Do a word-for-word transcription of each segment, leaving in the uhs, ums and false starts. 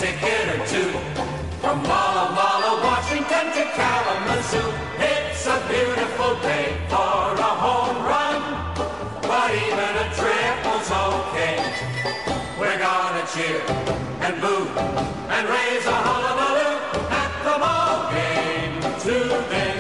basic hit or two. From Walla Walla, Washington to Kalamazoo, it's a beautiful day for a home run, but even a triple's okay. We're gonna cheer and boo and raise a hullabaloo at the ball game today.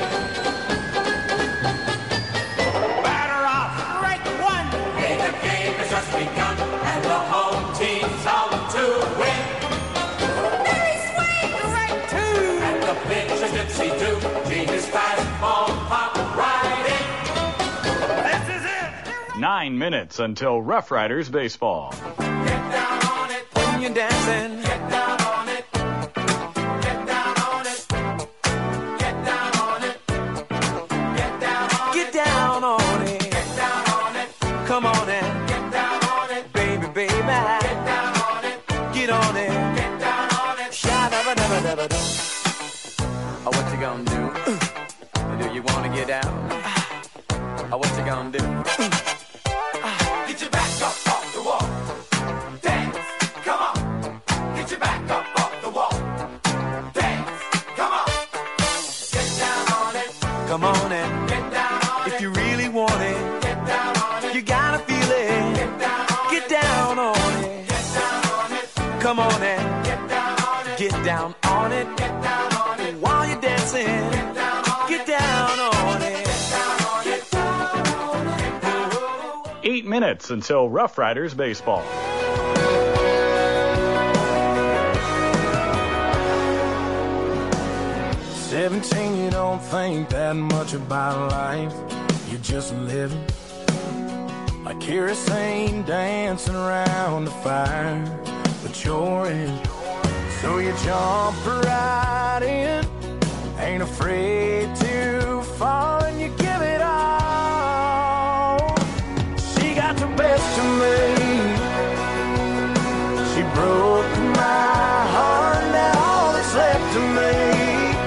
Batter off, strike one. Hey, the game has just begun, and the home team's out to win. Very swing, strike two. And the pitch is Dipsy Doo. Gee, his fastball popped right in. This is it. Nine minutes until Rough Riders baseball. You're dancing. Get down on it. Get down on it. Get down on it. Get down on it. Get down on it. Get down on it. Come on and Get down on it. baby, baby. Get down on it. Get on it. Get down on it. Sha da da da da da. Oh, what you gonna do? Uh, do you wanna get down? Oh, what you gonna do? Uh, Get your back up off the wall. Dance. Come on. Get your back up off the wall. Dance. Come on. Get down on it. Come on and Get down on it. if you really want it, Get down on it. you gotta feel it. Get down on Get it. down on it. Get down on it. Come on and Get down on it. get down on it. Get down on it. While you're dancing, Get down on get it. down on it. Get down on it. Get down on it. Eight minutes until Rough Riders baseball. Seventeen, you don't think that much about life. You're just living like kerosene dancing around the fire. But you're in, so you jump right in. Ain't afraid to fall and you give it all. She got the best of me. She broke my heart, now all that's left of me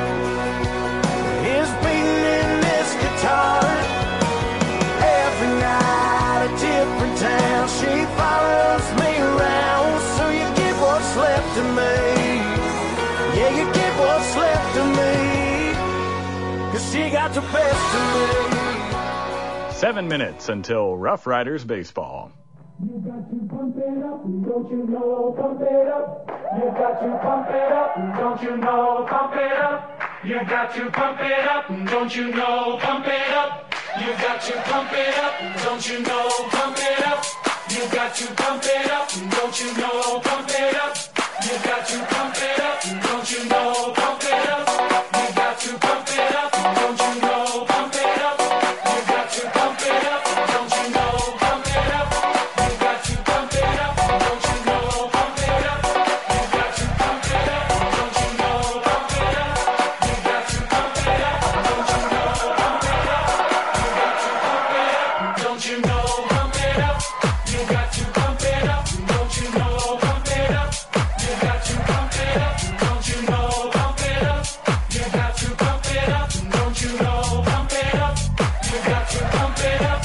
is beating in this guitar. Every night a different town. She follows me around. So you get what's left of me. Yeah, you get what's left of me. Cause she got the best of me. Seven minutes until Rough Riders baseball. You got to pump it up, don't you know, pump it up. You got to pump it up, don't you know, pump it up. You got to pump it up, don't you know, pump it up. You got to pump it up, don't you know, pump it up. You got to pump it up, don't you know, pump it up. You got to pump it up, don't you know, pump it up. You got to pump it up, don't you know, pump it up. You got to pump it up, don't you know, pump it up. You got to pump it up, don't you know, pump it up. You got to pump it up, don't you know, pump it up. You got to pump it up, don't you know, pump it up. You got to pump it up, don't you know, pump it up. You got to pump it up, don't you know, pump it up. You got to pump it up, don't you know, pump it up. You got to pump it up, don't you know, pump it up. You got to pump it up.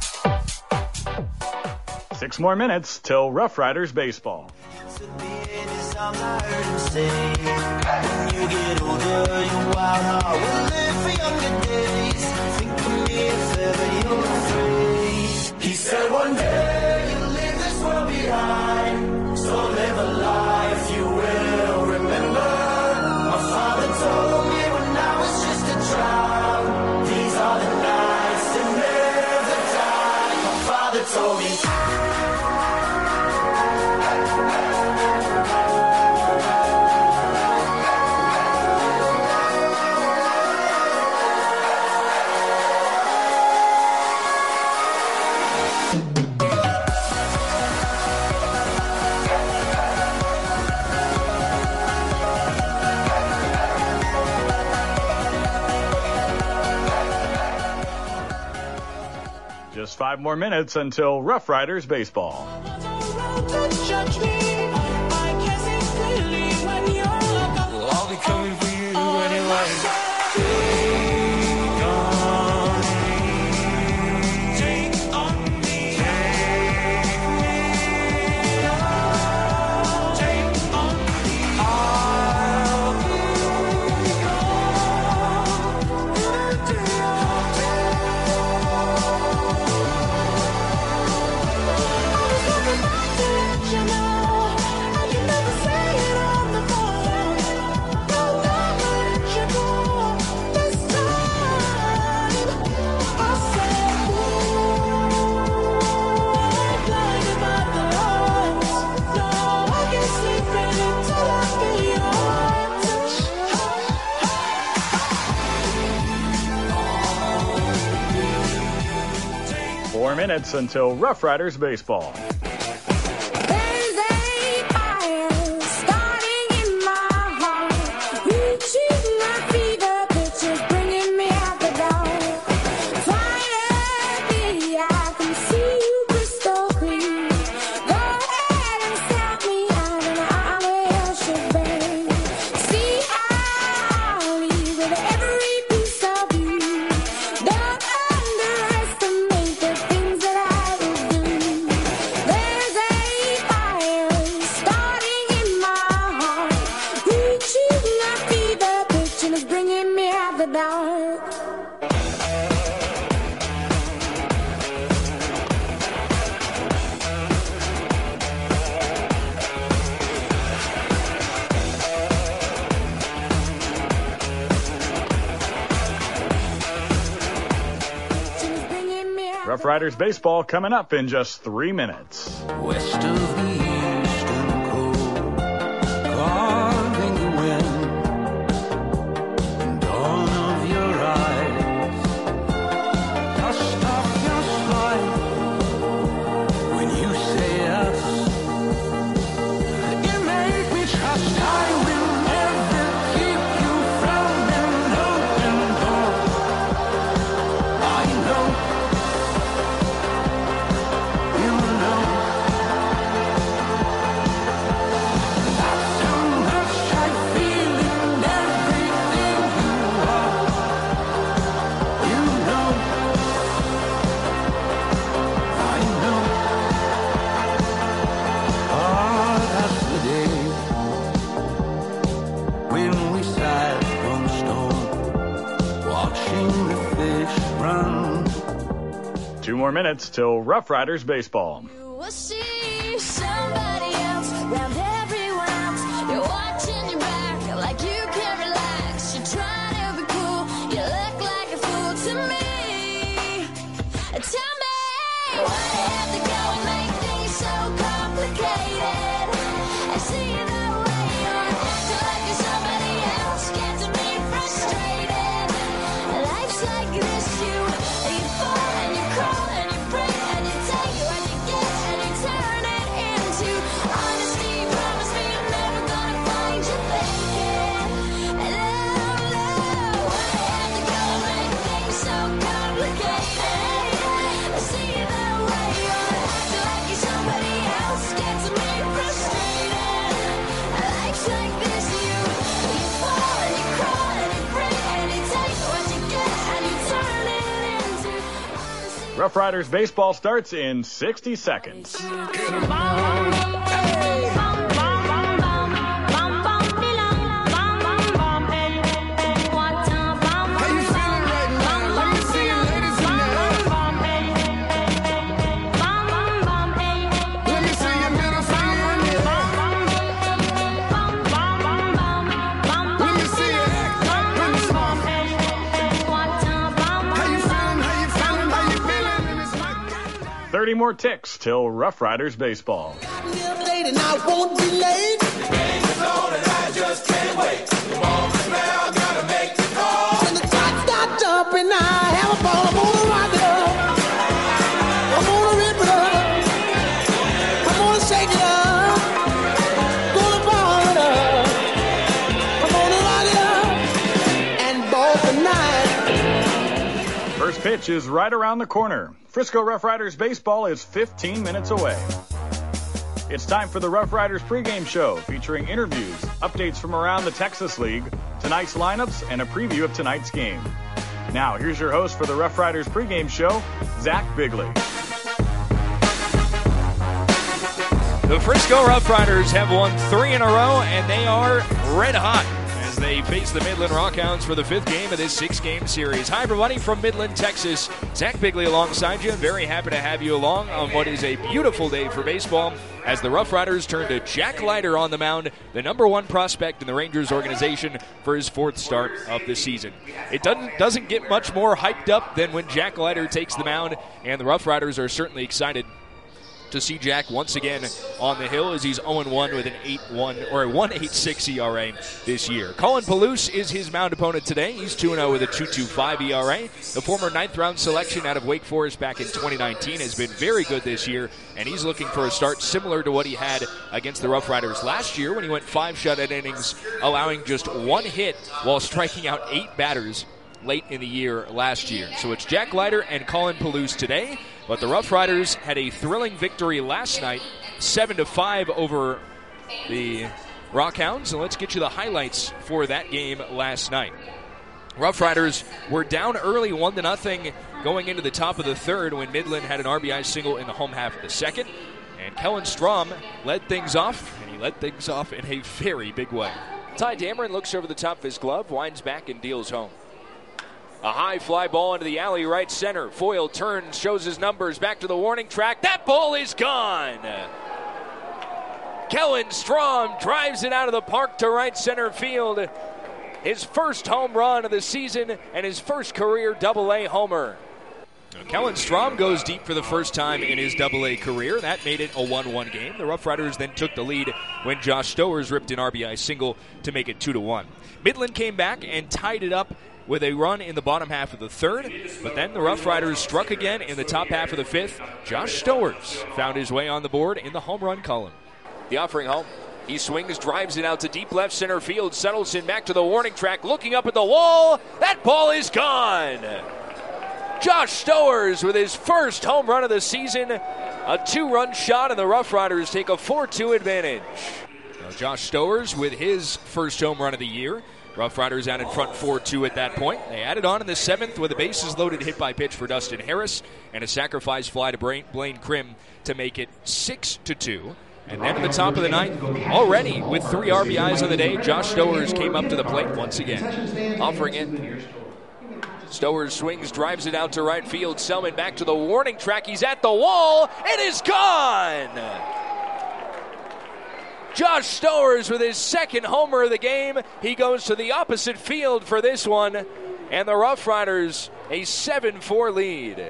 Six more minutes till Rough Riders baseball. Songs I heard him say. When you get older, your wild heart will live for younger days. Think of me if ever you're afraid. He said one day you'll leave this world behind, so live a life you will remember. My father told me when I was just a child, these are the nights that never die. My father told me. Just five more minutes until Rough Riders baseball. I'll be coming for you anyway. Take on me. Take on me. Take me. Take on me. minutes until Rough Riders baseball. Rough Riders baseball coming up in just three minutes. West of the eastern cold, carving the wind, and dawn of your eyes, dust off your slide, when you say yes, you make me trust I will never keep you from an open door. I know. Two more minutes till Rough Riders baseball. You will see somebody else around everyone else. You're watching your back like you can't relax. You're trying to be cool. You look like a fool to me. Tell me why you have to go and make things so complicated. I see you that way. You're acting like you're somebody else. Getting me frustrated. Life's like this, you you fall and you crawl. Rough Riders baseball starts in sixty seconds. thirty more ticks till Rough Riders baseball. And I won't be late. Game's on and I just can't wait. The moment's now, gotta make the call. When the clock starts up and I have a ball, I'm gonna rock it up. I'm gonna rip it up. I'm gonna shake it up. Gonna ball it up. I'm gonna rock it up and ball tonight. First pitch is right around the corner. Frisco Rough Riders baseball is fifteen minutes away. It's time for the Rough Riders pregame show, featuring interviews, updates from around the Texas League, tonight's lineups, and a preview of tonight's game. Now, here's your host for the Rough Riders pregame show, Zach Bigley. The Frisco Rough Riders have won three in a row, and they are red hot as they face the Midland Rockhounds for the fifth game of this six-game series. Hi, everybody from Midland, Texas. Zach Bigley alongside you. Very happy to have you along on what is a beautiful day for baseball as the Rough Riders turn to Jack Leiter on the mound, the number one prospect in the Rangers organization for his fourth start of the season. It doesn't, doesn't get much more hyped up than when Jack Leiter takes the mound, and the Rough Riders are certainly excited to see Jack once again on the hill as he's oh and one with an eight one or a one point eight six E R A this year. Colin Palouse is his mound opponent today. He's two and oh with a two point two five E R A. The former ninth round selection out of Wake Forest back in twenty nineteen has been very good this year, and he's looking for a start similar to what he had against the Rough Riders last year when he went five shutout innings, allowing just one hit while striking out eight batters late in the year last year. So it's Jack Leiter and Colin Palouse today. But the Rough Riders had a thrilling victory last night, seven to five over the Rockhounds. And let's get you the highlights for that game last night. Rough Riders were down early, one to nothing, going into the top of the third when Midland had an R B I single in the home half of the second. And Kellen Strom led things off, and he led things off in a very big way. Ty Dameron looks over the top of his glove, winds back, and deals home. A high fly ball into the alley right center. Foyle turns, shows his numbers, back to the warning track. That ball is gone. Kellen Strom drives it out of the park to right center field. His first home run of the season and his first career double A homer. Kellen Strom goes deep for the first time in his double A career. That made it a one one game. The Rough Riders then took the lead when Josh Stowers ripped an R B I single to make it two to one. Midland came back and tied it up with a run in the bottom half of the third, but then the Rough Riders struck again in the top half of the fifth. Josh Stowers found his way on the board in the home run column. The offering home. He swings, drives it out to deep left center field, settles in back to the warning track, looking up at the wall. That ball is gone. Josh Stowers with his first home run of the season. A two-run shot, and the Rough Riders take a four two advantage. Now Josh Stowers with his first home run of the year. Rough Riders out in front four two at that point. They added on in the seventh with a bases-loaded hit-by-pitch for Dustin Harris and a sacrifice fly to Blaine Krim to make it six to two. And then at the top of the ninth, already with three R B Is on the day, Josh Stowers came up to the plate once again. Offering it. Stowers swings, drives it out to right field. Selman back to the warning track. He's at the wall. It is gone! Josh Stowers with his second homer of the game. He goes to the opposite field for this one. And the Rough Riders, a seven four lead.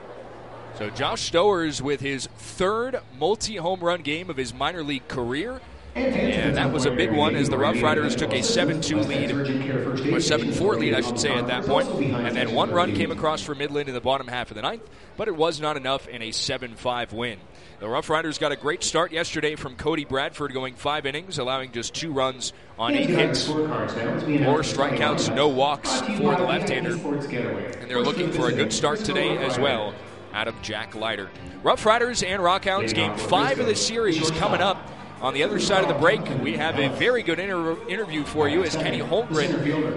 So Josh Stowers with his third multi-home run game of his minor league career. And that was a big one as the Rough Riders took a seven two lead, or seven four lead, I should say, at that point. And then one run came across for Midland in the bottom half of the ninth, but it was not enough in a seven five win. The Rough Riders got a great start yesterday from Cody Bradford, going five innings, allowing just two runs on eight hits, four strikeouts, no walks for the left-hander. And they're looking for a good start today as well out of Jack Leiter. Rough Riders and Rockhounds, game five of the series coming up. On the other side of the break, we have a very good inter- interview for you as Kenny Holmgren,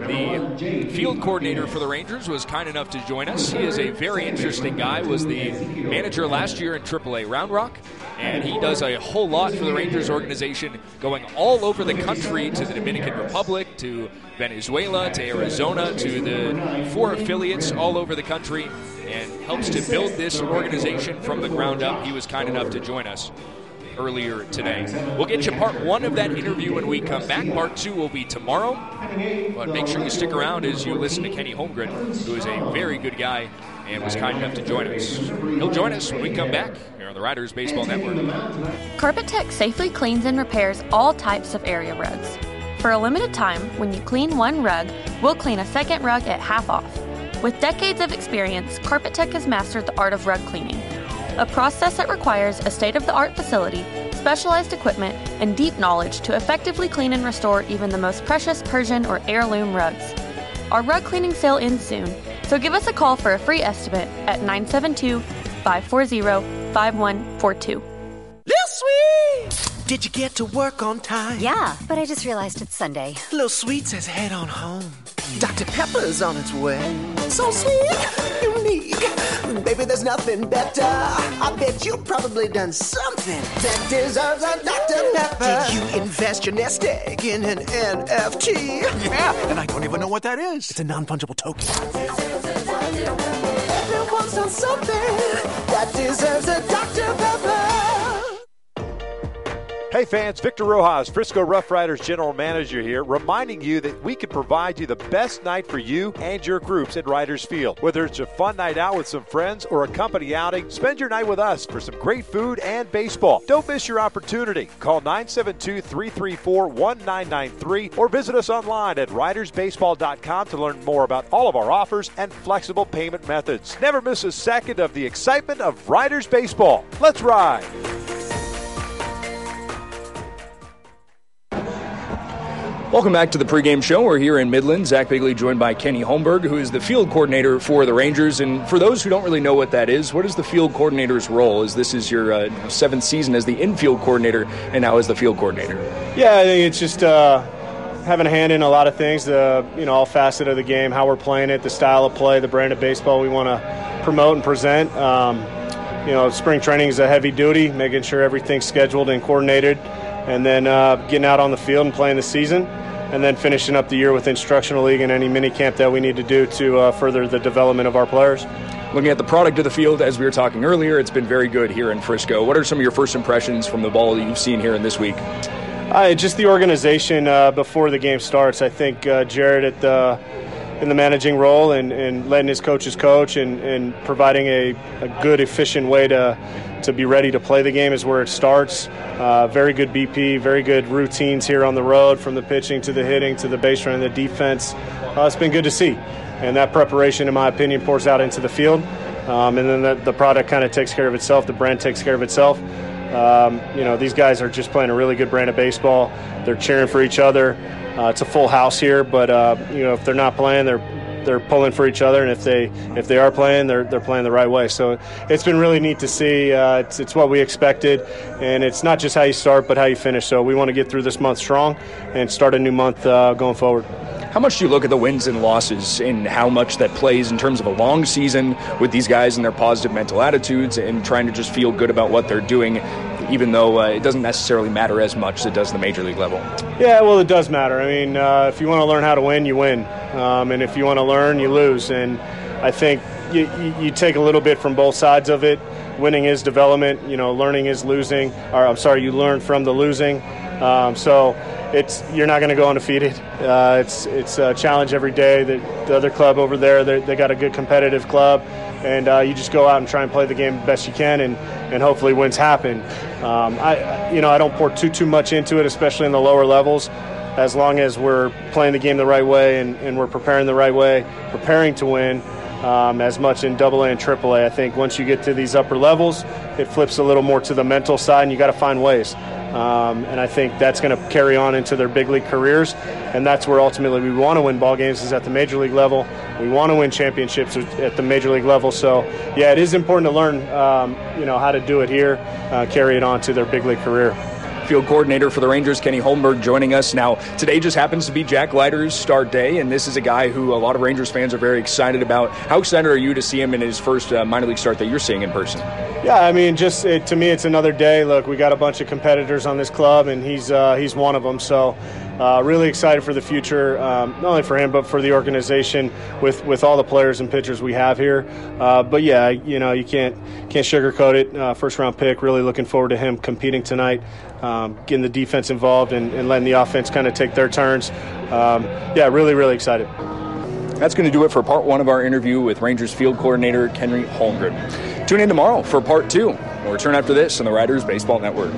the field coordinator for the Rangers, was kind enough to join us. He is a very interesting guy, was the manager last year in triple A Round Rock, and he does a whole lot for the Rangers organization, going all over the country to the Dominican Republic, to Venezuela, to Arizona, to the four affiliates all over the country, and helps to build this organization from the ground up. He was kind enough to join us earlier today. We'll get you part one of that interview when we come back. Part two will be tomorrow. But make sure you stick around as you listen to Kenny Holmgren, who is a very good guy and was kind enough to join us. He'll join us when we come back here on the Riders Baseball Network. Carpet Tech safely cleans and repairs all types of area rugs. For a limited time, when you clean one rug, we'll clean a second rug at half off. With decades of experience, Carpet Tech has mastered the art of rug cleaning, a process that requires a state-of-the-art facility, specialized equipment, and deep knowledge to effectively clean and restore even the most precious Persian or heirloom rugs. Our rug cleaning sale ends soon, so give us a call for a free estimate at nine seven two, five four zero, five one four two. Lil Sweet! Did you get to work on time? Yeah, but I just realized it's Sunday. Lil Sweet says head on home. Doctor Pepper's on its way. So sweet, unique. Baby, there's nothing better. I bet you've probably done something that deserves a Doctor Pepper. Did you invest your nest egg in an N F T? Yeah, and I don't even know what that is. It's a non-fungible token. Everyone's done something that deserves a Doctor Pepper. Hey fans, Victor Rojas, Frisco Rough Riders General Manager here, reminding you that we can provide you the best night for you and your groups at Riders Field. Whether it's a fun night out with some friends or a company outing, spend your night with us for some great food and baseball. Don't miss your opportunity. Call nine seven two, three three four, one nine nine three or visit us online at riders baseball dot com to learn more about all of our offers and flexible payment methods. Never miss a second of the excitement of Riders Baseball. Let's ride! Welcome back to the pregame show. We're here in Midland. Zach Bigley joined by Kenny Holmberg, who is the field coordinator for the Rangers. And for those who don't really know what that is, what is the field coordinator's role? As this is your uh, seventh season as the infield coordinator and now as the field coordinator? Yeah, I think it's just uh, having a hand in a lot of things, the you know all facet of the game, how we're playing it, the style of play, the brand of baseball we want to promote and present. Um, you know, spring training is a heavy duty, making sure everything's scheduled and coordinated, and then uh, getting out on the field and playing the season. And then finishing up the year with instructional league and any mini camp that we need to do to uh, further the development of our players. Looking at the product of the field, as we were talking earlier, it's been very good here in Frisco. What are some of your first impressions from the ball that you've seen here in this week? Uh, just the organization uh, before the game starts. I think uh, Jared at the in the managing role and, and letting his coaches coach and, and providing a, a good, efficient way to to be ready to play the game is where it starts. Uh, very good B P, very good routines here on the road, from the pitching to the hitting to the base running, the defense. Uh, it's been good to see. And that preparation, in my opinion, pours out into the field. Um, and then the, the product kind of takes care of itself. The brand takes care of itself. Um, you know, these guys are just playing a really good brand of baseball. They're cheering for each other. Uh, it's a full house here, but uh, you know, if they're not playing, they're they're pulling for each other, and if they if they are playing, they're they're playing the right way. So it's been really neat to see. Uh, it's it's what we expected, and it's not just how you start, but how you finish. So we want to get through this month strong and start a new month uh, going forward. How much do you look at the wins and losses and how much that plays in terms of a long season with these guys and their positive mental attitudes and trying to just feel good about what they're doing, even though uh, it doesn't necessarily matter as much as it does at the major league level? Yeah, well, it does matter. I mean, uh, if you want to learn how to win, you win. Um, and if you want to learn, you lose. And I think you, you, you take a little bit from both sides of it. Winning is development. You know, learning is losing. Or, I'm sorry, you learn from the losing. Um, so it's you're not going to go undefeated. Uh, it's it's a challenge every day. The, the other club over there, they got a good competitive club, and uh, you just go out and try and play the game the best you can, and, and hopefully wins happen. Um, I you know I don't pour too too much into it, especially in the lower levels. As long as we're playing the game the right way and, and we're preparing the right way, preparing to win. Um, as much in double A and triple A. I think once you get to these upper levels, it flips a little more to the mental side, and you got to find ways. Um, and I think that's going to carry on into their big league careers, and that's where ultimately we want to win ball games is at the major league level. We want to win championships at the major league level. So, yeah, it is important to learn, um, you know, how to do it here, uh, carry it on to their big league career. Field coordinator for the Rangers, Kenny Holmberg, joining us. Now, today just happens to be Jack Leiter's start day, and this is a guy who a lot of Rangers fans are very excited about. How excited are you to see him in his first uh, minor league start that you're seeing in person? Yeah, I mean, just it, to me, it's another day. Look, we got a bunch of competitors on this club, and he's uh, he's one of them. So, uh, really excited for the future, um, not only for him but for the organization with, with all the players and pitchers we have here. Uh, but yeah, you know, you can't can't sugarcoat it. Uh, first round pick. Really looking forward to him competing tonight. Um, getting the defense involved and, and letting the offense kind of take their turns. Um, yeah, really, really excited. That's going to do it for part one of our interview with Rangers field coordinator Kenny Holmgren. Tune in tomorrow for part two. We'll return after this on the Riders Baseball Network.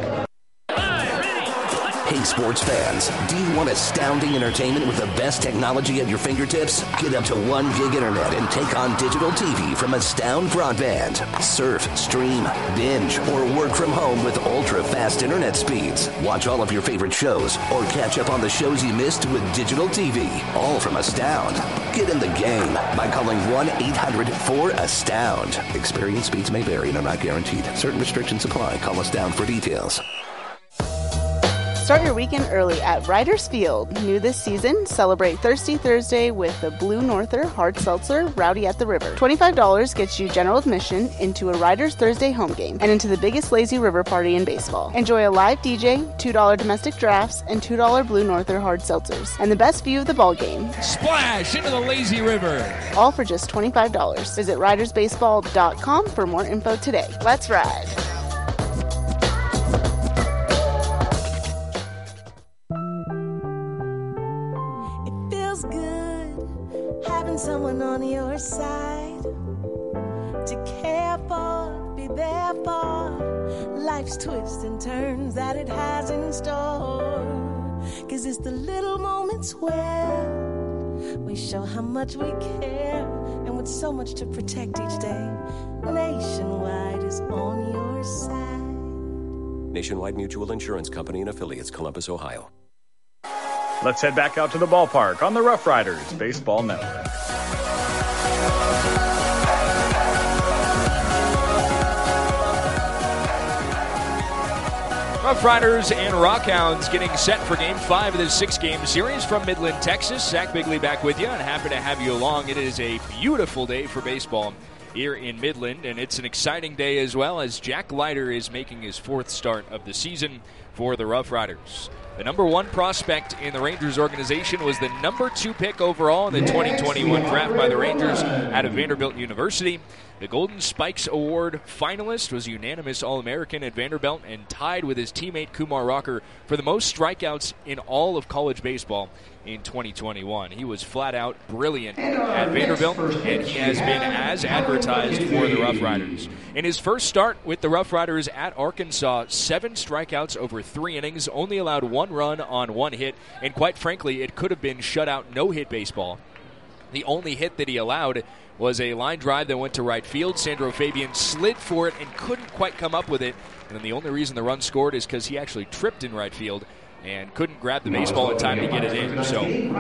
Hey, sports fans, do you want astounding entertainment with the best technology at your fingertips? Get up to one gig internet and take on digital T V from Astound Broadband. Surf, stream, binge, or work from home with ultra-fast internet speeds. Watch all of your favorite shows or catch up on the shows you missed with digital T V, all from Astound. Get in the game by calling one eight hundred four astound. Experience speeds may vary and are not guaranteed. Certain restrictions apply. Call Astound for details. Start your weekend early at Riders Field. New this season, celebrate Thirsty Thursday with the Blue Norther Hard Seltzer Rowdy at the River. twenty-five dollars gets you general admission into a Riders Thursday home game and into the biggest lazy river party in baseball. Enjoy a live D J, two dollars domestic drafts, and two dollars Blue Norther Hard Seltzers, and the best view of the ball game. Splash into the lazy river. All for just twenty-five dollars. Visit riders baseball dot com for more info today. Let's ride. feels good having someone on your side to care for, be there for life's twists and turns that it has in store. 'Cause it's the little moments where we show how much we care, and with so much to protect each day, Nationwide is on your side. Nationwide Mutual Insurance Company and affiliates, Columbus, Ohio. Let's head back out to the ballpark on the Rough Riders Baseball Network. Rough Riders and Rockhounds getting set for Game five of this six-game series from Midland, Texas. Zach Bigley back with you, and happy to have you along. It is a beautiful day for baseball here in Midland, and it's an exciting day as well as Jack Leiter is making his fourth start of the season for the Rough Riders. The number one prospect in the Rangers organization was the number two pick overall in the twenty twenty-one draft by the Rangers out of Vanderbilt University. The Golden Spikes Award finalist was a unanimous All-American at Vanderbilt and tied with his teammate Kumar Rocker for the most strikeouts in all of college baseball in twenty twenty-one. He was flat out brilliant at Vanderbilt, and he has been as advertised for the Rough Riders. In his first start with the Rough Riders at Arkansas, seven strikeouts over three innings, only allowed one run on one hit, and quite frankly, it could have been shutout no-hit baseball. The only hit that he allowed was a line drive that went to right field. Sandro Fabian slid for it and couldn't quite come up with it. And then the only reason the run scored is because he actually tripped in right field and couldn't grab the baseball in time to get it in. So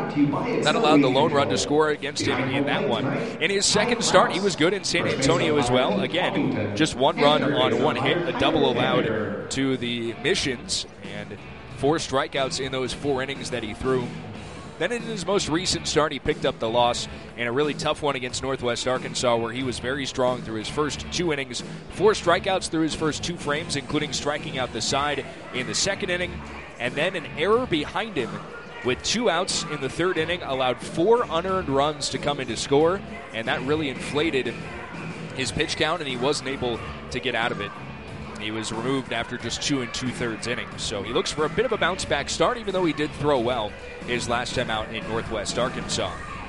that allowed the lone run to score against him in that one. In his second start, he was good in San Antonio as well. Again, just one run on one hit, a double allowed to the Missions, and four strikeouts in those four innings that he threw. Then in his most recent start, he picked up the loss in a really tough one against Northwest Arkansas, where he was very strong through his first two innings. Four strikeouts through his first two frames, including striking out the side in the second inning. And then an error behind him with two outs in the third inning allowed four unearned runs to come in to score, and that really inflated his pitch count, and he wasn't able to get out of it. He was removed after just two and two-thirds innings. So he looks for a bit of a bounce-back start, even though he did throw well his last time out in Northwest Arkansas.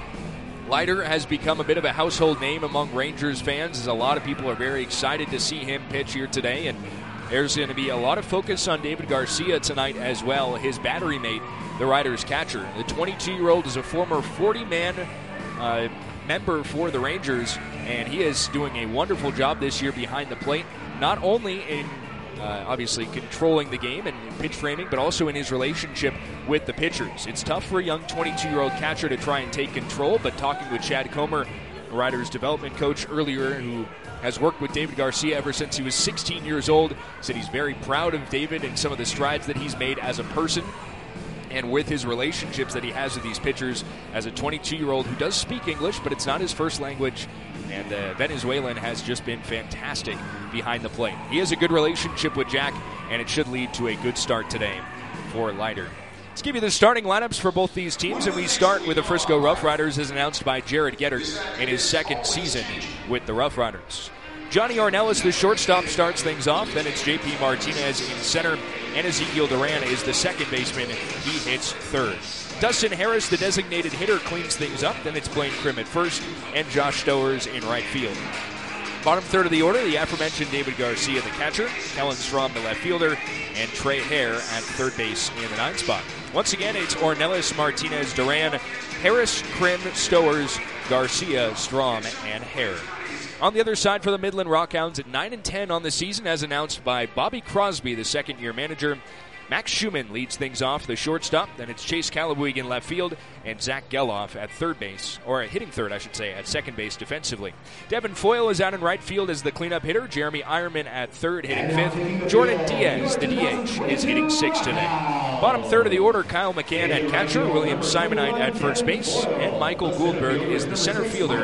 Leiter has become a bit of a household name among Rangers fans, as a lot of people are very excited to see him pitch here today. And there's going to be a lot of focus on David Garcia tonight as well, his battery mate, the Riders catcher. The twenty-two-year-old is a former forty-man uh, member for the Rangers, and he is doing a wonderful job this year behind the plate, not only in uh, obviously controlling the game and pitch framing, but also in his relationship with the pitchers. It's tough for a young twenty-two-year-old catcher to try and take control, but talking with Chad Comer, the Riders development coach earlier, who has worked with David Garcia ever since he was sixteen years old, said he's very proud of David and some of the strides that he's made as a person and with his relationships that he has with these pitchers as a twenty-two-year-old who does speak English, but it's not his first language. And uh, Venezuelan has just been fantastic behind the plate. He has a good relationship with Jack, and it should lead to a good start today for Leiter. Let's give you the starting lineups for both these teams, and we start with the Frisco Rough Riders as announced by Jared Gettert in his second season with the Rough Riders. Johnny Ornelas, the shortstop, starts things off. Then it's J P Martinez in center, and Ezekiel Duran is the second baseman. He hits third. Dustin Harris, the designated hitter, cleans things up. Then it's Blaine Krim at first, and Josh Stowers in right field. Bottom third of the order, the aforementioned David Garcia, the catcher, Kellen Strom, the left fielder, and Trey Hare at third base in the ninth spot. Once again, it's Ornelas, Martinez, Duran, Harris, Krim, Stowers, Garcia, Strom, and Hare. On the other side for the Midland Rockhounds at nine and ten on the season, as announced by Bobby Crosby, the second-year manager. Max Schumann leads things off, the shortstop. Then it's Chase Calabuig in left field and Zach Geloff at third base, or hitting third, I should say, at second base defensively. Devin Foyle is out in right field as the cleanup hitter. Jeremy Ironman at third, hitting fifth. Jordan Diaz, the D H, is hitting sixth today. Bottom third of the order, Kyle McCann at catcher, William Simonite at first base, and Michael Goldberg is the center fielder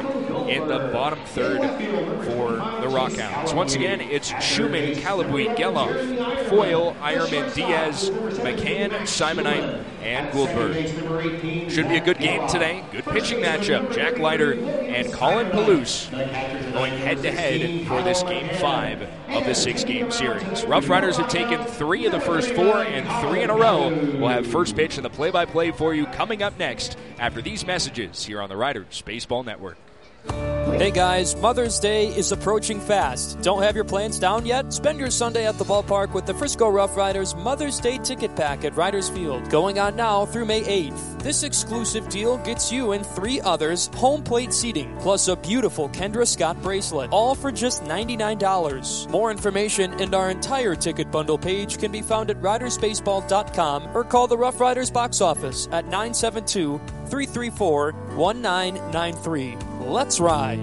in the bottom third for the Rockhounds. Once again, it's Schumann, Calabuy, Geloff, Foyle, Eierman, Diaz, McCann, Simonite, and Goldberg. Should be a good game today. Good pitching matchup. Jack Leiter and Colin Palouse going head-to-head for this Game five of the six-game series. Rough Riders have taken three of the first four and three in a row. We'll have first pitch and the play-by-play for you coming up next after these messages here on the Riders Baseball Network. Hey guys, Mother's Day is approaching fast. Don't have your plans down yet? Spend your Sunday at the ballpark with the Frisco Rough Riders Mother's Day ticket pack at Riders Field, going on now through May eighth. This exclusive deal gets you and three others home plate seating, plus a beautiful Kendra Scott bracelet, all for just ninety-nine dollars. More information and our entire ticket bundle page can be found at riders baseball dot com or call the Rough Riders box office at nine seven two, three three four, one nine nine three. Let's ride.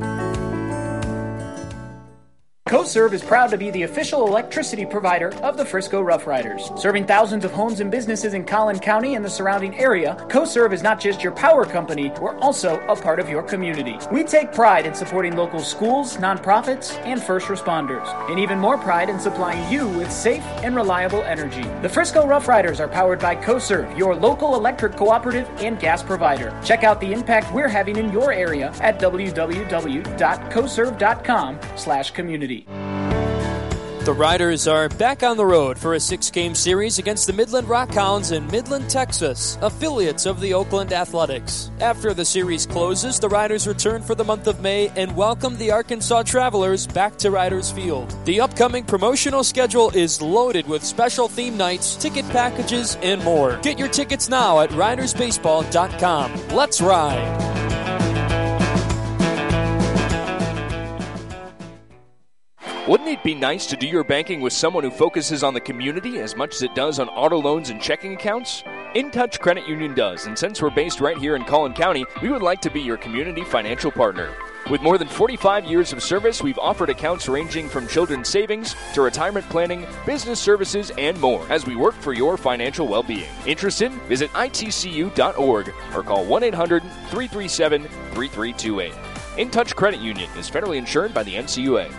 CoServe is proud to be the official electricity provider of the Frisco Rough Riders. Serving thousands of homes and businesses in Collin County and the surrounding area, CoServe is not just your power company, we're also a part of your community. We take pride in supporting local schools, nonprofits, and first responders, and even more pride in supplying you with safe and reliable energy. The Frisco Rough Riders are powered by CoServe, your local electric cooperative and gas provider. Check out the impact we're having in your area at w w w dot coserve dot com slash community. The Riders are back on the road for a six-game series against the Midland Rockhounds in Midland, Texas, affiliates of the Oakland Athletics. After the series closes, the Riders return for the month of May and welcome the Arkansas Travelers back to Riders Field. The upcoming promotional schedule is loaded with special theme nights, ticket packages, and more. Get your tickets now at riders baseball dot com. Let's ride! Wouldn't it be nice to do your banking with someone who focuses on the community as much as it does on auto loans and checking accounts? InTouch Credit Union does, and since we're based right here in Collin County, we would like to be your community financial partner. With more than forty-five years of service, we've offered accounts ranging from children's savings to retirement planning, business services, and more as we work for your financial well-being. Interested? Visit I T C U dot org or call one eight hundred, three three seven, three three two eight. InTouch Credit Union is federally insured by the N C U A.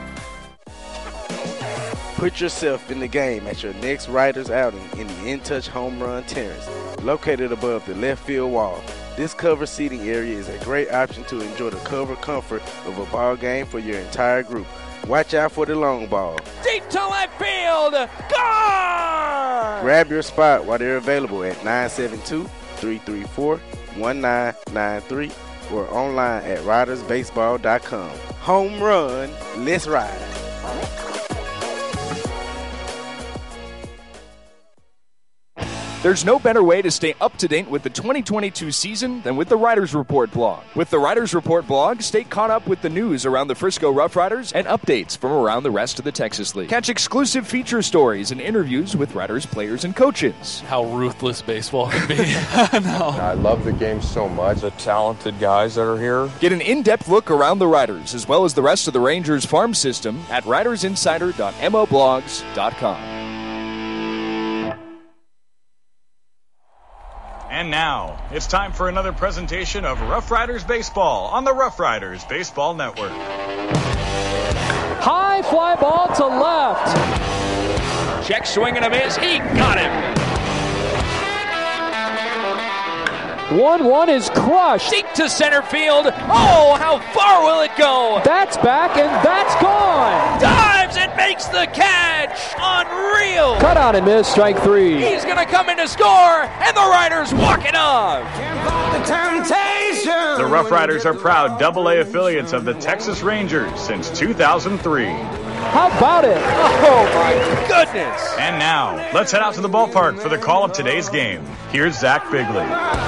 Put yourself in the game at your next Riders outing in the InTouch Home Run Terrace, located above the left field wall. This cover seating area is a great option to enjoy the cover comfort of a ball game for your entire group. Watch out for the long ball. Deep to left field, gone! Grab your spot while they're available at nine seven two, three three four, one nine nine three or online at riders baseball dot com. Home run, let's ride. There's no better way to stay up to date with the twenty twenty-two season than with the Riders Report blog. With the Riders Report blog, stay caught up with the news around the Frisco Rough Riders and updates from around the rest of the Texas League. Catch exclusive feature stories and interviews with Riders players and coaches. How ruthless baseball can be. No. I love the game so much. The talented guys that are here. Get an in-depth look around the Riders as well as the rest of the Rangers farm system at riders insider dot mo blogs dot com. And now, it's time for another presentation of Rough Riders Baseball on the Rough Riders Baseball Network. High fly ball to left. Check swing and a miss. He got him. one one is crushed. Deep to center field. Oh, how far will it go? That's back and that's gone. Dives and makes the catch. Unreal. Cut out and miss, strike three. He's going to come in to score, and the Riders walk it off. The Rough Riders are proud double A affiliates of the Texas Rangers since two thousand three. How about it? Oh, my goodness. And now, let's head out to the ballpark for the call of today's game. Here's Zach Bigley.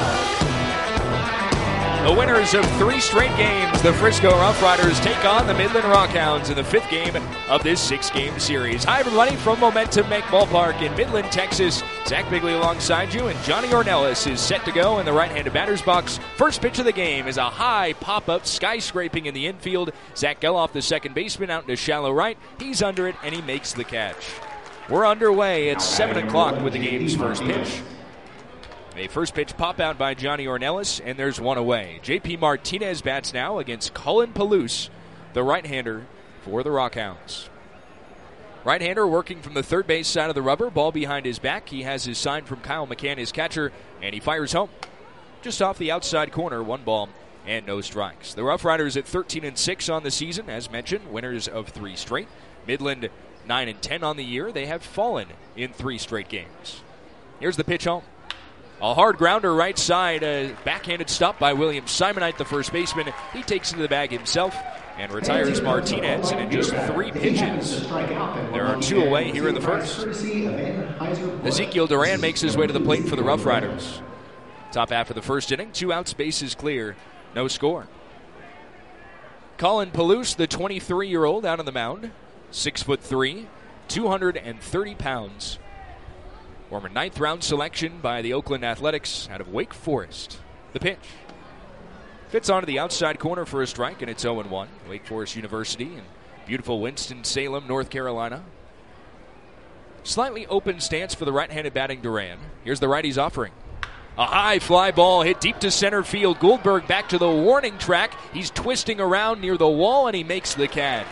The winners of three straight games, the Frisco Rough Riders take on the Midland Rockhounds in the fifth game of this six-game series. Hi, everybody, from Momentum Bank Ballpark in Midland, Texas. Zach Bigley alongside you, and Johnny Ornelas is set to go in the right-handed batter's box. First pitch of the game is a high pop-up skyscraping in the infield. Zach Geloff, the second baseman, out into shallow right. He's under it, and he makes the catch. We're underway. It's seven o'clock with the game's first pitch. A first pitch pop out by Johnny Ornelas, and there's one away. J P Martinez bats now against Cullen Palouse, the right-hander for the Rockhounds. Right-hander working from the third base side of the rubber, ball behind his back. He has his sign from Kyle McCann, his catcher, and he fires home. Just off the outside corner, one ball and no strikes. The Rough Riders at thirteen and six on the season, as mentioned, winners of three straight. Midland nine and ten on the year. They have fallen in three straight games. Here's the pitch home. A hard grounder right side, a backhanded stop by William Simonite, the first baseman. He takes it to the bag himself and retires Martinez, and in just three pitches, there are two away here in the first. Ezekiel Duran makes his way to the plate for the Rough Riders. Top half of the first inning, two outs, bases clear, no score. Cullen Palouse, the twenty-three-year-old, out on the mound, six foot three, two hundred thirty pounds. Former ninth round selection by the Oakland Athletics out of Wake Forest. The pitch. Fits onto the outside corner for a strike, and it's oh and one. Wake Forest University in beautiful Winston-Salem, North Carolina. Slightly open stance for the right-handed batting Duran. Here's the righty's offering. A high fly ball hit deep to center field. Goldberg back to the warning track. He's twisting around near the wall, and he makes the catch.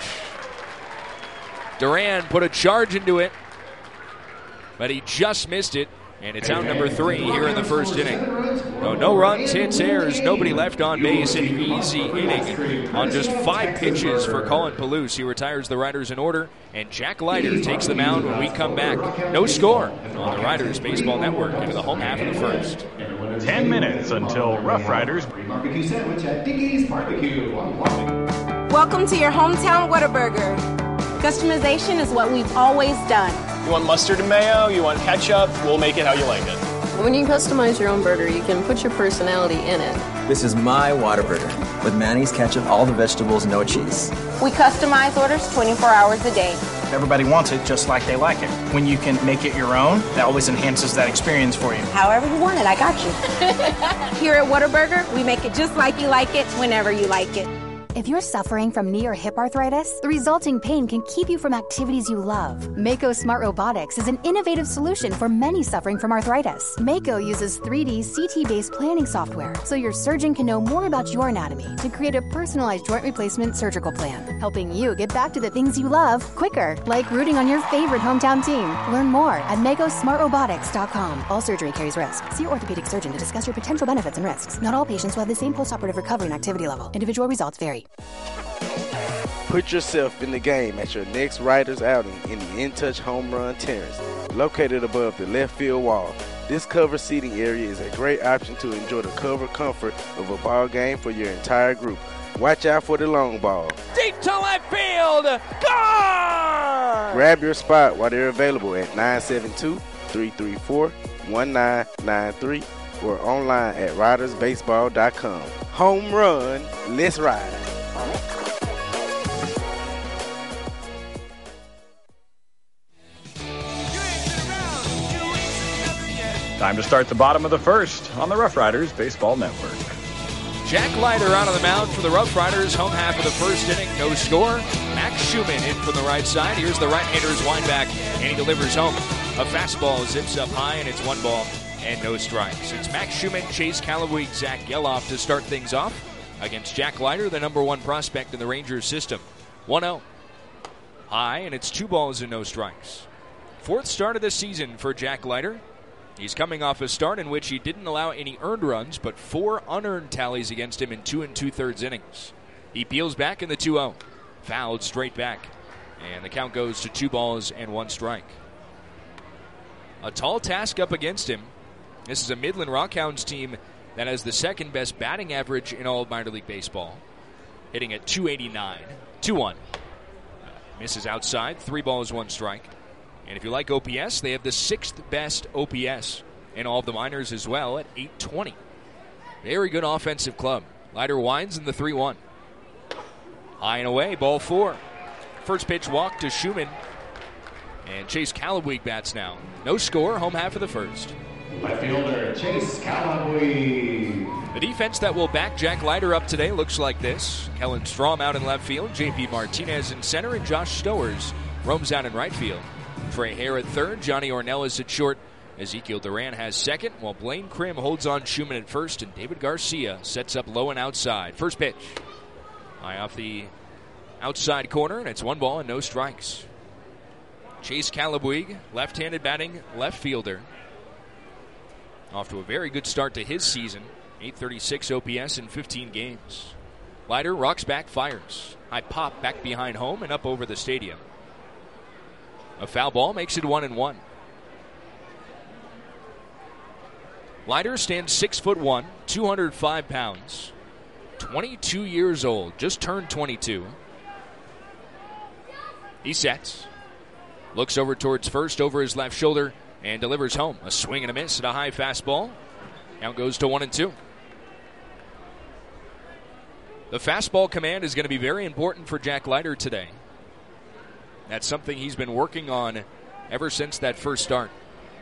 Duran put a charge into it, but he just missed it, and it's out number three here in the first inning. No, no runs, hits, errors, nobody left on base. An easy inning on just five pitches for Cullen Palouse. He retires the Riders in order, and Jack Leiter takes the mound when we come back. No score on the Riders Baseball Network into the home half of the first. Ten minutes until Rough Riders. Barbecue sandwich at Dickey's Barbecue. Welcome to your hometown Whataburger. Customization is what we've always done. You want mustard and mayo? You want ketchup? We'll make it how you like it. When you customize your own burger, you can put your personality in it. This is my Whataburger with mayonnaise, ketchup, all the vegetables, no cheese. We customize orders twenty-four hours a day. Everybody wants it just like they like it. When you can make it your own, that always enhances that experience for you. However you want it, I got you. Here at Whataburger, we make it just like you like it, whenever you like it. If you're suffering from knee or hip arthritis, the resulting pain can keep you from activities you love. Mako Smart Robotics is an innovative solution for many suffering from arthritis. Mako uses three D C T-based planning software, so your surgeon can know more about your anatomy to create a personalized joint replacement surgical plan, helping you get back to the things you love quicker, like rooting on your favorite hometown team. Learn more at Mako Smart Robotics dot com. All surgery carries risk. See your orthopedic surgeon to discuss your potential benefits and risks. Not all patients will have the same postoperative recovery and activity level. Individual results vary. Put yourself in the game at your next Riders outing in the In Touch Home Run Terrace, located above the left field wall. This covered seating area is a great option to enjoy the cover comfort of a ball game for your entire group. Watch out for the long ball. Deep to left field. Gone! Grab your spot while they're available at nine seven two, three three four, one nine nine three or online at riders baseball dot com. Home run, let's ride. Time to start the bottom of the first on the Rough Riders Baseball Network. Jack Leiter out on the mound for the Rough Riders. Home half of the first inning, no score. Max Schumann in from the right side. Here's the right-hander's wind back, and he delivers home. A fastball zips up high, and it's one ball and no strikes. It's Max Schumann, Chase Callaway, Zach Geloff to start things off against Jack Leiter, the number one prospect in the Rangers system. one oh. High, and it's two balls and no strikes. Fourth start of the season for Jack Leiter. He's coming off a start in which he didn't allow any earned runs, but four unearned tallies against him in two and two-thirds innings. He peels back in the two oh. Fouled straight back. And the count goes to two balls and one strike. A tall task up against him. This is a Midland Rockhounds team that has the second best batting average in all of minor league baseball. Hitting at two eighty-nine. two one. Misses outside. Three balls, one strike. And if you like O P S, they have the sixth best O P S in all of the minors as well at eight twenty. Very good offensive club. Leiter winds in the three one. High and away, ball four. First pitch walk to Schumann. And Chase Callaway bats now. No score, home half of the first. Left fielder Chase Callaway. The defense that will back Jack Leiter up today looks like this. Kellen Strom out in left field, J P Martinez in center, and Josh Stowers roams out in right field. Trey Hare at third, Johnny Ornelas at short, Ezekiel Duran has second, while Blaine Krim holds on Schumann at first, and David Garcia sets up low and outside. First pitch. High off the outside corner, and it's one ball and no strikes. Chase Calabuig, left-handed batting left fielder. Off to a very good start to his season. eight thirty-six O P S in fifteen games. Leiter rocks back, fires. High pop back behind home and up over the stadium. A foul ball makes it one and one. Leiter stands six foot one, two hundred five pounds, twenty-two years old, just turned twenty-two. He sets, looks over towards first, over his left shoulder, and delivers home. A swing and a miss at a high fastball. Now goes to one and two. The fastball command is going to be very important for Jack Leiter today. That's something he's been working on ever since that first start.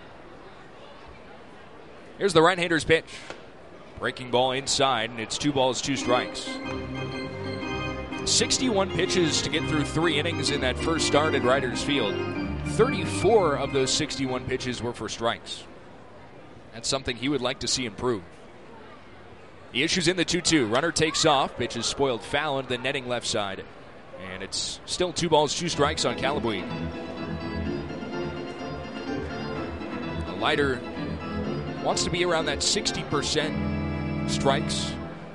Here's the right-hander's pitch. Breaking ball inside, and it's two balls, two strikes. sixty-one pitches to get through three innings in that first start at Riders Field. thirty-four of those sixty-one pitches were for strikes. That's something he would like to see improve. The issue's in the two two. Runner takes off. Pitch is spoiled foul into the netting left side. And it's still two balls, two strikes on Calabuig. Leiter wants to be around that sixty percent strikes.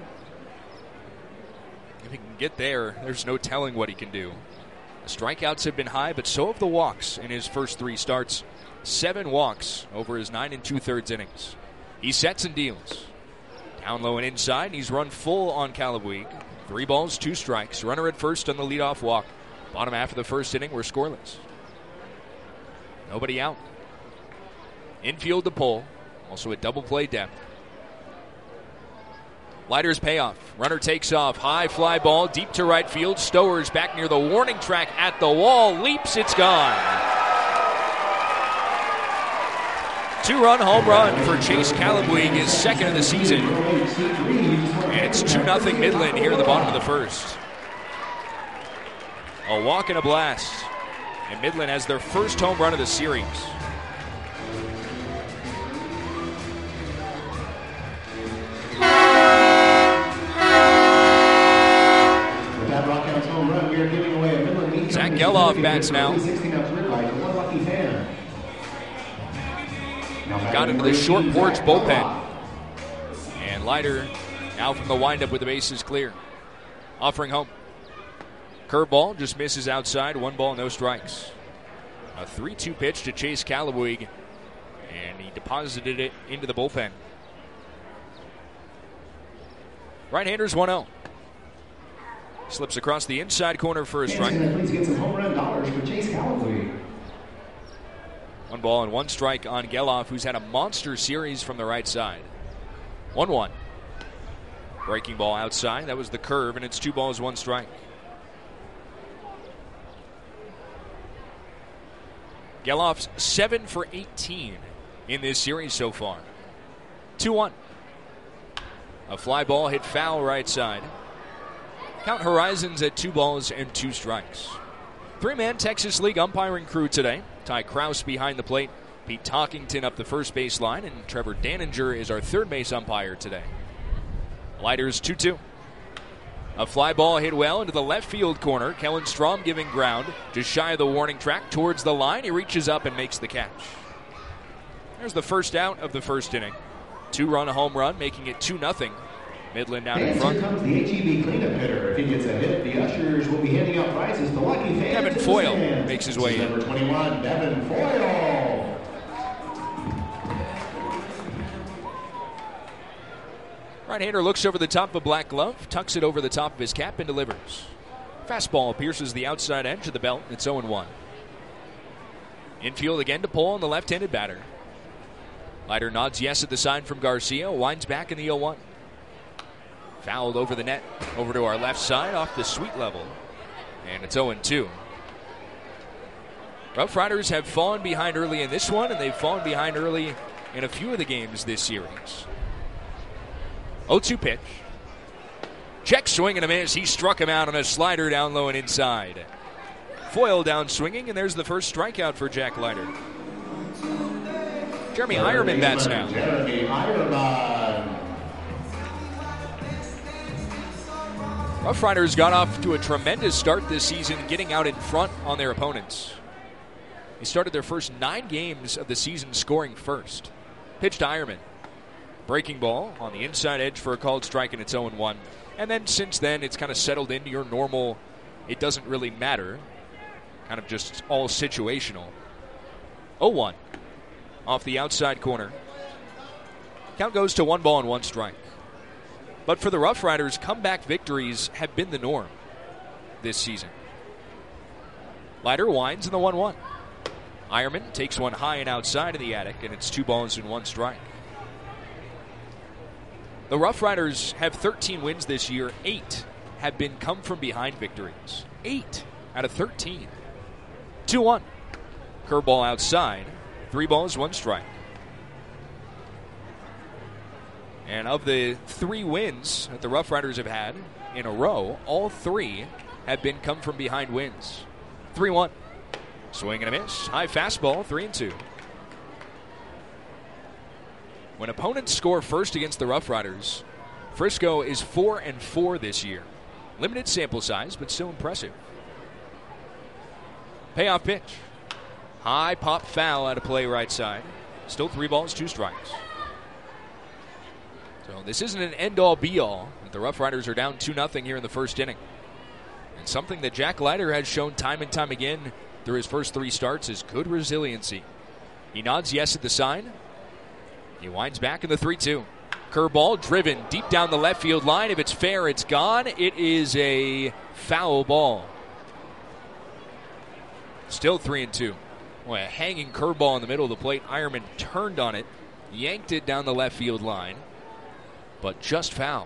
If he can get there, there's no telling what he can do. The strikeouts have been high, but so have the walks in his first three starts. Seven walks over his nine and two-thirds innings. He sets and deals. Down low and inside, and he's run full on Calabuig. Three balls, two strikes. Runner at first on the leadoff walk. Bottom half of the first inning, we're scoreless. Nobody out. Infield to pull. Also a double play depth. Leiter's payoff. Runner takes off. High fly ball deep to right field. Stowers back near the warning track at the wall. Leaps. It's gone. Two-run home run for Chase Calabuig, his second of the season. And it's two nothing Midland here in the bottom of the first. A walk and a blast. And Midland has their first home run of the series. Zach Geloff bats now. Got into the short porch bullpen. And Leiter now from the windup with the bases clear. Offering home. Curveball just misses outside. One ball, no strikes. A three two pitch to Chase Calabuig. And he deposited it into the bullpen. Right-handers one oh. Slips across the inside corner for a strike. Please get some home run dollars for Chase Calabuig. One ball and one strike on Geloff, who's had a monster series from the right side. one one. Breaking ball outside. That was the curve, and it's two balls, one strike. Geloff's seven for eighteen in this series so far. two one. A fly ball hit foul right side. Count Horizons at two balls and two strikes. Three-man Texas League umpiring crew today. Ty Kraus behind the plate. Pete Talkington up the first base line. And Trevor Daninger is our third base umpire today. Leiter's two two. A fly ball hit well into the left field corner. Kellen Strom giving ground just shy of the warning track towards the line. He reaches up and makes the catch. There's the first out of the first inning. Two-run home run, making it two nothing. Midland down in front. Here comes the H E B cleanup hitter. If he gets a hit, the ushers will be handing out prizes to lucky fans. Devin Foyle makes his way in. Number twenty-one, Devin Foyle. Right-hander looks over the top of a black glove, tucks it over the top of his cap, and delivers. Fastball pierces the outside edge of the belt. It's oh one. Infield again to pull on the left-handed batter. Leiter nods yes at the sign from Garcia. Winds back in the oh one. Fouled over the net, over to our left side, off the sweet level. And it's oh two. Rough Riders have fallen behind early in this one, and they've fallen behind early in a few of the games this series. oh two pitch. Check swing and a miss. He struck him out on a slider down low and inside. Foyle down swinging, and there's the first strikeout for Jack Leiter. Jeremy Ironman bats now. Jeremy Ironman. Rough Riders got off to a tremendous start this season, getting out in front on their opponents. They started their first nine games of the season scoring first. Pitch to Ironman. Breaking ball on the inside edge for a called strike, and it's oh and one. And then since then, it's kind of settled into your normal, it doesn't really matter, kind of just all situational. oh one off the outside corner. Count goes to one ball and one strike. But for the Rough Riders, comeback victories have been the norm this season. Leiter winds in the one one. Ironman takes one high and outside in the attic, and it's two balls and one strike. The Rough Riders have thirteen wins this year. Eight have been come-from-behind victories. Eight out of thirteen. two one. Curveball outside. Three balls, one strike. And of the three wins that the Rough Riders have had in a row, all three have been come-from-behind wins. three one. Swing and a miss. High fastball, three and two. When opponents score first against the Rough Riders, Frisco is four and four this year. Limited sample size, but still impressive. Payoff pitch. High pop foul out of play right side. Still three balls, two strikes. So this isn't an end-all, be-all. The Rough Riders are down two nothing here in the first inning. And something that Jack Leiter has shown time and time again through his first three starts is good resiliency. He nods yes at the sign. He winds back in the three two. Curveball driven deep down the left field line. If it's fair, it's gone. It is a foul ball. Still three and two. Boy, a hanging curveball in the middle of the plate. Ironman turned on it, yanked it down the left field line, but just foul.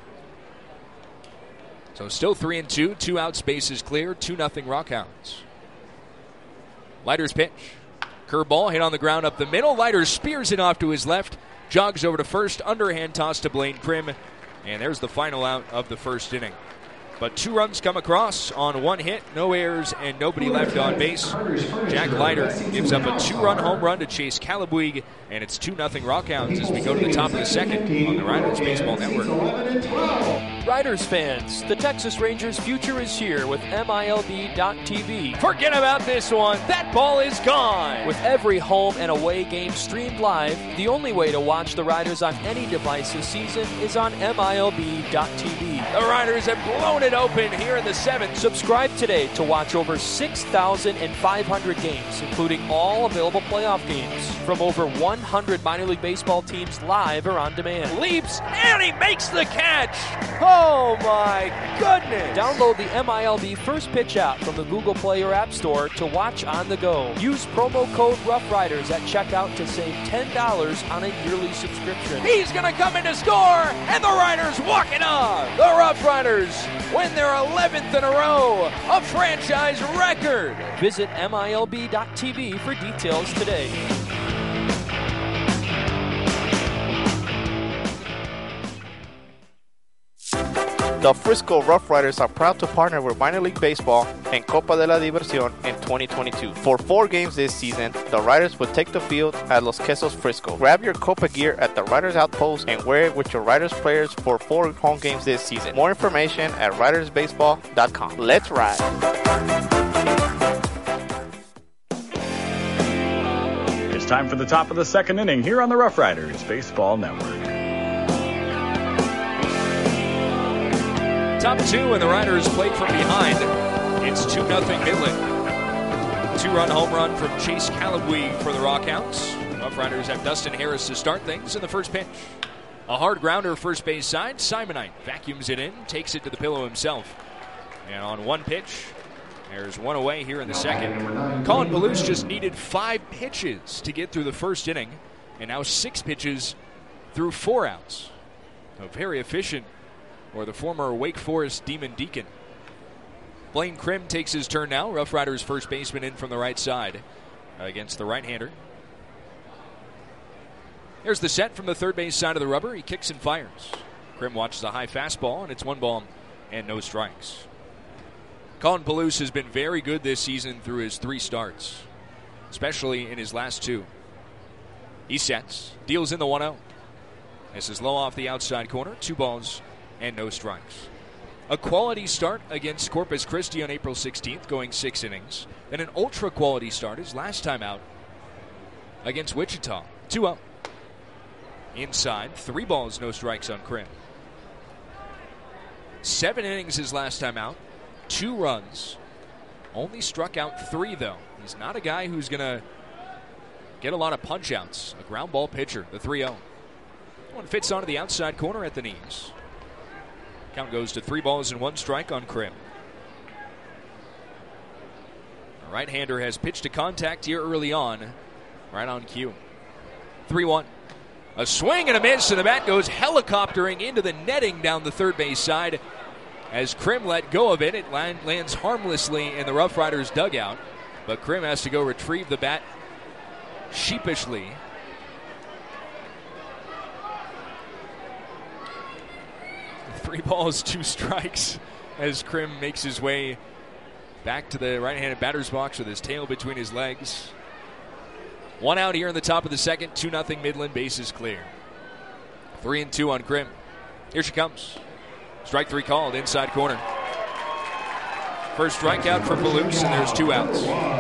So still three and two. Two out, spaces clear. Two nothing Rockhounds. Leiter's pitch. Curveball hit on the ground up the middle. Leiter spears it off to his left. Jogs over to first. Underhand toss to Blaine Krim. And there's the final out of the first inning. But two runs come across on one hit, no errors, and nobody left on base. Jack Leiter gives up a two-run home run to Chase Calabuig, and it's two nothing Rockhounds as we go to the top of the second on the Riders Baseball Network. Riders fans, the Texas Rangers' future is here with M I L B dot T V. Forget about this one. That ball is gone. With every home and away game streamed live, the only way to watch the Riders on any device this season is on M I L B dot T V. The Riders have blown it open here in the seventh. Subscribe today to watch over six thousand five hundred games, including all available playoff games from over one hundred minor league baseball teams live or on demand. Leaps, and he makes the catch. Oh, my goodness. Download the M I L B First Pitch app from the Google Play or App Store to watch on the go. Use promo code Rough Riders at checkout to save ten dollars on a yearly subscription. He's going to come in to score, and the Riders walk it off. The Rough Riders win their eleventh in a row, a franchise record. Visit M I L B dot T V for details today. The Frisco Rough Riders are proud to partner with Minor League Baseball and Copa de la Diversión in twenty twenty-two. For four games this season, the Riders will take the field at Los Quesos Frisco. Grab your Copa gear at the Riders Outpost and wear it with your Riders players for four home games this season. More information at riders baseball dot com. Let's ride! It's time for the top of the second inning here on the Rough Riders Baseball Network. Top two, and the Riders played from behind. It's two nothing Midland. Two-run home run from Chase Calabuig for the Rockhounds. Rough Riders have Dustin Harris to start things in the first pitch. A hard grounder first base side. Simonite vacuums it in, takes it to the pillow himself. And on one pitch, there's one away here in the second. Colin Palouse just needed five pitches to get through the first inning, and now six pitches through four outs. So very efficient, or the former Wake Forest Demon Deacon. Blaine Krim takes his turn now. Rough Riders first baseman in from the right side against the right-hander. There's the set from the third base side of the rubber. He kicks and fires. Krim watches a high fastball, and it's one ball and no strikes. Colin Palouse has been very good this season through his three starts, especially in his last two. He sets, deals in the one oh. This is low off the outside corner, two balls and no strikes. A quality start against Corpus Christi on April sixteenth, going six innings. Then an ultra-quality start his last time out against Wichita, two oh. Inside, three balls, no strikes on Krim. Seven innings his last time out, two runs. Only struck out three, though. He's not a guy who's going to get a lot of punch-outs. A ground ball pitcher, the three oh. One fits onto the outside corner at the knees. Count goes to three balls and one strike on Krim. The right-hander has pitched to contact here early on, right on cue. three one. A swing and a miss, and the bat goes helicoptering into the netting down the third base side. As Krim let go of it, it land, lands harmlessly in the Rough Riders dugout. But Krim has to go retrieve the bat sheepishly. Three balls, two strikes as Krim makes his way back to the right-handed batter's box with his tail between his legs. One out here in the top of the second, two nothing Midland, bases clear. Three and two on Krim. Here she comes. Strike three called, inside corner. First strikeout for Palouse, and there's two outs.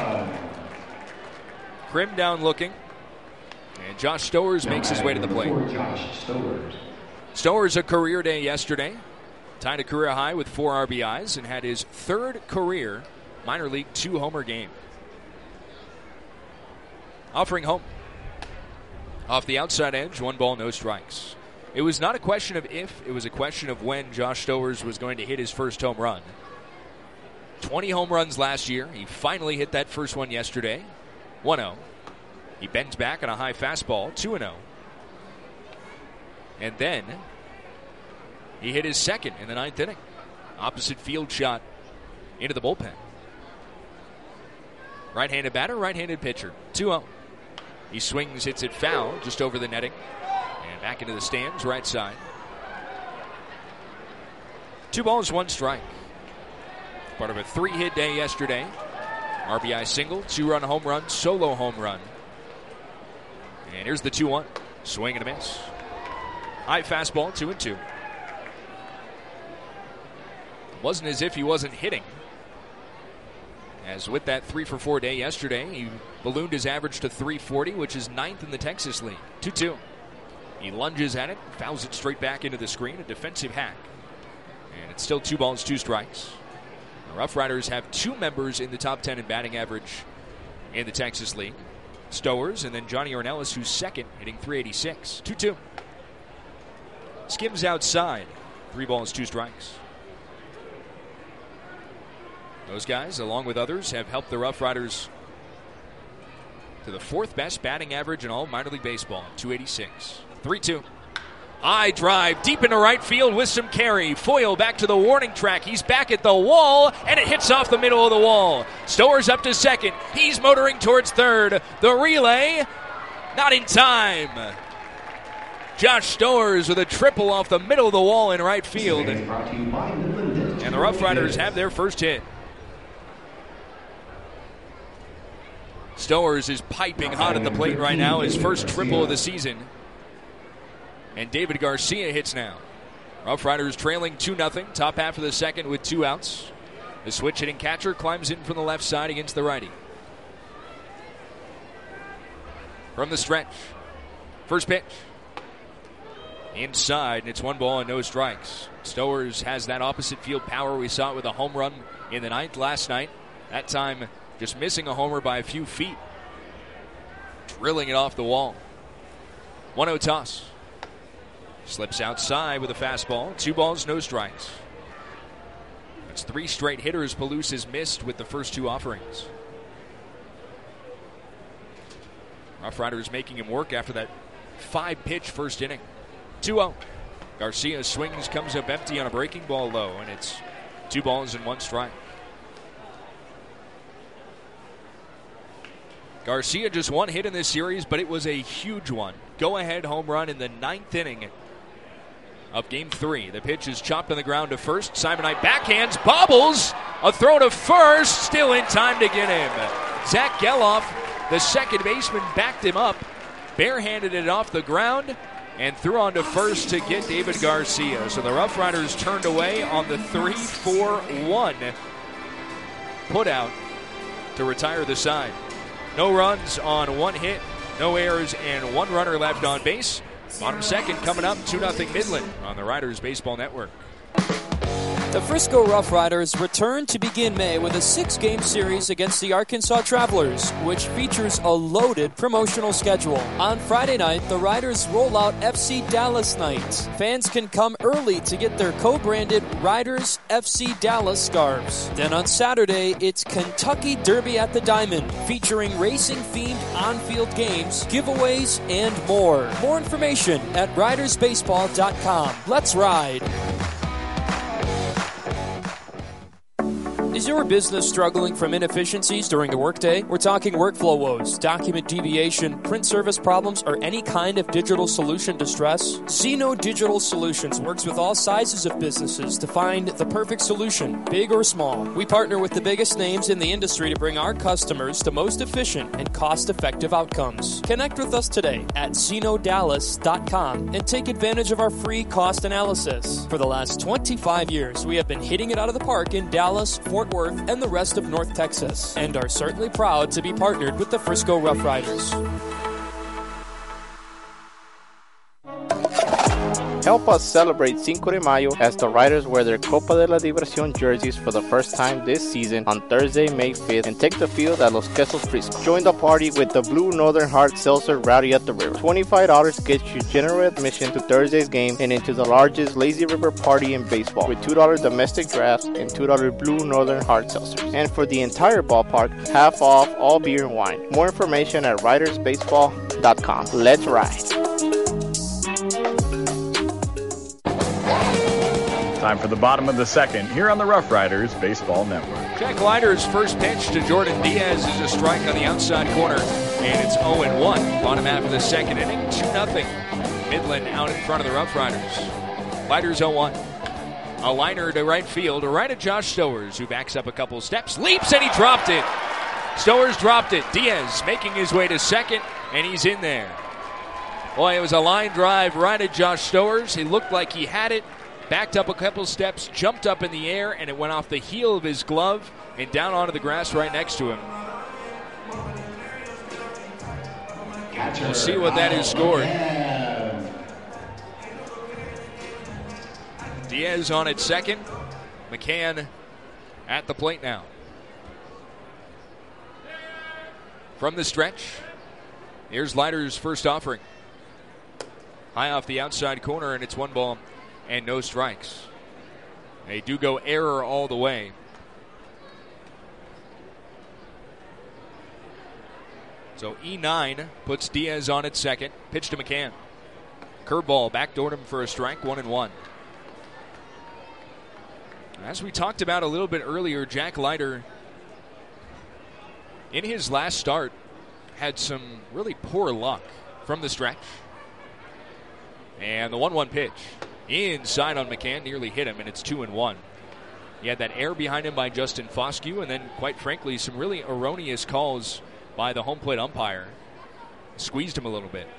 Krim down looking, and Josh Stowers makes his way to the plate. Stowers a career day yesterday. Tied a career high with four R B Is and had his third career minor league two-homer game. Offering home. Off the outside edge, one ball, no strikes. It was not a question of if, it was a question of when Josh Stowers was going to hit his first home run. twenty home runs last year. He finally hit that first one yesterday. one oh. He bends back on a high fastball, two oh. And then he hit his second in the ninth inning. Opposite field shot into the bullpen. Right-handed batter, right-handed pitcher, two oh. He swings, hits it foul, just over the netting. And back into the stands, right side. Two balls, one strike. Part of a three-hit day yesterday. R B I single, two-run home run, solo home run. And here's the two one. Swing and a miss. High fastball, two and two. Wasn't as if he wasn't hitting. As with that three for four day yesterday, he ballooned his average to three forty, which is ninth in the Texas League. two two. He lunges at it, fouls it straight back into the screen, a defensive hack. And it's still two balls, two strikes. The Rough Riders have two members in the top ten in batting average in the Texas League. Stowers and then Johnny Ornelas, who's second, hitting three eighty-six. two two. Skims outside. Three balls, two strikes. Those guys, along with others, have helped the Rough Riders to the fourth best batting average in all minor league baseball, two eighty-six. three two. High drive deep into right field with some carry. Foyle back to the warning track. He's back at the wall, and it hits off the middle of the wall. Stowers up to second. He's motoring towards third. The relay, not in time. Josh Stowers with a triple off the middle of the wall in right field. And the Rough Riders have their first hit. Stowers is piping hot at the plate right now, his first triple of the season. And David Garcia hits now. Rough Riders trailing two nothing, top half of the second with two outs. The switch hitting catcher climbs in from the left side against the righty. From the stretch. First pitch. Inside, and it's one ball and no strikes. Stowers has that opposite field power. We saw it with a home run in the ninth last night. That time, just missing a homer by a few feet. Drilling it off the wall. one oh toss. Slips outside with a fastball. Two balls, no strikes. That's three straight hitters Palouse has missed with the first two offerings. Rough Riders making him work after that five-pitch first inning. two oh. Garcia swings, comes up empty on a breaking ball low, and it's two balls and one strike. Garcia just one hit in this series, but it was a huge one. Go-ahead home run in the ninth inning of game three. The pitch is chopped on the ground to first. Simon Knight backhands, bobbles. A throw to first, still in time to get him. Zach Geloff, the second baseman, backed him up barehanded it off the ground and threw on to first to get David Garcia. So the Rough Riders turned away on the three four one put out to retire the side. No runs on one hit, no errors, and one runner left on base. Bottom second coming up, two nothing Midland on the Riders Baseball Network. The Frisco Rough Riders return to begin May with a six-game series against the Arkansas Travelers, which features a loaded promotional schedule. On Friday night, the Riders roll out F C Dallas Night. Fans can come early to get their co-branded Riders F C Dallas scarves. Then on Saturday, it's Kentucky Derby at the Diamond, featuring racing-themed on-field games, giveaways, and more. More information at riders baseball dot com. Let's ride! Is your business struggling from inefficiencies during the workday? We're talking workflow woes, document deviation, print service problems, or any kind of digital solution distress? Zeno Digital Solutions works with all sizes of businesses to find the perfect solution, big or small. We partner with the biggest names in the industry to bring our customers the most efficient and cost-effective outcomes. Connect with us today at zeno dallas dot com and take advantage of our free cost analysis. For the last twenty-five years, we have been hitting it out of the park in Dallas, Fort Worth, and the rest of North Texas, and are certainly proud to be partnered with the Frisco Rough Riders. Help us celebrate Cinco de Mayo as the Riders wear their Copa de la Diversión jerseys for the first time this season on Thursday, May fifth, and take the field at Los Quesos Frisco. Join the party with the Blue Northern Hard Seltzer Rowdy at the River. twenty-five dollars gets you general admission to Thursday's game and into the largest Lazy River party in baseball with two dollars domestic drafts and two dollars Blue Northern Hard Seltzers. And for the entire ballpark, half off all beer and wine. More information at riders baseball dot com. Let's ride. Time for the bottom of the second here on the Rough Riders Baseball Network. Jack Leiter's first pitch to Jordan Diaz is a strike on the outside corner, and it's oh and one. Bottom half of the second inning, two nothing. Midland out in front of the Rough Riders. Leiter's oh one. A liner to right field, right at Josh Stowers, who backs up a couple steps, leaps, and he dropped it. Stowers dropped it. Diaz making his way to second, and he's in there. Boy, it was a line drive right at Josh Stowers. He looked like he had it. Backed up a couple steps, jumped up in the air, and it went off the heel of his glove and down onto the grass right next to him. Catcher, we'll see what that is scored. Diaz on at second. McCann at the plate now. From the stretch, here's Leiter's first offering. High off the outside corner, and it's one ball and no strikes. They do go error all the way. So E nine puts Diaz on at second. Pitch to McCann. Curveball backdoored him for a strike, one and one. As we talked about a little bit earlier, Jack Leiter, in his last start, had some really poor luck from the stretch. And the one one pitch inside on McCann nearly hit him, and it's two and one. He had that air behind him by Justin Foscue, and then, quite frankly, some really erroneous calls by the home plate umpire. Squeezed him a little bit.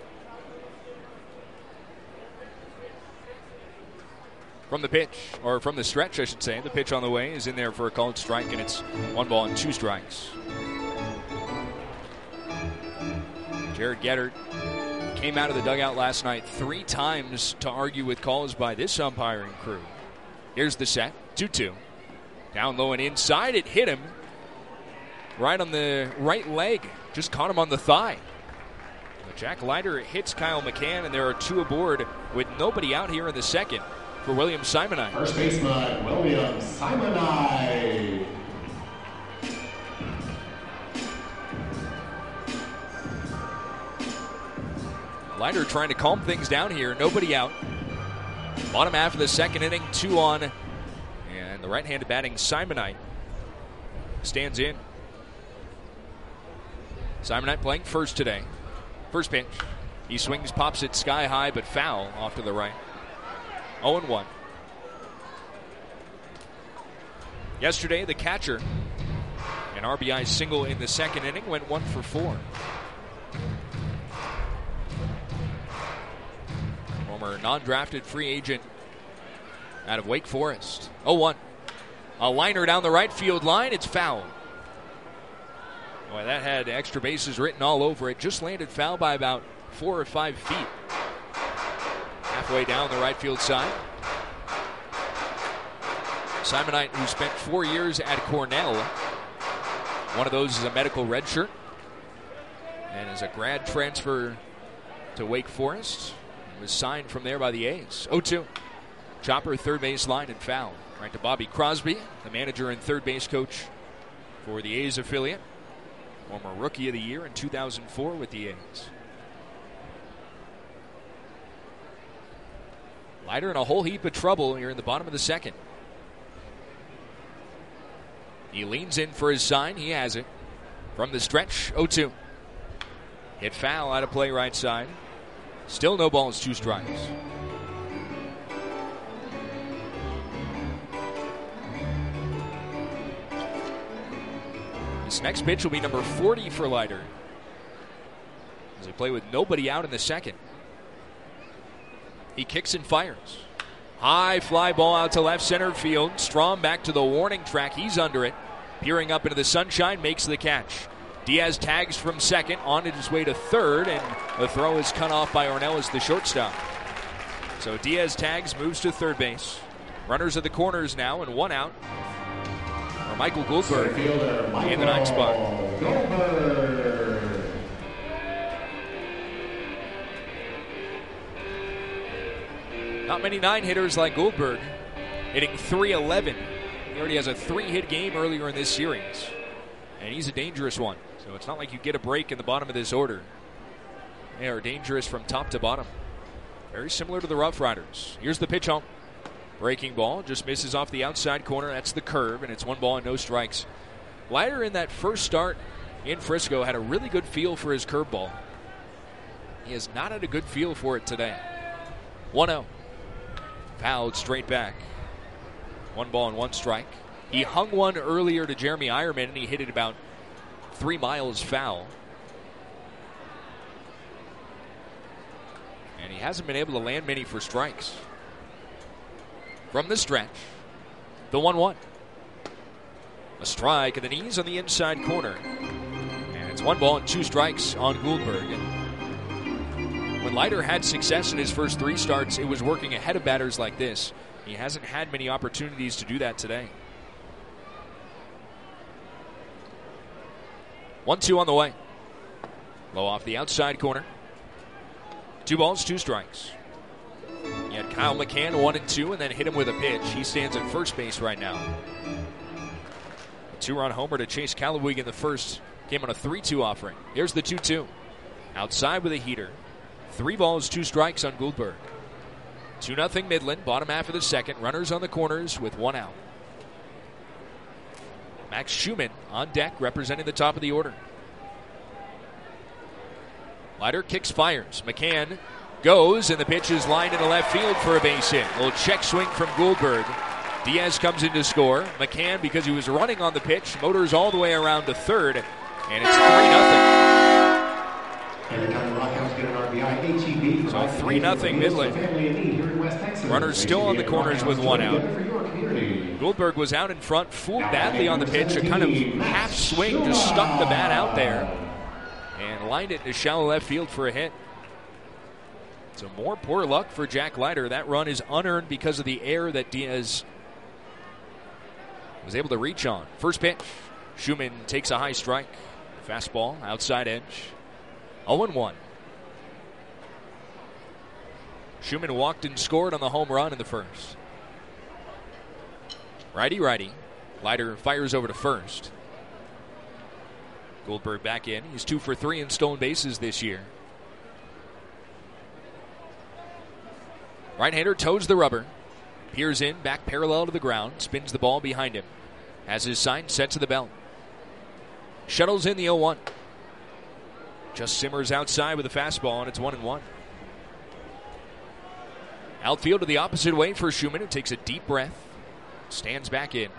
From the pitch, or from the stretch, I should say, the pitch on the way is in there for a called strike, and it's one ball and two strikes. Jared Gettert came out of the dugout last night three times to argue with calls by this umpiring crew. Here's the set, two two. Down low and inside, it hit him right on the right leg. Just caught him on the thigh. But Jack Leiter hits Kyle McCann, and there are two aboard with nobody out here in the second for William Simonite. First baseman, William Simonite. Leiter trying to calm things down here. Nobody out. Bottom half of the second inning, two on. And the right-handed batting Simonite stands in. Simonite playing first today. First pitch. He swings, pops it sky high, but foul off to the right. oh and one. Yesterday, the catcher, an R B I single in the second inning, went one for four. non-drafted free agent out of Wake Forest. oh one. A liner down the right field line. It's foul. Boy, that had extra bases written all over it. Just landed foul by about four or five feet. Halfway down the right field side. Simonite, who spent four years at Cornell. One of those is a medical redshirt. And is a grad transfer to Wake Forest. And was signed from there by the A's. oh two. Chopper, third base line, and foul. Right to Bobby Crosby, the manager and third base coach for the A's affiliate. Former Rookie of the Year in two thousand four with the A's. Leiter in a whole heap of trouble here in the bottom of the second. He leans in for his sign. He has it. From the stretch, oh two. Hit foul out of play right side. Still no balls, two strikes. This next pitch will be number forty for Leiter, as they play with nobody out in the second. He kicks and fires. High fly ball out to left center field. Strom back to the warning track. He's under it. Peering up into the sunshine, makes the catch. Diaz tags from second, on his way to third, and the throw is cut off by Ornelas, the shortstop. So Diaz tags, moves to third base. Runners at the corners now, and one out for Michael Goldberg in the ninth spot. Not many nine hitters like Goldberg, hitting three eleven. He already has a three-hit game earlier in this series, and he's a dangerous one. So it's not like you get a break in the bottom of this order. They are dangerous from top to bottom. Very similar to the Rough Riders. Here's the pitch home. Breaking ball, just misses off the outside corner. That's the curve, and it's one ball and no strikes. Leiter in that first start in Frisco had a really good feel for his curveball. He has not had a good feel for it today. one oh. Fouled straight back. One ball and one strike. He hung one earlier to Jeremy Ironman, and he hit it about three miles foul. And he hasn't been able to land many for strikes. From the stretch, the one one. A strike at the knees on the inside corner. And it's one ball and two strikes on Goldberg. And when Leiter had success in his first three starts, it was working ahead of batters like this. He hasn't had many opportunities to do that today. one two on the way. Low off the outside corner. Two balls, two strikes. You had Kyle McCann, one and two, and then hit him with a pitch. He stands at first base right now. A two-run homer to Chase Callawig in the first. Came on a three two offering. Here's the two two. Outside with a heater. Three balls, two strikes on Goldberg. two nothing Midland, bottom half of the second. Runners on the corners with one out. Max Schumann on deck, representing the top of the order. Leiter kicks, fires. McCann goes, and the pitch is lined into left field for a base hit. A little check swing from Goldberg. Diaz comes in to score. McCann, because he was running on the pitch, motors all the way around to third, and it's three nothing. So three nothing Midland. Runners still on the corners with one out. Goldberg was out in front, fooled badly on the pitch. A kind of half swing, just stuck the bat out there and lined it to shallow left field for a hit. So more poor luck for Jack Leiter. That run is unearned because of the air that Diaz was able to reach on. First pitch, Schumann takes a high strike. Fastball, outside edge. oh one. Schumann walked and scored on the home run in the first. Righty-righty. Leiter fires over to first. Goldberg back in. He's two for three in stolen bases this year. Right-hander toes the rubber. Peers in, back parallel to the ground. Spins the ball behind him. Has his sign set to the belt. Shuttles in the oh one. Just simmers outside with a fastball, and it's one and one. Outfield to the opposite way for Schumann, who takes a deep breath. Stands back in.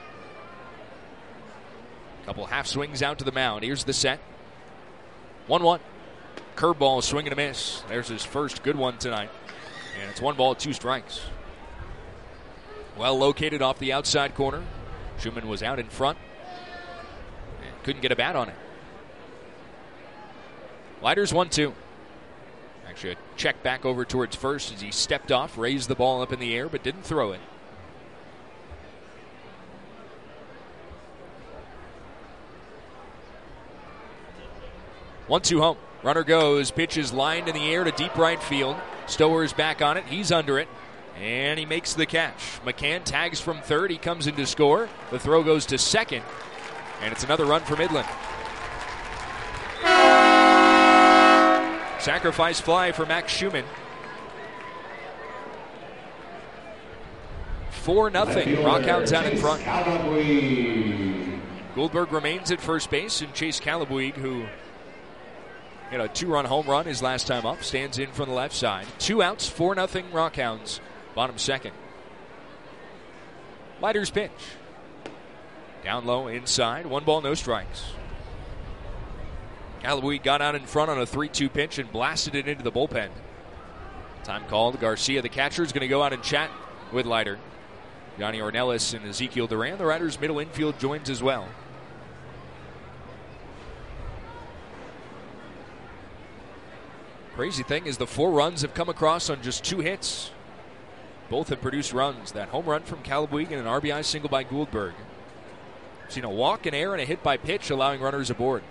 Couple half swings out to the mound. Here's the set. one one. Curveball, swing and a miss. There's his first good one tonight. And it's one ball, two strikes. Well located off the outside corner. Schumann was out in front and couldn't get a bat on it. Leiter's one two. Actually, a check back over towards first as he stepped off, raised the ball up in the air, but didn't throw it. one two home. Runner goes. Pitch is lined in the air to deep right field. Stower's back on it. He's under it. And he makes the catch. McCann tags from third. He comes in to score. The throw goes to second. And it's another run for Midland. Sacrifice fly for Max Schumann. four nothing. Rockhounds out in front. Goldberg remains at first base, and Chase Calabuig, who hit a two-run home run his last time up, stands in from the left side. Two outs, four nothing Rockhounds. Bottom second. Leiter's pitch. Down low, inside. One ball, no strikes. Calabuig got out in front on a three two pitch and blasted it into the bullpen. Time called. Garcia, the catcher, is going to go out and chat with Leiter. Johnny Ornelas and Ezekiel Duran. The Riders' middle infield joins as well. Crazy thing is the four runs have come across on just two hits. Both have produced runs. That home run from Calabuig and an R B I single by Goldberg. Seen a walk, an error, and a hit by pitch, allowing runners aboard.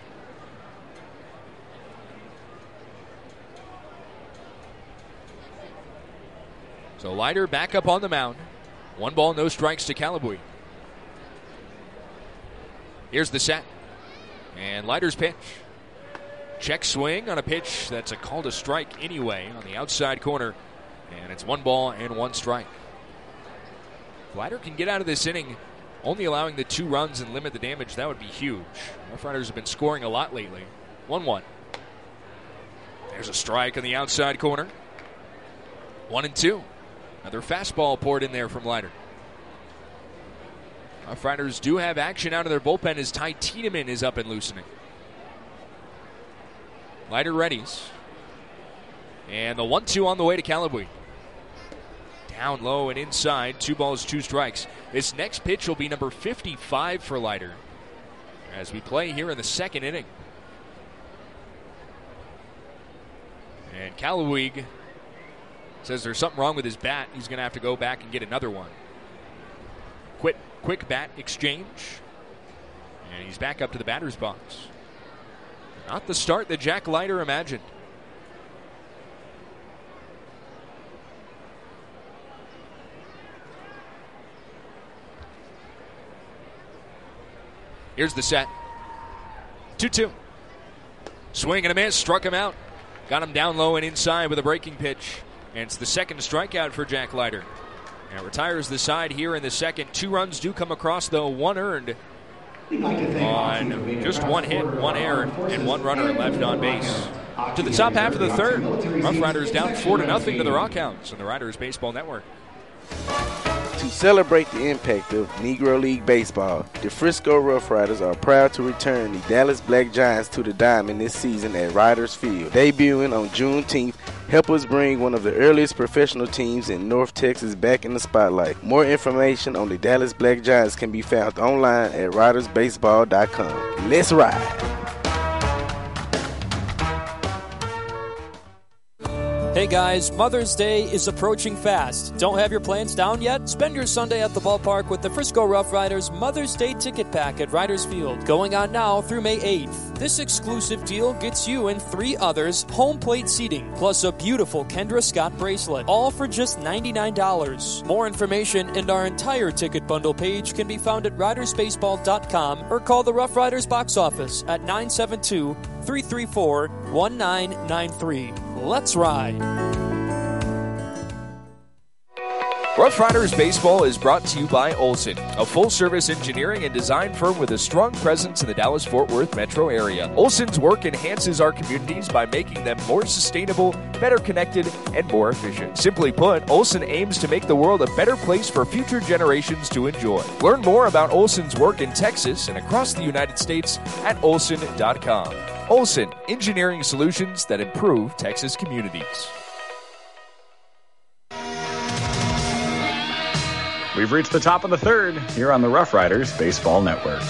So Leiter back up on the mound. One ball, no strikes to Calabuig. Here's the set. And Leiter's pitch. Check swing on a pitch that's a call to strike anyway on the outside corner. And it's one ball and one strike. Leiter can get out of this inning only allowing the two runs and limit the damage. That would be huge. Rough Riders have been scoring a lot lately. one one. There's a strike on the outside corner. One and two. Another fastball poured in there from Leiter. Rough Riders do have action out of their bullpen as Ty Tiedemann is up and loosening. Leiter readies. And the one two on the way to Calabuig. Down low and inside. Two balls, two strikes. This next pitch will be number fifty-five for Leiter as we play here in the second inning. And Calabuig says there's something wrong with his bat. He's going to have to go back and get another one. Quick, quick bat exchange. And he's back up to the batter's box. Not the start that Jack Leiter imagined. Here's the set. two two. Swing and a miss. Struck him out. Got him down low and inside with a breaking pitch. And it's the second strikeout for Jack Leiter. Now retires the side here in the second. Two runs do come across, though. One earned on just one hit, one error, and one runner left on base. To the top half of the third. Rough Riders down four to nothing to the Rockhounds on the Riders Baseball Network. To celebrate the impact of Negro League Baseball, the Frisco Rough Riders are proud to return the Dallas Black Giants to the diamond this season at Riders Field. Debuting on Juneteenth, help us bring one of the earliest professional teams in North Texas back in the spotlight. More information on the Dallas Black Giants can be found online at riders baseball dot com. Let's ride! Hey guys, Mother's Day is approaching fast. Don't have your plans down yet? Spend your Sunday at the ballpark with the Frisco Rough Riders Mother's Day ticket pack at Riders Field, going on now through May eighth. This exclusive deal gets you and three others home plate seating, plus a beautiful Kendra Scott bracelet, all for just ninety-nine dollars. More information and our entire ticket bundle page can be found at riders baseball dot com or call the Rough Riders box office at nine seven two, three three four, one nine nine three. Let's ride. Rough Riders Baseball is brought to you by Olson, a full-service engineering and design firm with a strong presence in the Dallas-Fort Worth metro area. Olson's work enhances our communities by making them more sustainable, better connected, and more efficient. Simply put, Olson aims to make the world a better place for future generations to enjoy. Learn more about Olson's work in Texas and across the United States at olson dot com. Olson, engineering solutions that improve Texas communities. We've reached the top of the third here on the Rough Riders Baseball Network.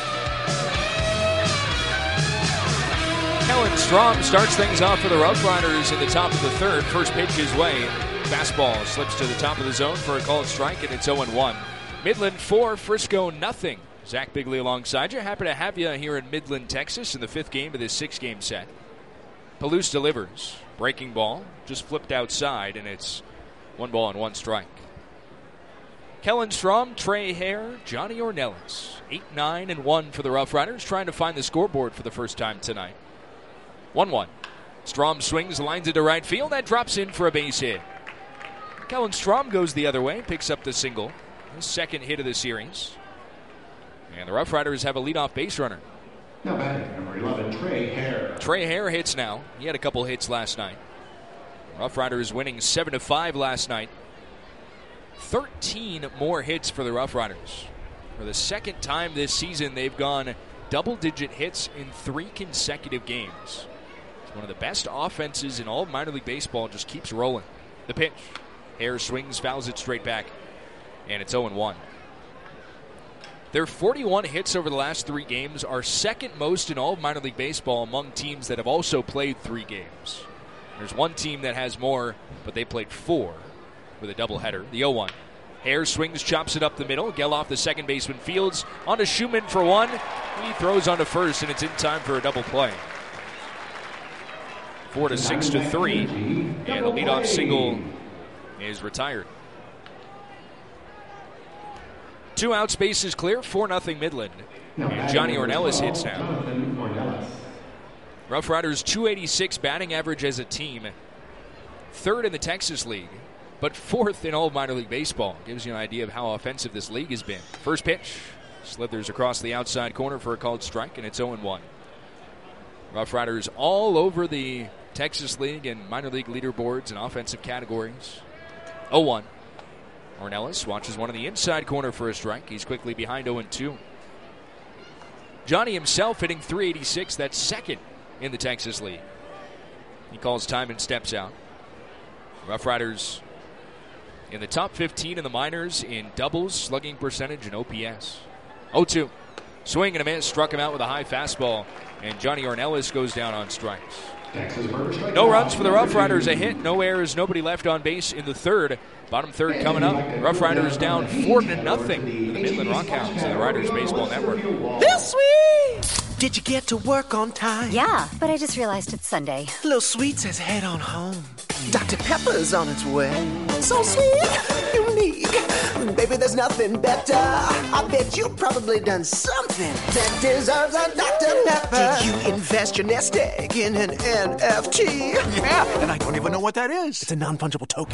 Kellen Strom starts things off for the Rough Riders in the top of the third. First pitch his way. Fastball slips to the top of the zone for a called strike, and it's oh one. Midland four, Frisco nothing. Zach Bigley alongside you. Happy to have you here in Midland, Texas in the fifth game of this six-game set. Palouse delivers. Breaking ball. Just flipped outside, and it's one ball and one strike. Kellen Strom, Trey Hare, Johnny Ornelas. eight, nine, and one for the Rough Riders, trying to find the scoreboard for the first time tonight. one one. Strom swings, lines it to right field. That drops in for a base hit. Kellen Strom goes the other way, picks up the single. His second hit of the series. And the Rough Riders have a leadoff base runner. Now batting, number eleven, Trey Hare. Trey Hare hits now. He had a couple hits last night. Rough Riders winning seven to five last night. thirteen more hits for the Rough Riders. For the second time this season, they've gone double-digit hits in three consecutive games. It's one of the best offenses in all of minor league baseball. Just keeps rolling. The pitch. Hare swings, fouls it straight back, and it's oh one. Their forty-one hits over the last three games are second most in all of minor league baseball among teams that have also played three games. There's one team that has more, but they played four with a doubleheader. The oh one. Hare swings, chops it up the middle. Geloff, the second baseman, fields onto Schumann for one. He throws onto first, and it's in time for a double play. Four to six to three, and the leadoff single is retired. Two outs, bases clear, four nothing Midland. And Johnny Ornelas hits now. Rough Riders two eighty-six batting average as a team. Third in the Texas League, but fourth in all of minor league baseball. Gives you an idea of how offensive this league has been. First pitch, slithers across the outside corner for a called strike, and it's oh one. Rough Riders all over the Texas League and minor league leaderboards and offensive categories. oh one. Ornelas watches one in the inside corner for a strike. He's quickly behind oh two. Johnny himself hitting three eighty-six. That's second in the Texas League. He calls time and steps out. Rough Riders in the top fifteen in the minors in doubles, slugging percentage, and O P S. oh two. Swing and a miss. Struck him out with a high fastball. And Johnny Ornelas goes down on strikes. No runs for the Rough Riders, a hit, no errors, nobody left on base in the third. Bottom third coming up. Rough Riders down four to nothing to the Midland Rockhounds and the Riders Baseball Network. This sweet! Did you get to work on time? Yeah, but I just realized it's Sunday. Little Sweet says head on home. Doctor Pepper's on its way. So sweet, unique. Baby, there's nothing better. I bet you've probably done something that deserves a Doctor Pepper. Did you invest your nest egg in an N F T? Yeah, and I don't even know what that is. It's a non-fungible token.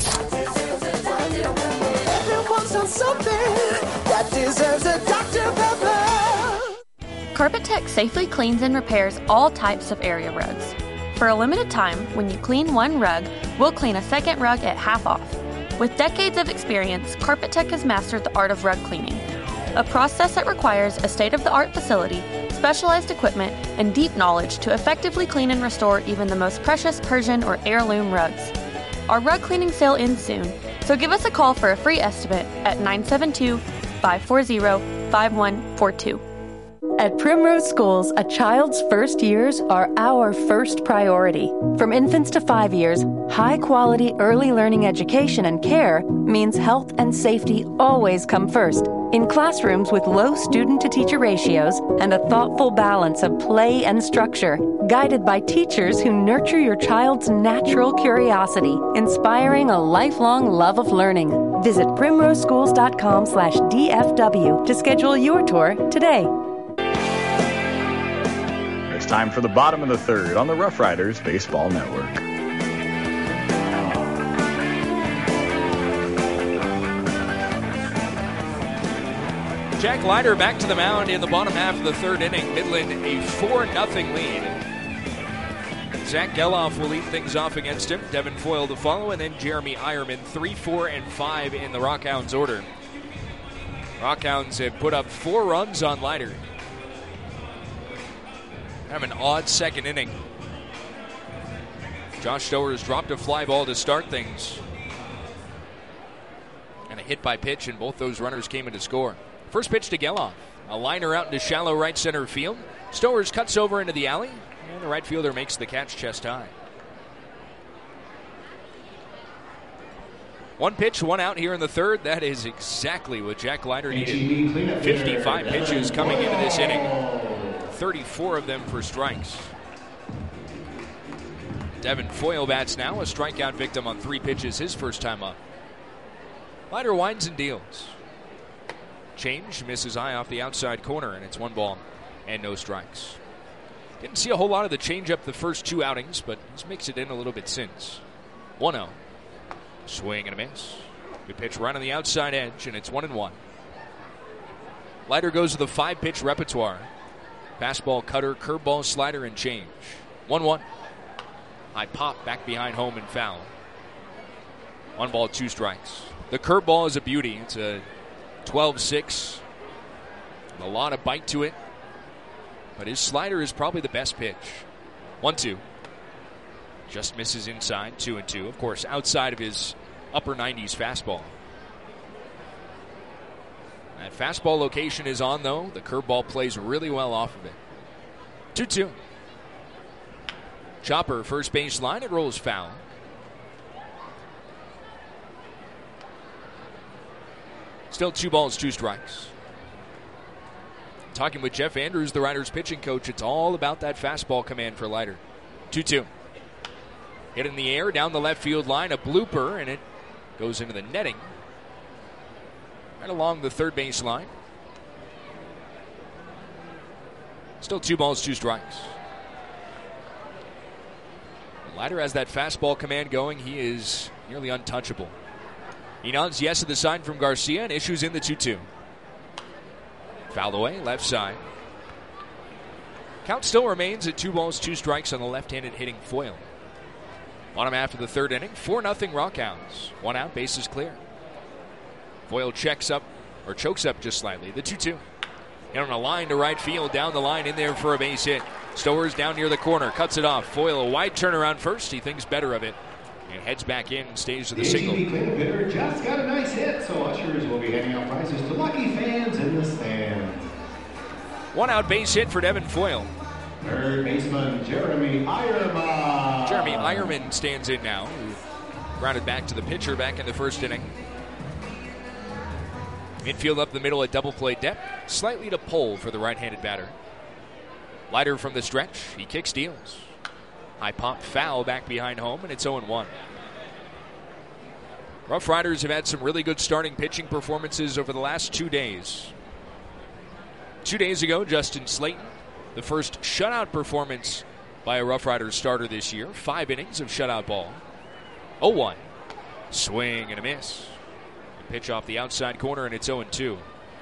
Everyone's on something that deserves a Doctor Pepper. Carpet Tech safely cleans and repairs all types of area rugs. For a limited time, when you clean one rug, we'll clean a second rug at half off. With decades of experience, Carpet Tech has mastered the art of rug cleaning, a process that requires a state-of-the-art facility, specialized equipment, and deep knowledge to effectively clean and restore even the most precious Persian or heirloom rugs. Our rug cleaning sale ends soon, so give us a call for a free estimate at nine seven two, five four zero, five one four two. At Primrose Schools, a child's first years are our first priority. From infants to five years, high-quality early learning education and care means health and safety always come first. In classrooms with low student-to-teacher ratios and a thoughtful balance of play and structure, guided by teachers who nurture your child's natural curiosity, inspiring a lifelong love of learning. Visit primroseschools.com slash DFW to schedule your tour today. It's time for the bottom of the third on the Rough Riders Baseball Network. Jack Leiter back to the mound in the bottom half of the third inning. Midland a four nothing lead. Zach Geloff will lead things off against him. Devin Foyle to follow, and then Jeremy Eierman, three, four, and five in the Rockhounds order. Rockhounds have put up four runs on Leiter. Have an odd second inning. Josh Stower has dropped a fly ball to start things. And a hit by pitch, and both those runners came in to score. First pitch to Geloff. A liner out into shallow right center field. Stowers cuts over into the alley, and the right fielder makes the catch chest high. One pitch, one out here in the third. That is exactly what Jack Leiter needed. fifty-five pitches coming into this inning. thirty-four of them for strikes. Devin Foyle bats now, a strikeout victim on three pitches his first time up. Leiter winds and deals. Change, misses high off the outside corner, and it's one ball and no strikes. Didn't see a whole lot of the changeup the first two outings, but he's mixed it in a little bit since. one oh. Swing and a miss. Good pitch right on the outside edge, and it's one and one. Leiter goes to the five-pitch repertoire. Fastball, cutter, curveball, slider, and change. one one. High pop back behind home and foul. One ball, two strikes. The curveball is a beauty. It's a twelve six. A lot of bite to it. But his slider is probably the best pitch. one two. Just misses inside, two and two. Of course, outside of his upper nineties fastball. That fastball location is on, though. The curveball plays really well off of it. two two. Chopper, first base line. It rolls foul. Still two balls, two strikes. Talking with Jeff Andrews, the Riders pitching coach, it's all about that fastball command for Leiter. two two. Hit in the air, down the left field line, a blooper, and it goes into the netting. Right along the third base line. Still two balls, two strikes. Leiter has that fastball command going. He is nearly untouchable. He nods yes to the sign from Garcia and issues in the two two. Fouled away, left side. Count still remains at two balls, two strikes on the left-handed hitting Foyle. Bottom half of the third inning, four nothing Rockhounds. One out, bases clear. Foyle checks up, or chokes up just slightly. The two two. Hit on a line to right field, down the line, in there for a base hit. Stowers down near the corner, cuts it off. Foyle a wide turnaround first. He thinks better of it and heads back in and stays to the, the single. The cleanup hitter just got a nice hit, so ushers will be handing out prizes to lucky fans in the stand. One out base hit for Devin Foyle. Third baseman Jeremy Eierman. Jeremy Eierman stands in now. Grounded back to the pitcher back in the first inning. Midfield up the middle at double play depth. Slightly to pole for the right-handed batter. Leiter from the stretch. He kicks, deals. High pop foul back behind home, and it's oh one. Rough Riders have had some really good starting pitching performances over the last two days. Two days ago, Justin Slayton, the first shutout performance by a Rough Riders starter this year. Five innings of shutout ball. oh one. Swing and a miss. A pitch off the outside corner, and it's oh two.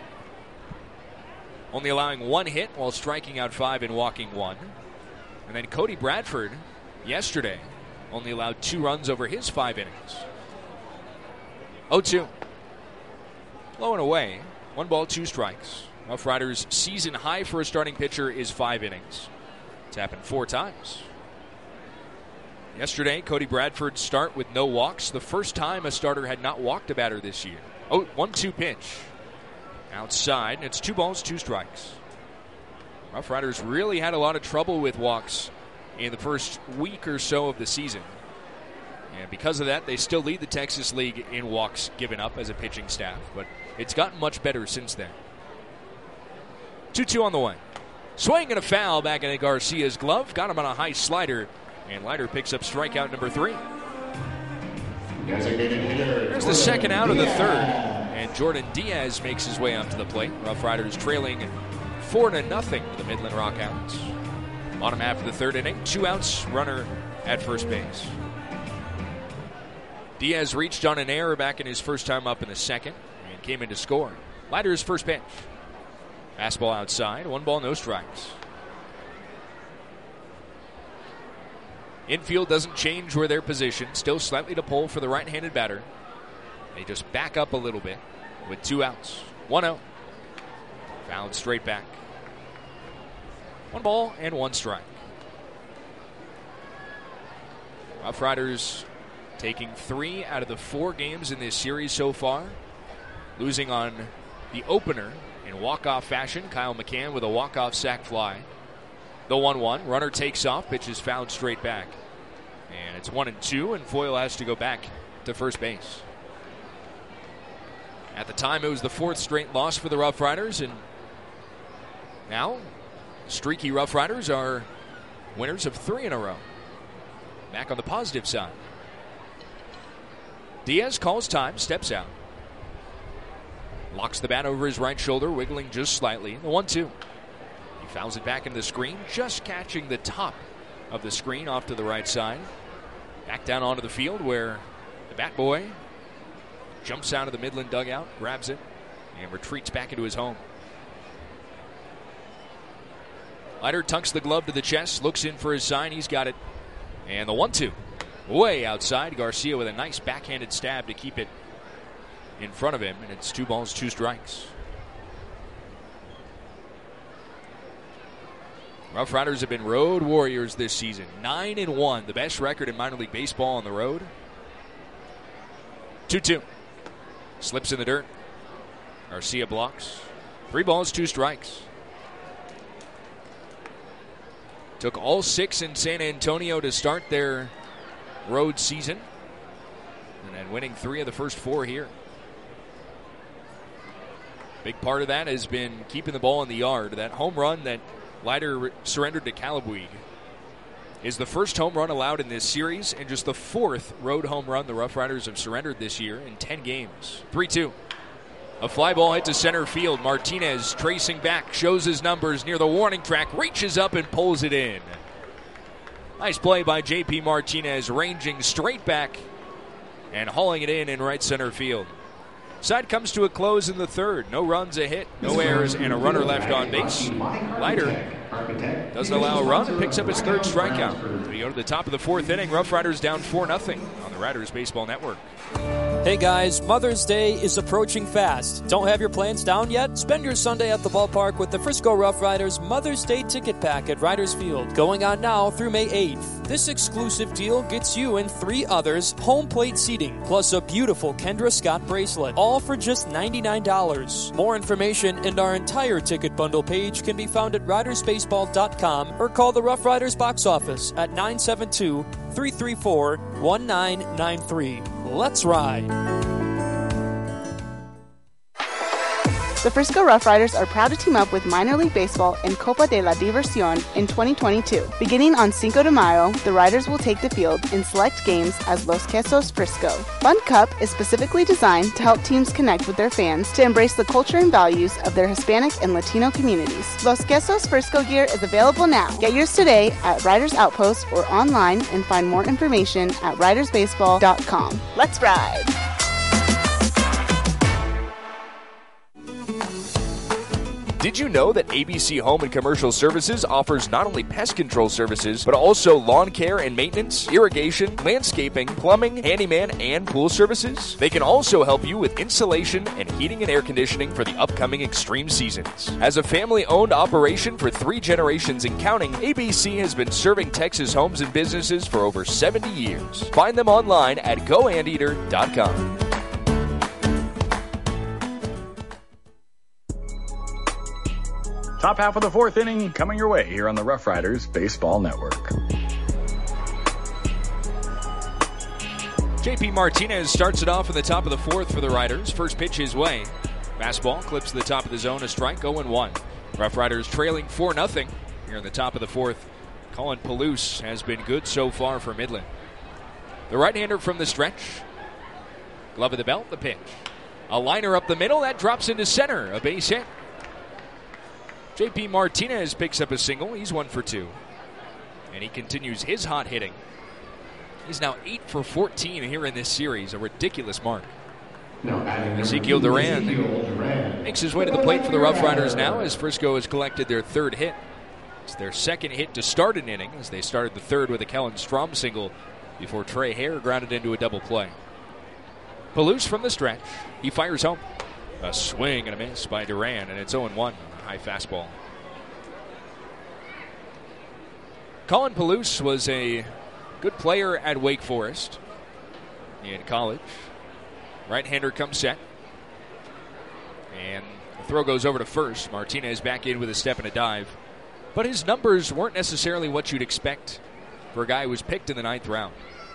Only allowing one hit while striking out five and walking one. And then Cody Bradford, yesterday, only allowed two runs over his five innings. oh two. Low and away. One ball, two strikes. Rough Riders' season high for a starting pitcher is five innings. It's happened four times. Yesterday, Cody Bradford's start with no walks. The first time a starter had not walked a batter this year. Oh, one two pitch. Outside, and it's two balls, two strikes. Rough Riders really had a lot of trouble with walks in the first week or so of the season. And because of that, they still lead the Texas League in walks given up as a pitching staff. But it's gotten much better since then. two two on the way. Swing and a foul back into Garcia's glove. Got him on a high slider. And Leiter picks up strikeout number three. There's the second out of the third. And Jordan Diaz makes his way up to the plate. Rough Riders trailing four to nothing to the Midland Rockhounds. Bottom half of the third inning. Two outs, runner at first base. Diaz reached on an error back in his first time up in the second and came in to score. Leiter's first pitch. Fastball outside, one ball, no strikes. Infield doesn't change where they're positioned. Still slightly to pole for the right-handed batter. They just back up a little bit with two outs. one oh. Fouled straight back. One ball and one strike. Rough Riders taking three out of the four games in this series so far. losing on the opener in walk-off fashion. Kyle McCann with a walk-off sac fly. The one one. Runner takes off. Pitch is fouled straight back. And it's one and two, and Foyle has to go back to first base. At the time, it was the fourth straight loss for the Rough Riders, and now streaky Rough Riders are winners of three in a row. Back on the positive side. Diaz calls time, steps out. Locks the bat over his right shoulder, wiggling just slightly. The one two. He fouls it back into the screen, just catching the top of the screen off to the right side. Back down onto the field where the bat boy jumps out of the Midland dugout, grabs it, and retreats back into his home. Leiter tucks the glove to the chest, looks in for his sign. He's got it. And the one two. Way outside. Garcia with a nice backhanded stab to keep it in front of him. And it's two balls, two strikes. Rough Riders have been road warriors this season. nine and one. The best record in minor league baseball on the road. two two. Slips in the dirt. Garcia blocks. Three balls, two strikes. Took all six in San Antonio to start their road season. And then winning three of the first four here. Big part of that has been keeping the ball in the yard. That home run that Leiter re- surrendered to Calabuig is the first home run allowed in this series and just the fourth road home run the Rough Riders have surrendered this year in ten games. three two. A fly ball hit to center field. Martinez tracing back, shows his numbers near the warning track, reaches up and pulls it in. Nice play by J P Martinez, ranging straight back and hauling it in in right center field. Side comes to a close in the third. No runs, a hit, no errors, and a runner left on base. Leiter doesn't allow a run and picks up his third strikeout. We go to the top of the fourth inning. Rough Riders down four nothing on the Riders Baseball Network. Hey guys, Mother's Day is approaching fast. Don't have your plans down yet? Spend your Sunday at the ballpark with the Frisco Rough Riders Mother's Day ticket pack at Riders Field, going on now through May eighth. This exclusive deal gets you and three others home plate seating, plus a beautiful Kendra Scott bracelet, all for just ninety-nine dollars. More information and our entire ticket bundle page can be found at riders baseball dot com or call the Rough Riders box office at nine seven two, three three four, one nine nine three. Let's ride. The Frisco Rough Riders are proud to team up with minor league baseball in Copa de la Diversión in twenty twenty-two. Beginning on Cinco de Mayo, the Riders will take the field in select games as Los Quesos Frisco. Fun Cup is specifically designed to help teams connect with their fans to embrace the culture and values of their Hispanic and Latino communities. Los Quesos Frisco gear is available now. Get yours today at Riders Outpost or online and find more information at riders baseball dot com. Let's ride! Did you know that A B C Home and Commercial Services offers not only pest control services, but also lawn care and maintenance, irrigation, landscaping, plumbing, handyman, and pool services? They can also help you with insulation and heating and air conditioning for the upcoming extreme seasons. As a family-owned operation for three generations and counting, A B C has been serving Texas homes and businesses for over seventy years. Find them online at go anteater dot com. Top half of the fourth inning coming your way here on the Rough Riders Baseball Network. J P Martinez starts it off in the top of the fourth for the Riders. First pitch his way. Fastball clips to the top of the zone, a strike, oh and one. Rough Riders trailing four nothing here in the top of the fourth. Colin Palouse has been good so far for Midland. The right-hander from the stretch. Glove of the belt, the pitch. A liner up the middle, that drops into center, a base hit. J P Martinez picks up a single. He's one for two. And he continues his hot hitting. He's now eight for fourteen here in this series, a ridiculous mark. Ezekiel Duran makes his way to the plate for the Rough Riders now as Frisco has collected their third hit. It's their second hit to start an inning as they started the third with a Kellen Strom single before Trey Hare grounded into a double play. Palouse from the stretch. He fires home. A swing and a miss by Duran, and it's oh and one. High fastball. Colin Palouse was a good player at Wake Forest in college. Right-hander comes set. throw goes over to first. Martinez back in with a step and a dive. But his numbers weren't necessarily what you'd expect for a guy who was picked in the ninth round.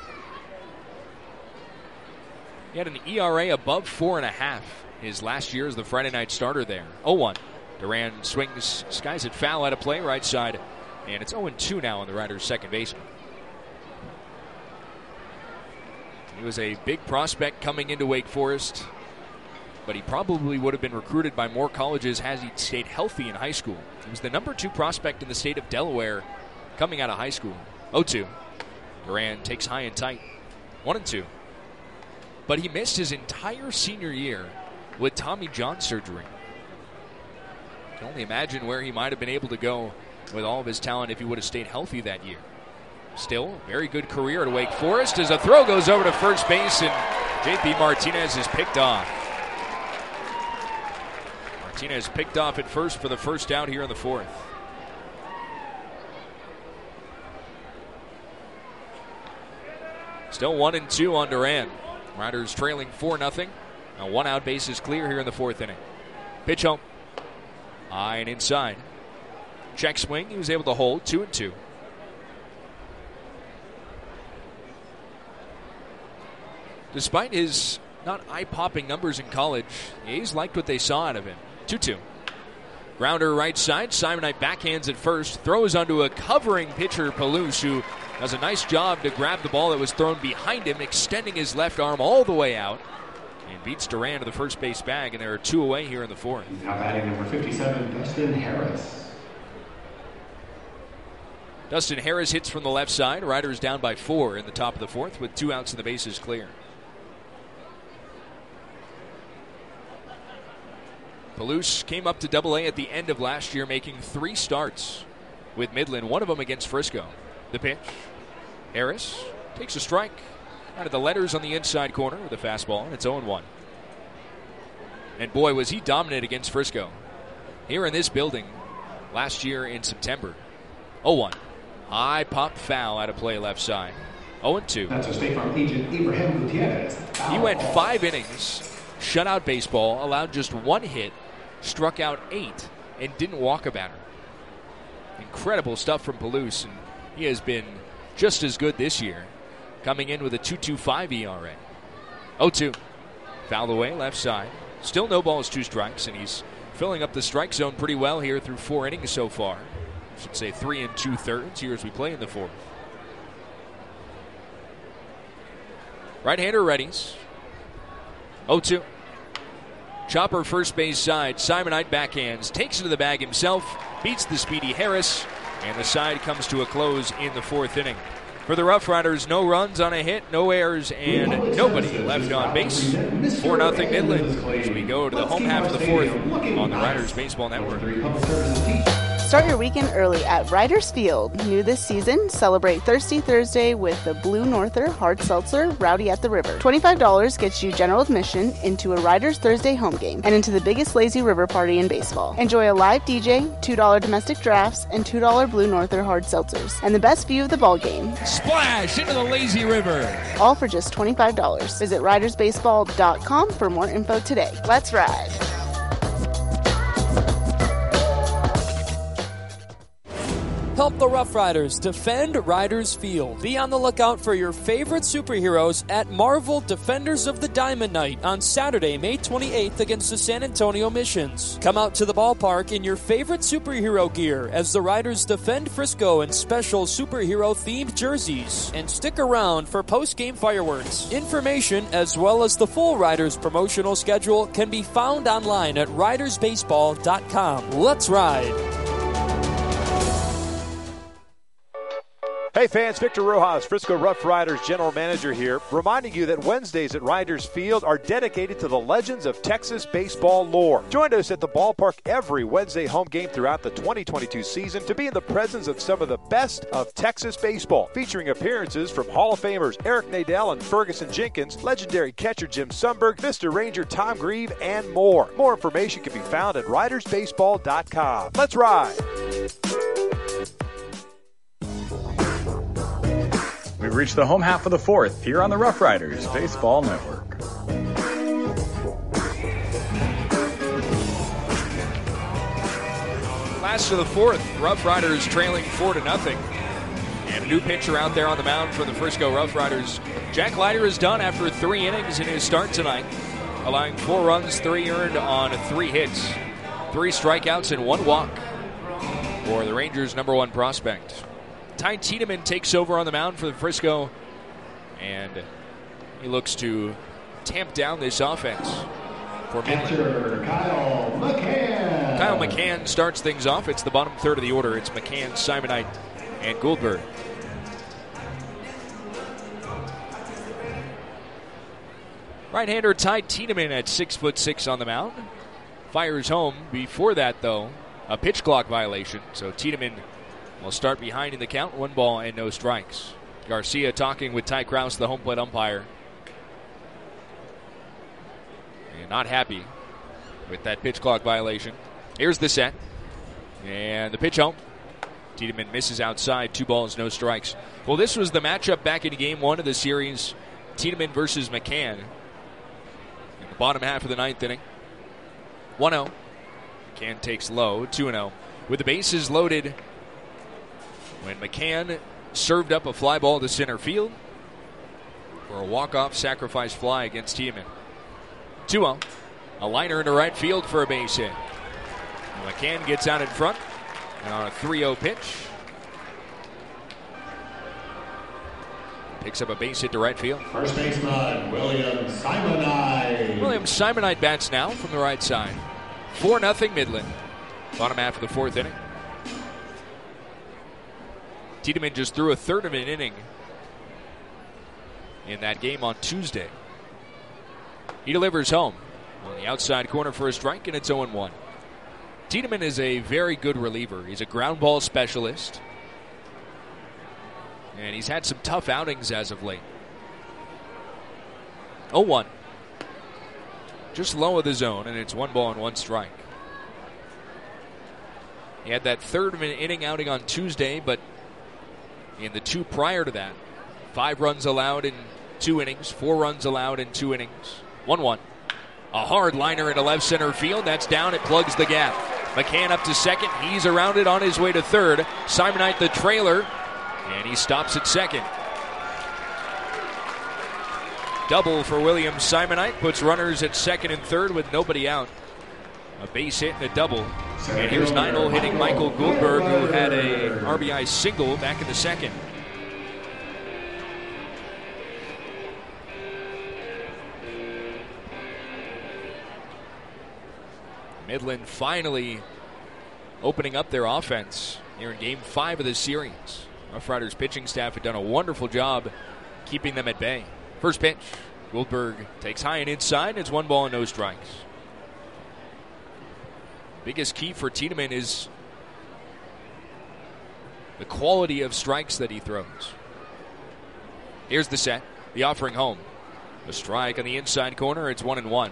He had an E R A above four and a half his last year as the Friday night starter there. oh one. Duran swings, skies it foul out of play, right side. And it's oh two now on the Riders' second baseman. He was a big prospect coming into Wake Forest, but he probably would have been recruited by more colleges had he stayed healthy in high school. He was the number two prospect in the state of Delaware coming out of high school. oh two. Duran takes high and tight. one and two. But he missed his entire senior year with Tommy John surgery. You can only imagine where he might have been able to go with all of his talent if he would have stayed healthy that year. Still, very good career at Wake Forest as a throw goes over to first base and J P Martinez is picked off. Martinez picked off at first for the first out here in the fourth. Still one and two on Duran. Riders trailing four nothing. A one out base is clear here in the fourth inning. Pitch home. High and inside. Check swing. He was able to hold two and two. Despite his not eye-popping numbers in college, the A's liked what they saw out of him. two two. Grounder right side. Simonite backhands at first. Throws onto a covering pitcher, Palouse, who does a nice job to grab the ball that was thrown behind him, extending his left arm all the way out. And beats Duran to the first base bag, and there are two away here in the fourth. Now batting number fifty-seven, Dustin Harris. Dustin Harris hits from the left side. Riders down by four in the top of the fourth with two outs and the bases clear. Palouse came up to Double A at the end of last year, making three starts with Midland, one of them against Frisco. The pitch. Harris takes a strike out of the letters on the inside corner with a fastball, and it's oh one. And boy, was he dominant against Frisco. Here in this building last year in September. oh one. High pop foul out of play left side. oh two. That's a State Farm agent, Abraham Gutierrez. He went five innings, shutout baseball, allowed just one hit, struck out eight, and didn't walk a batter. Incredible stuff from Palouse, and he has been just as good this year, coming in with a two point two five E R A. oh two. Fouled away, left side. Still no balls, two strikes, and he's filling up the strike zone pretty well here through four innings so far. I should say three and two thirds here as we play in the fourth. Right-hander readies. oh two. Chopper first base side. Simonite backhands. Takes it to the bag himself. Beats the speedy Harris. And the side comes to a close in the fourth inning. For the Rough Riders, no runs on a hit, no errors, and nobody left on base. four nothing Midland as we go to the home half of the fourth on the Riders Baseball Network. Start your weekend early at Riders Field. New this season, celebrate Thirsty Thursday with the Blue Norther Hard Seltzer Rowdy at the River. twenty-five dollars gets you general admission into a Riders Thursday home game and into the biggest lazy river party in baseball. Enjoy a live D J, two dollars domestic drafts, and two dollars Blue Norther Hard Seltzers, and the best view of the ball game. Splash into the lazy river. All for just twenty-five dollars. Visit riders baseball dot com for more info today. Let's ride. Help the Rough Riders defend Riders Field. Be on the lookout for your favorite superheroes at Marvel Defenders of the Diamond Night on Saturday, May twenty-eighth against the San Antonio Missions. Come out to the ballpark in your favorite superhero gear as the Riders defend Frisco in special superhero-themed jerseys. And stick around for post-game fireworks. Information as well as the full Riders promotional schedule can be found online at riders baseball dot com. Let's ride! Hey fans, Victor Rojas, Frisco Rough Riders General Manager here, reminding you that Wednesdays at Riders Field are dedicated to the legends of Texas baseball lore. Join us at the ballpark every Wednesday home game throughout the twenty twenty-two season to be in the presence of some of the best of Texas baseball, featuring appearances from Hall of Famers Eric Nadel and Ferguson Jenkins, legendary catcher Jim Sundberg, Mister Ranger Tom Grieve, and more. More information can be found at riders baseball dot com. Let's ride! We've reached the home half of the fourth here on the Rough Riders Baseball Network. last of the fourth. Rough Riders trailing four to nothing. And a new pitcher out there on the mound for the Frisco Rough Riders. Jack Leiter is done after three innings in his start tonight, allowing four runs, three earned on three hits, three strikeouts, and one walk for the Rangers' number one prospect. Ty Tiedemann takes over on the mound for the Frisco, and he looks to tamp down this offense for Midland. Kyle McCann. Kyle McCann starts things off. It's the bottom third of the order. It's McCann, Simonite, and Goldberg. Right-hander Ty Tiedemann at six foot six on the mound. Fires home. Before that, though, a pitch clock violation. So Tiedemann will start behind in the count. One ball and no strikes. Garcia talking with Ty Krause, the home plate umpire. And not happy with that pitch clock violation. Here's the set. And the pitch home. Tiedemann misses outside. Two balls, no strikes. Well, this was the matchup back in game one of the series. Tiedemann versus McCann. In the bottom half of the ninth inning. one oh. McCann takes low. two oh. With the bases loaded, when McCann served up a fly ball to center field for a walk-off sacrifice fly against Tiedemann. two oh. A liner into right field for a base hit. McCann gets out in front and on a three oh pitch picks up a base hit to right field. First baseman William Simonite. William Simonite bats now from the right side. four nothing Midland. Bottom half of the fourth inning. Tiedemann just threw a third of an inning in that game on Tuesday. He delivers home on the outside corner for a strike, and it's oh one. Tiedemann is a very good reliever. He's a ground ball specialist, and he's had some tough outings as of late. oh one. Just low of the zone, and it's one ball and one strike. He had that third of an inning outing on Tuesday, but in the two prior to that, five runs allowed in two innings, four runs allowed in two innings. one one. A hard liner into left center field. That's down. It plugs the gap. McCann up to second. He's around it on his way to third. Simonite the trailer, and he stops at second. Double for William Simonite. Puts runners at second and third with nobody out. A base hit and a double. And here's nine-hole hitting Michael Goldberg, who had a R B I single back in the second. Midland finally opening up their offense here in game five of the series. Rough Riders pitching staff had done a wonderful job keeping them at bay. First pitch, Goldberg takes high and inside. It's one ball and no strikes. Biggest key for Tiedemann is the quality of strikes that he throws. Here's the set. The offering home. A strike on the inside corner. It's one and one.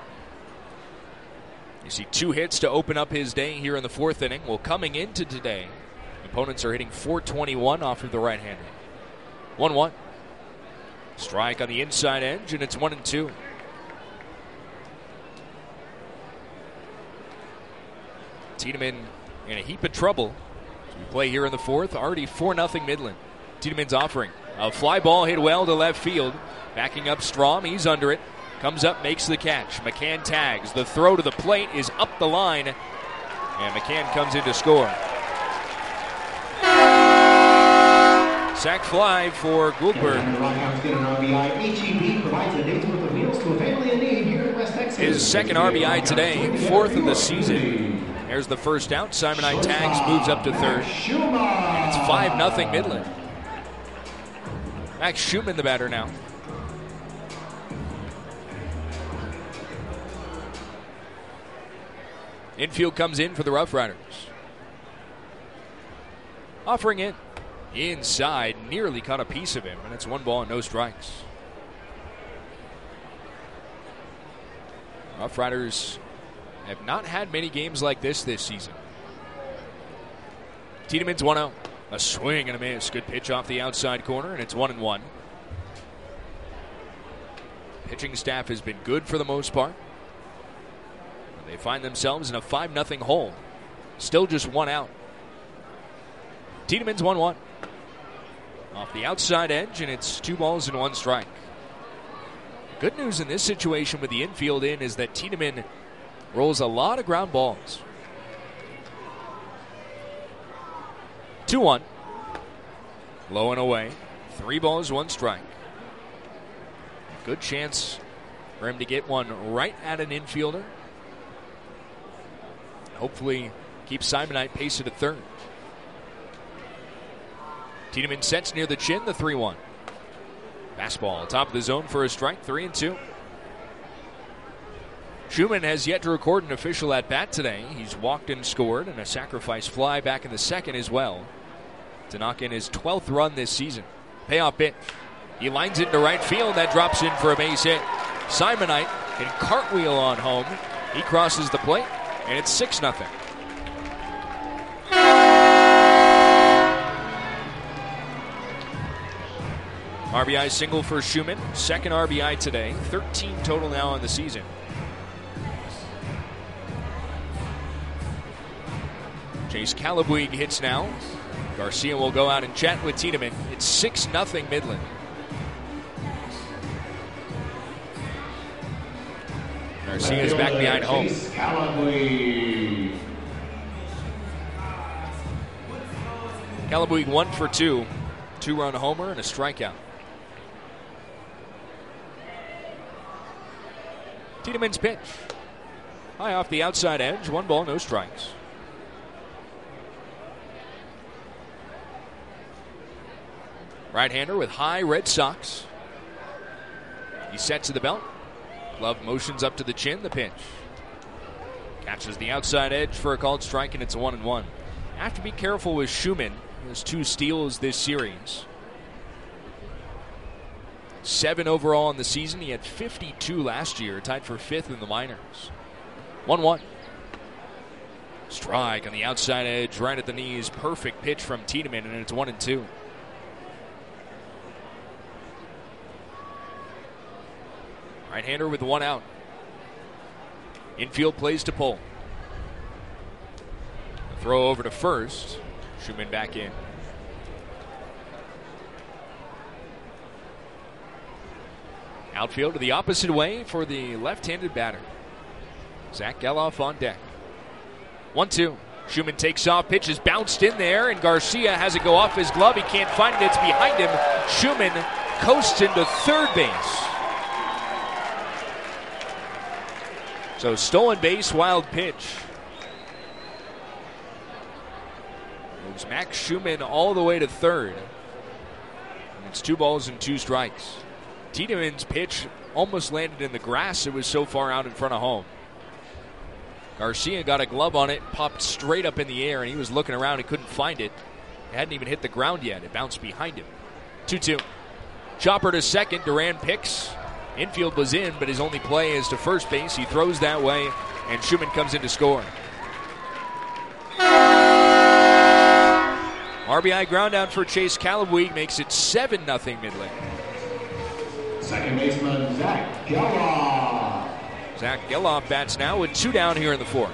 You see two hits to open up his day here in the fourth inning. Well, coming into today, opponents are hitting four twenty-one off of the right-hander. one one. Strike on the inside edge, and it's one and two. Tiedemann in a heap of trouble. So we play here in the fourth. Already four nothing Midland. Tiedemann's offering. A fly ball hit well to left field. Backing up Strom. He's under it. Comes up, makes the catch. McCann tags. The throw to the plate is up the line. And McCann comes in to score. Sack fly for Goldberg. His second R B I today, fourth of the season. There's the first out. Simonite tags, moves up to third. And it's five nothing Midland. Max Schumann the batter now. Infield comes in for the Rough Riders. Offering it inside, nearly caught a piece of him, and it's one ball and no strikes. Rough Riders have not had many games like this this season. Tiedemann's one oh. A swing and a miss. Good pitch off the outside corner, and it's one and one. Pitching staff has been good for the most part. They find themselves in a five nothing hole Still just one out. Tiedemann's one one. Off the outside edge, and it's two balls and one strike. Good news in this situation with the infield in is that Tiedemann rolls a lot of ground balls. two one. Low and away. Three balls, one strike. Good chance for him to get one right at an infielder. Hopefully keep Simonite paced at third. Tiedemann sets near the chin, the three one. Fastball, top of the zone for a strike, three and two. Schumann has yet to record an official at-bat today. He's walked and scored, and a sacrifice fly back in the second as well to knock in his twelfth run this season. Payoff pitch. He lines it into right field. That drops in for a base hit. Simonite can cartwheel on home. He crosses the plate, and it's six nothing. R B I single for Schumann. Second R B I today. thirteen total now on the season. Chase Calabuig hits now. Garcia will go out and chat with Tiedemann. It's six nothing Midland. Garcia's back behind home. Calabuig one for two. Two-run homer and a strikeout. Tiedemann's pitch. High off the outside edge. One ball, no strikes. Right-hander with high Red Sox. He sets to the belt. Glove motions up to the chin, the pitch. Catches the outside edge for a called strike, and it's a one and one. Have to be careful with Schumann. He has two steals this series. Seven overall in the season. He had fifty-two last year, tied for fifth in the minors. one one. Strike on the outside edge, right at the knees. Perfect pitch from Tiedemann, and it's one and two. Right-hander with one out. Infield plays to pull. Throw over to first. Schumann back in. Outfield to the opposite way for the left-handed batter. Zach Geloff on deck. one two. Schumann takes off. Pitch is bounced in there, and Garcia has it go off his glove. He can't find it. It's behind him. Schumann coasts into third base. So stolen base, wild pitch. Moves Max Schumann all the way to third. And it's two balls and two strikes. Tiedemann's pitch almost landed in the grass. It was so far out in front of home. Garcia got a glove on it, popped straight up in the air, and he was looking around. He couldn't find it. It hadn't even hit the ground yet. It bounced behind him. two two. Chopper to second. Duran picks. Infield was in, but his only play is to first base. He throws that way, and Schumann comes in to score. R B I ground out for Chase Calabuig makes it seven nothing Midland. Second baseman, Zach Geloff. Zach Geloff bats now with two down here in the fourth.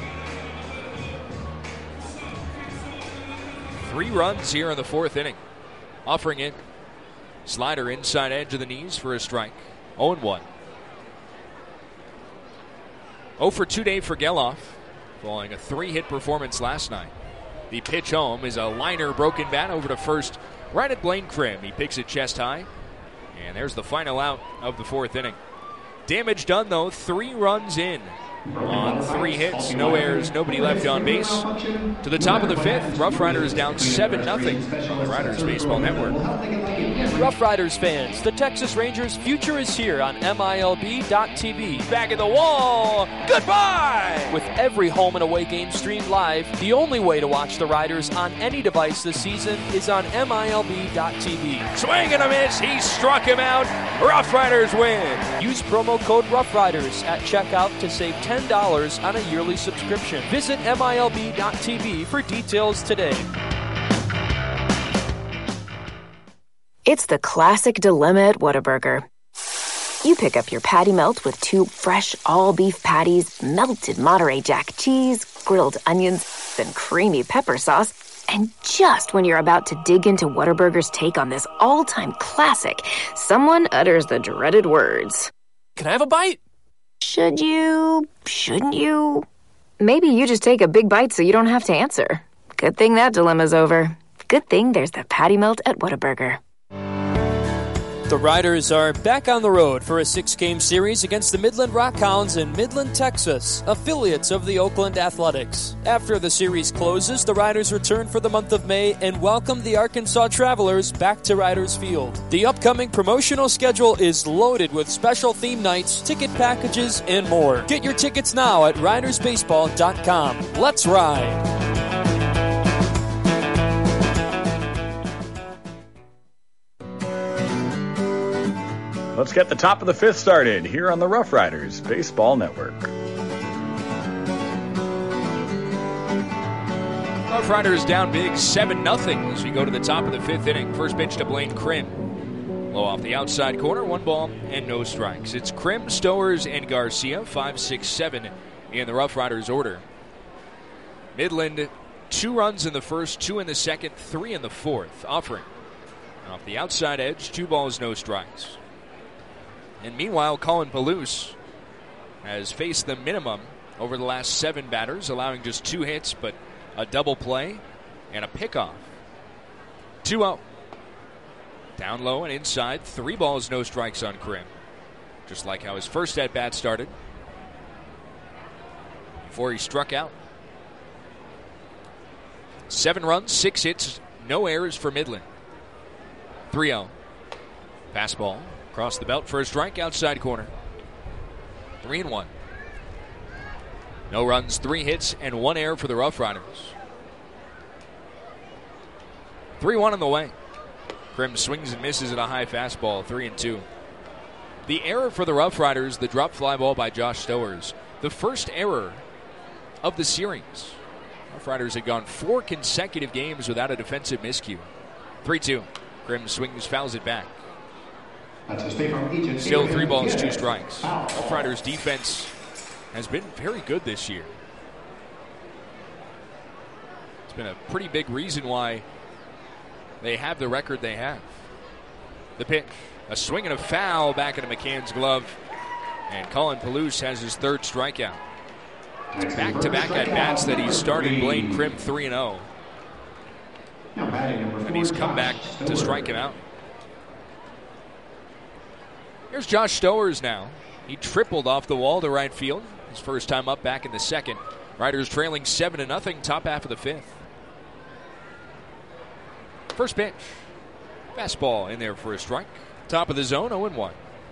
Three runs here in the fourth inning. Offering it. Slider inside edge of the knees for a strike. oh and one. oh for two day for Geloff, following a three-hit performance last night. The pitch home is a liner broken bat over to first, right at Blaine Krim. He picks it chest high, and there's the final out of the fourth inning. Damage done, though. Three runs in on three hits, no errors, nobody left on base. To the top of the fifth, Rough Riders down seven nothing on the Riders Baseball Network. Rough Riders fans, the Texas Rangers' future is here on M I L B dot T V. Back at the wall, goodbye! With every home and away game streamed live, the only way to watch the Riders on any device this season is on M I L B dot T V. Swing and a miss, he struck him out. Rough Riders win. Use promo code Rough Riders at checkout to save ten dollars on a yearly subscription. Visit M I L B dot T V for details today. It's the classic dilemma at Whataburger. You pick up your patty melt with two fresh all-beef patties, melted Monterey Jack cheese, grilled onions, spice and creamy pepper sauce. And just when you're about to dig into Whataburger's take on this all-time classic, someone utters the dreaded words. Can I have a bite? Should you? Shouldn't you? Maybe you just take a big bite so you don't have to answer. Good thing that dilemma's over. Good thing there's the patty melt at Whataburger. The Riders are back on the road for a six-game series against the Midland Rockhounds in Midland, Texas, affiliates of the Oakland Athletics. After the series closes, the Riders return for the month of May and welcome the Arkansas Travelers back to Riders Field. The upcoming promotional schedule is loaded with special theme nights, ticket packages, and more. Get your tickets now at riders baseball dot com. Let's ride! Let's get the top of the fifth started here on the Rough Riders Baseball Network. Rough Riders down big seven nothing as we go to the top of the fifth inning. First pitch to Blaine Krim. Low off the outside corner, one ball and no strikes. It's Krim, Stowers, and Garcia, five, six, seven in the Rough Riders order. Midland, two runs in the first, two in the second, three in the fourth. Offering off the outside edge, two balls, no strikes. And meanwhile, Colin Palouse has faced the minimum over the last seven batters, allowing just two hits, but a double play and a pickoff. two oh. Down low and inside, three balls, no strikes on Krim. Just like how his first at-bat started before he struck out. Seven runs, six hits, no errors for Midland. three oh. Fastball. Across the belt for a strike, outside corner. Three and one. No runs, three hits, and one error for the Rough Riders. three one on the way. Krim swings and misses at a high fastball, three and two. The error for the Rough Riders, the drop fly ball by Josh Stowers. The first error of the series. Rough Riders had gone four consecutive games without a defensive miscue. three two. Krim swings, fouls it back. Still three balls, two strikes. Rough Riders defense has been very good this year. It's been a pretty big reason why they have the record they have. The pitch, a swing and a foul back into McCann's glove. And Colin Palouse has his third strikeout. It's back-to-back at-bats that he started Blaine Krim three and oh. And he's come back to strike him out. Here's Josh Stowers now. He tripled off the wall to right field. His first time up back in the second. Riders trailing seven to nothing, top half of the fifth. First pitch. Fastball in there for a strike. Top of the zone, oh and one.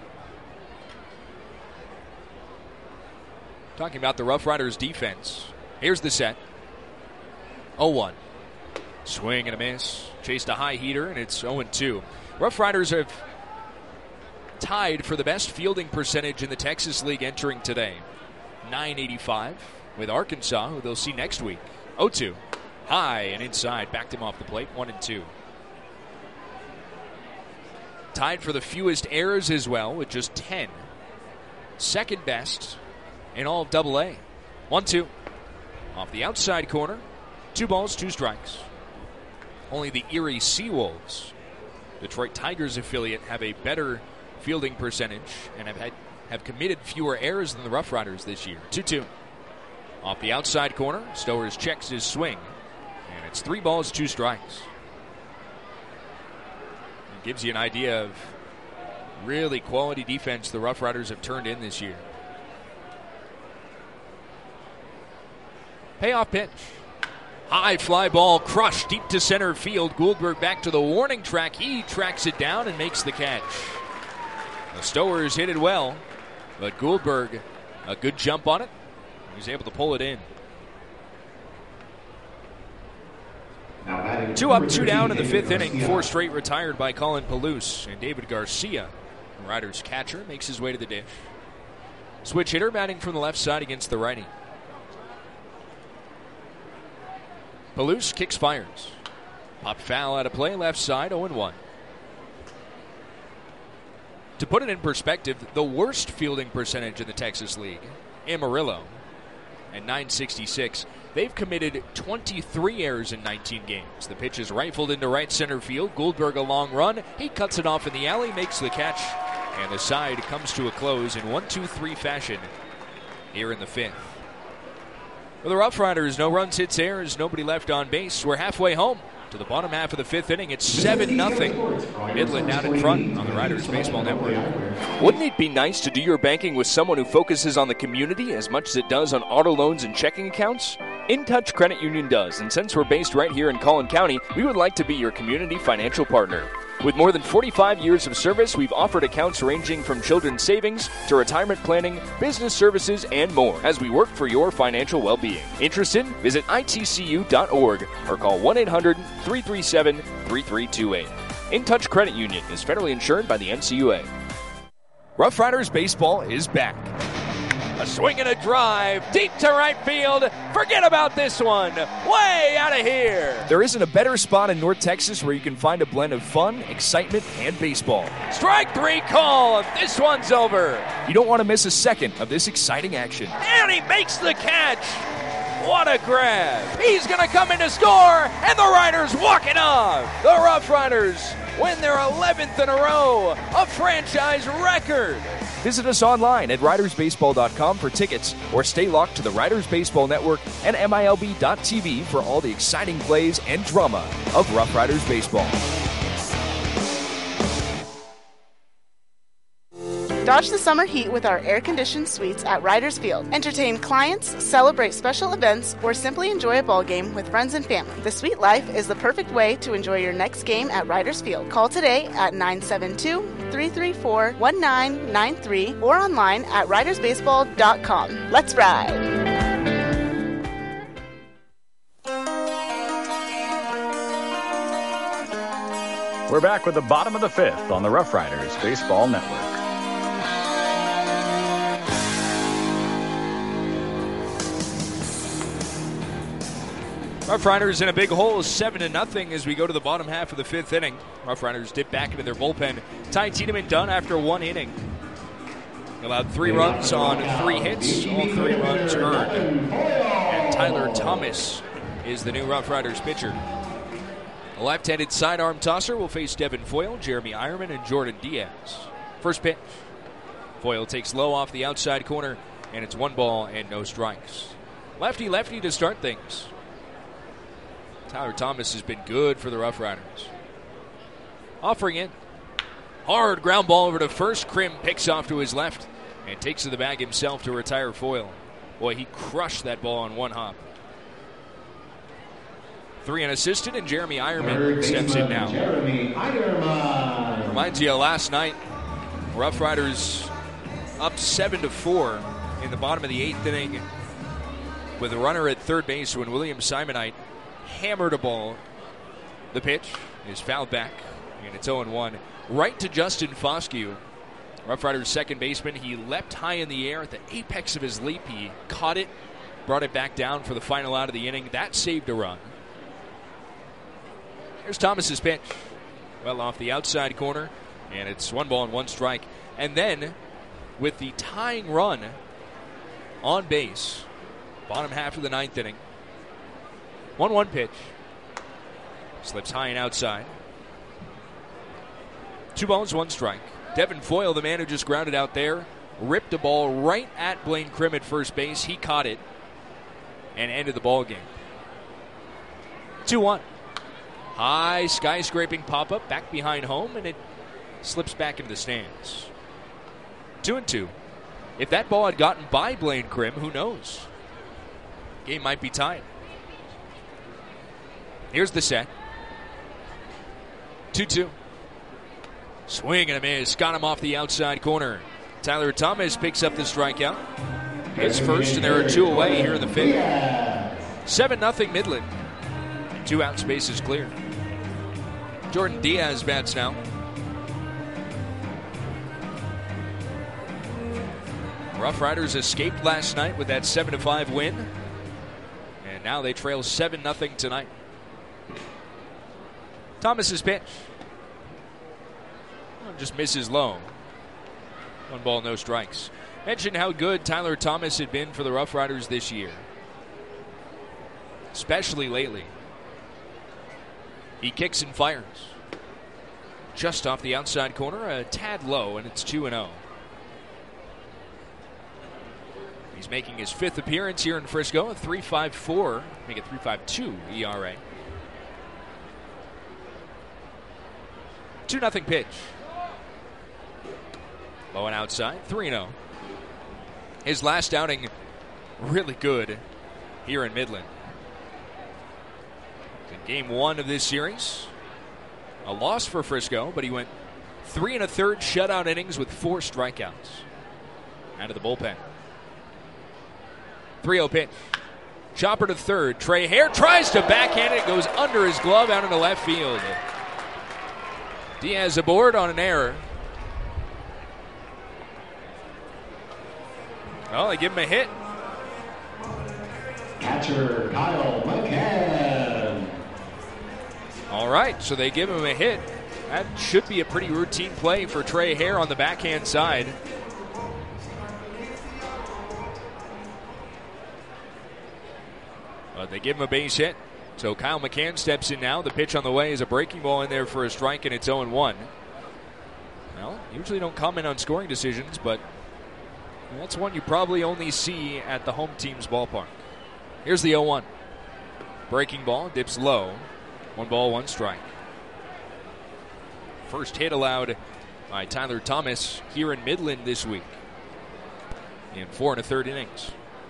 Talking about the Rough Riders defense. Here's the set. oh one. Swing and a miss. Chased a high heater, and it's oh and two. Rough Riders have tied for the best fielding percentage in the Texas League entering today. nine eighty-five with Arkansas, who they'll see next week. oh two. High and inside. Backed him off the plate. one and two. Tied for the fewest errors as well with just ten. Second best in all of Double A. one two. Off the outside corner. Two balls, two strikes. Only the Erie Seawolves, Detroit Tigers affiliate, have a better fielding percentage and have had have committed fewer errors than the Rough Riders this year. two two. Off the outside corner, Stowers checks his swing. And it's three balls, two strikes. It gives you an idea of really quality defense the Rough Riders have turned in this year. Payoff pitch. High fly ball crushed deep to center field. Gouldberg back to the warning track. He tracks it down and makes the catch. The Stowers hit it well, but Gouldberg, a good jump on it. He was able to pull it in. Two up, two down in the fifth inning. Four straight retired by Colin Palouse. And David Garcia, the Riders catcher, makes his way to the dish. Switch hitter batting from the left side against the righty. Palouse kicks, fires. Pop foul out of play, left side, oh and one. To put it in perspective, the worst fielding percentage in the Texas League, Amarillo, and nine sixty-six. They've committed twenty-three errors in nineteen games. The pitch is rifled into right center field. Goldberg a long run. He cuts it off in the alley, makes the catch, and the side comes to a close in one two three fashion here in the fifth. For the Rough Riders, no runs, hits, errors, nobody left on base. We're halfway home to the bottom half of the fifth inning. It's seven nothing. Midland out in front on the Riders Baseball Network. Wouldn't it be nice to do your banking with someone who focuses on the community as much as it does on auto loans and checking accounts? InTouch Credit Union does, and since we're based right here in Collin County, we would like to be your community financial partner. With more than forty-five years of service, we've offered accounts ranging from children's savings to retirement planning, business services, and more as we work for your financial well-being. Interested? Visit I T C U dot org or call one eight hundred, three three seven, three three two eight. InTouch Credit Union is federally insured by the N C U A. Rough Riders Baseball is back. A swing and a drive, deep to right field. Forget about this one. Way out of here. There isn't a better spot in North Texas where you can find a blend of fun, excitement, and baseball. Strike three call. This one's over. You don't want to miss a second of this exciting action. And he makes the catch. What a grab. He's going to come in to score, and the Riders walk it off. The Rough Riders win their eleventh in a row, a franchise record. Visit us online at riders baseball dot com for tickets or stay locked to the Riders Baseball Network and M I L B dot T V for all the exciting plays and drama of Rough Riders Baseball. Dodge the summer heat with our air-conditioned suites at Riders Field. Entertain clients, celebrate special events, or simply enjoy a ball game with friends and family. The suite life is the perfect way to enjoy your next game at Riders Field. Call today at nine seven two, three three four, one nine nine three or online at riders baseball dot com. Let's ride! We're back with the bottom of the fifth on the Rough Riders Baseball Network. Rough Riders in a big hole, seven to nothing as we go to the bottom half of the fifth inning. Rough Riders dip back into their bullpen. Ty Tiedemann done after one inning. Allowed three runs on three hits, all three runs earned. And Tyler Thomas is the new Rough Riders pitcher. A left-handed sidearm tosser will face Devin Foyle, Jeremy Ironman, and Jordan Diaz. First pitch. Foyle takes low off the outside corner, and it's one ball and no strikes. Lefty-lefty to start things. Tyler Thomas has been good for the Rough Riders. Offering it. Hard ground ball over to first. Krim picks off to his left and takes to the bag himself to retire Foyle. Boy, he crushed that ball on one hop. Three unassisted, and Jeremy Ironman steps in now. Jeremy Ironman. Reminds you of last night. Rough Riders up seven to four in the bottom of the eighth inning with a runner at third base when William Simonite hammered a ball. The pitch is fouled back, and it's oh and one. Right to Justin Foscue. Rough Riders second baseman. He leapt high in the air at the apex of his leap. He caught it, brought it back down for the final out of the inning. That saved a run. Here's Thomas's pitch. Well off the outside corner, and it's one ball and one strike. And then, with the tying run on base, bottom half of the ninth inning, one one pitch. Slips high and outside. Two balls, one strike. Devin Foyle, the man who just grounded out there, ripped a ball right at Blaine Krim at first base. He caught it and ended the ball game. two one. High skyscraping pop-up back behind home, and it slips back into the stands. Two and two. If that ball had gotten by Blaine Krim, who knows? Game might be tied. Here's the set. two two. Swing and a miss. Got him off the outside corner. Tyler Thomas picks up the strikeout. Hits first, and there are two away here in the fifth. seven nothing Midland. Two out, space is clear. Jordan Diaz bats now. Rough Riders escaped last night with that seven to five win. And now they trail seven nothing tonight. Thomas's pitch. Just misses low. One ball, no strikes. Mentioned how good Tyler Thomas had been for the Rough Riders this year, especially lately. He kicks and fires. Just off the outside corner, a tad low, and it's two and oh. He's making his fifth appearance here in Frisco, a three point five four, make it three point five two E R A. two nothing pitch. Low and outside, three and oh. His last outing, really good here in Midland. In game one of this series, a loss for Frisco, but he went three and a third shutout innings with four strikeouts out of the bullpen. three oh pitch. Chopper to third. Trey Hare tries to backhand it. It goes under his glove out into left field. Diaz aboard on an error. Well, they give him a hit. Catcher Kyle McCann. All right, so they give him a hit. That should be a pretty routine play for Trey Hare on the backhand side. But they give him a base hit. So Kyle McCann steps in now. The pitch on the way is a breaking ball in there for a strike, and it's oh and one. Well, usually don't comment on scoring decisions, but that's one you probably only see at the home team's ballpark. Here's the oh one. Breaking ball, dips low. One ball, one strike. First hit allowed by Tyler Thomas here in Midland this week in four and a third innings.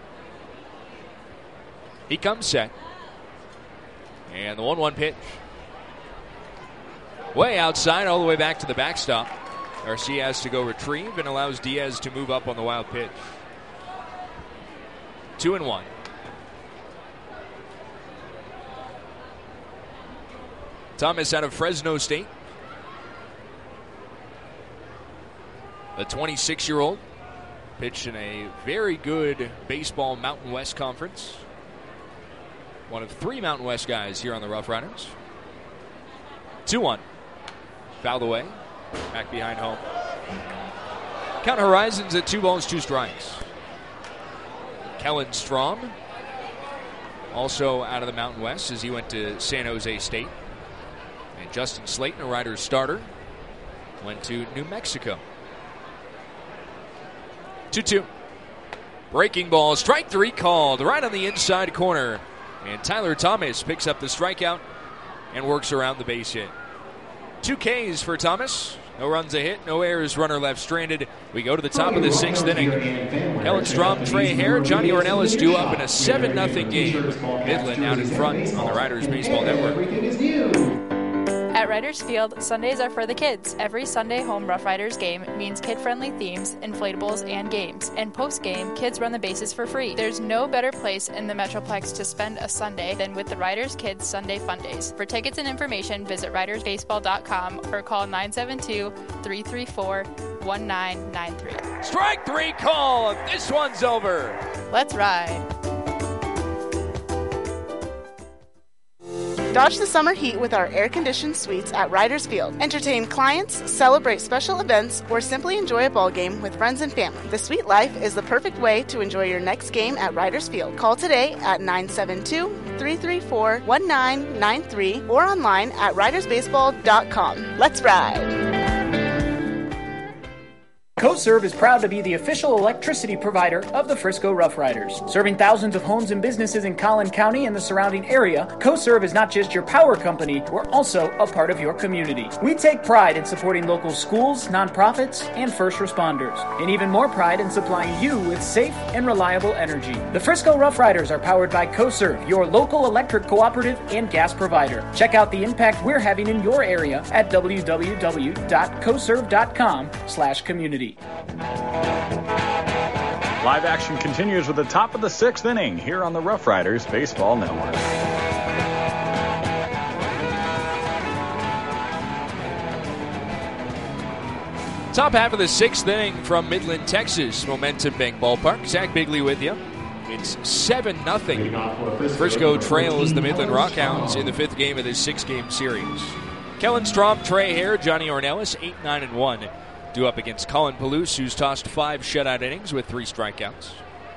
He comes set. And the one one pitch. Way outside, all the way back to the backstop. Garcia has to go retrieve and allows Diaz to move up on the wild pitch. Two and one. Thomas out of Fresno State. The twenty-six-year-old pitched in a very good baseball Mountain West Conference. One of three Mountain West guys here on the Rough Riders. two one. Fouled away. Back behind home. Count Horizons at two balls, two strikes. Kellen Strom, also out of the Mountain West as he went to San Jose State. And Justin Slayton, a Riders starter, went to New Mexico. two two. Breaking ball, strike three called right on the inside corner. And Tyler Thomas picks up the strikeout and works around the base hit. Two Ks for Thomas. No runs a hit, no errors, runner left stranded. We go to the top of the sixth inning. Kellen Strom, Trey Hare, Johnny Ornelas due up in a seven nothing game. Midland out in front on the Riders Baseball Network. At Riders Field, Sundays are for the kids. Every Sunday home Rough Riders game means kid-friendly themes, inflatables, and games. And post-game, kids run the bases for free. There's no better place in the Metroplex to spend a Sunday than with the Riders Kids Sunday Fun Days. For tickets and information, visit riders baseball dot com or call nine seven two, three three four, one nine nine three. Strike three call. This one's over. Let's ride. Dodge the summer heat with our air-conditioned suites at Riders Field. Entertain clients, celebrate special events, or simply enjoy a ball game with friends and family. The suite life is the perfect way to enjoy your next game at Riders Field. Call today at nine seven two, three three four, one nine nine three or online at riders baseball dot com. Let's ride! CoServe is proud to be the official electricity provider of the Frisco Rough Riders. Serving thousands of homes and businesses in Collin County and the surrounding area, CoServe is not just your power company, we're also a part of your community. We take pride in supporting local schools, nonprofits, and first responders, and even more pride in supplying you with safe and reliable energy. The Frisco Rough Riders are powered by CoServe, your local electric cooperative and gas provider. Check out the impact we're having in your area at w w w dot coserve dot com slash community. Live action continues with the top of the sixth inning here on the Rough Riders Baseball Network. Top half of the sixth inning from Midland, Texas, Momentum Bank Ballpark. Zach Bigley with you. It's seven nothing. Frisco trails the Midland Rockhounds in the fifth game of this six-game series. Kellen Strom, Trey Hare, Johnny Ornelas, eight nine and one. Due up against Colin Palouse, who's tossed five shutout innings with three strikeouts.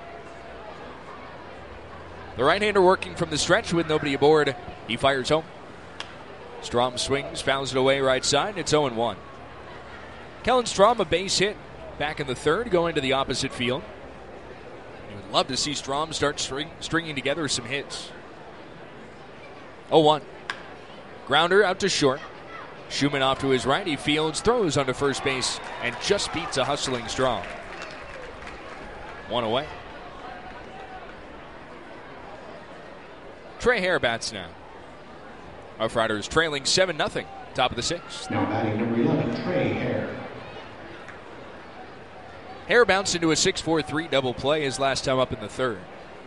The right-hander working from the stretch with nobody aboard. He fires home. Strom swings, fouls it away right side, and it's oh and one. Kellen Strom, a base hit back in the third, going to the opposite field. You would love to see Strom start string, stringing together some hits. oh one. Grounder out to short. Schumann off to his right. He fields, throws onto first base, and just beats a hustling Strom. One away. Trey Hare bats now. Rough Riders trailing seven nothing. Top of the sixth. Now batting number eleven, Trey Hare. Hare bounced into a six four three double play his last time up in the third.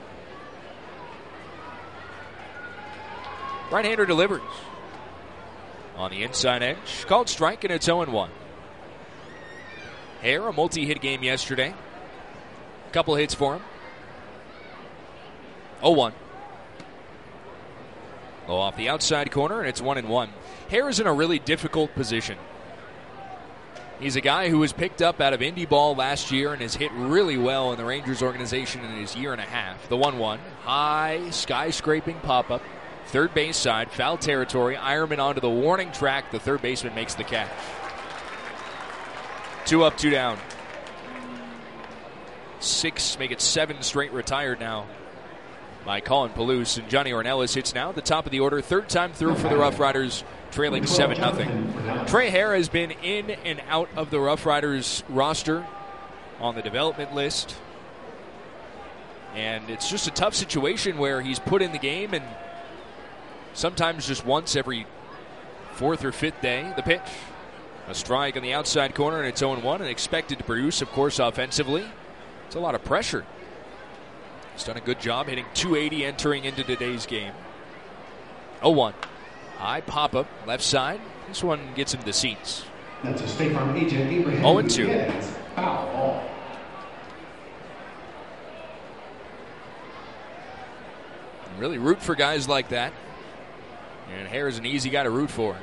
Right-hander delivers. On the inside edge, called strike, and it's oh and one. Hare, a multi-hit game yesterday. Couple hits for him. oh one. Low off the outside corner, and it's one and one. Hare is in a really difficult position. He's a guy who was picked up out of indie ball last year and has hit really well in the Rangers organization in his year and a half. The one one, high, skyscraping pop-up. Third base side, foul territory. Ironman onto the warning track. The third baseman makes the catch. Two up, two down. Six, make it seven straight retired now by Colin Palouse. And Johnny Ornelas hits now at the top of the order. Third time through for the Rough Riders, trailing seven nothing. Trey Hare has been in and out of the Rough Riders roster on the development list. And it's just a tough situation where he's put in the game and sometimes just once every fourth or fifth day. The pitch. A strike on the outside corner, and it's oh and one, and expected to produce, of course, offensively. It's a lot of pressure. He's done a good job hitting two eighty entering into today's game. oh one. High pop-up, left side. This one gets him the seats. That's a State Farm agent, Abraham. oh and two. Foul ball. Really root for guys like that. And Hare is an easy guy to root for.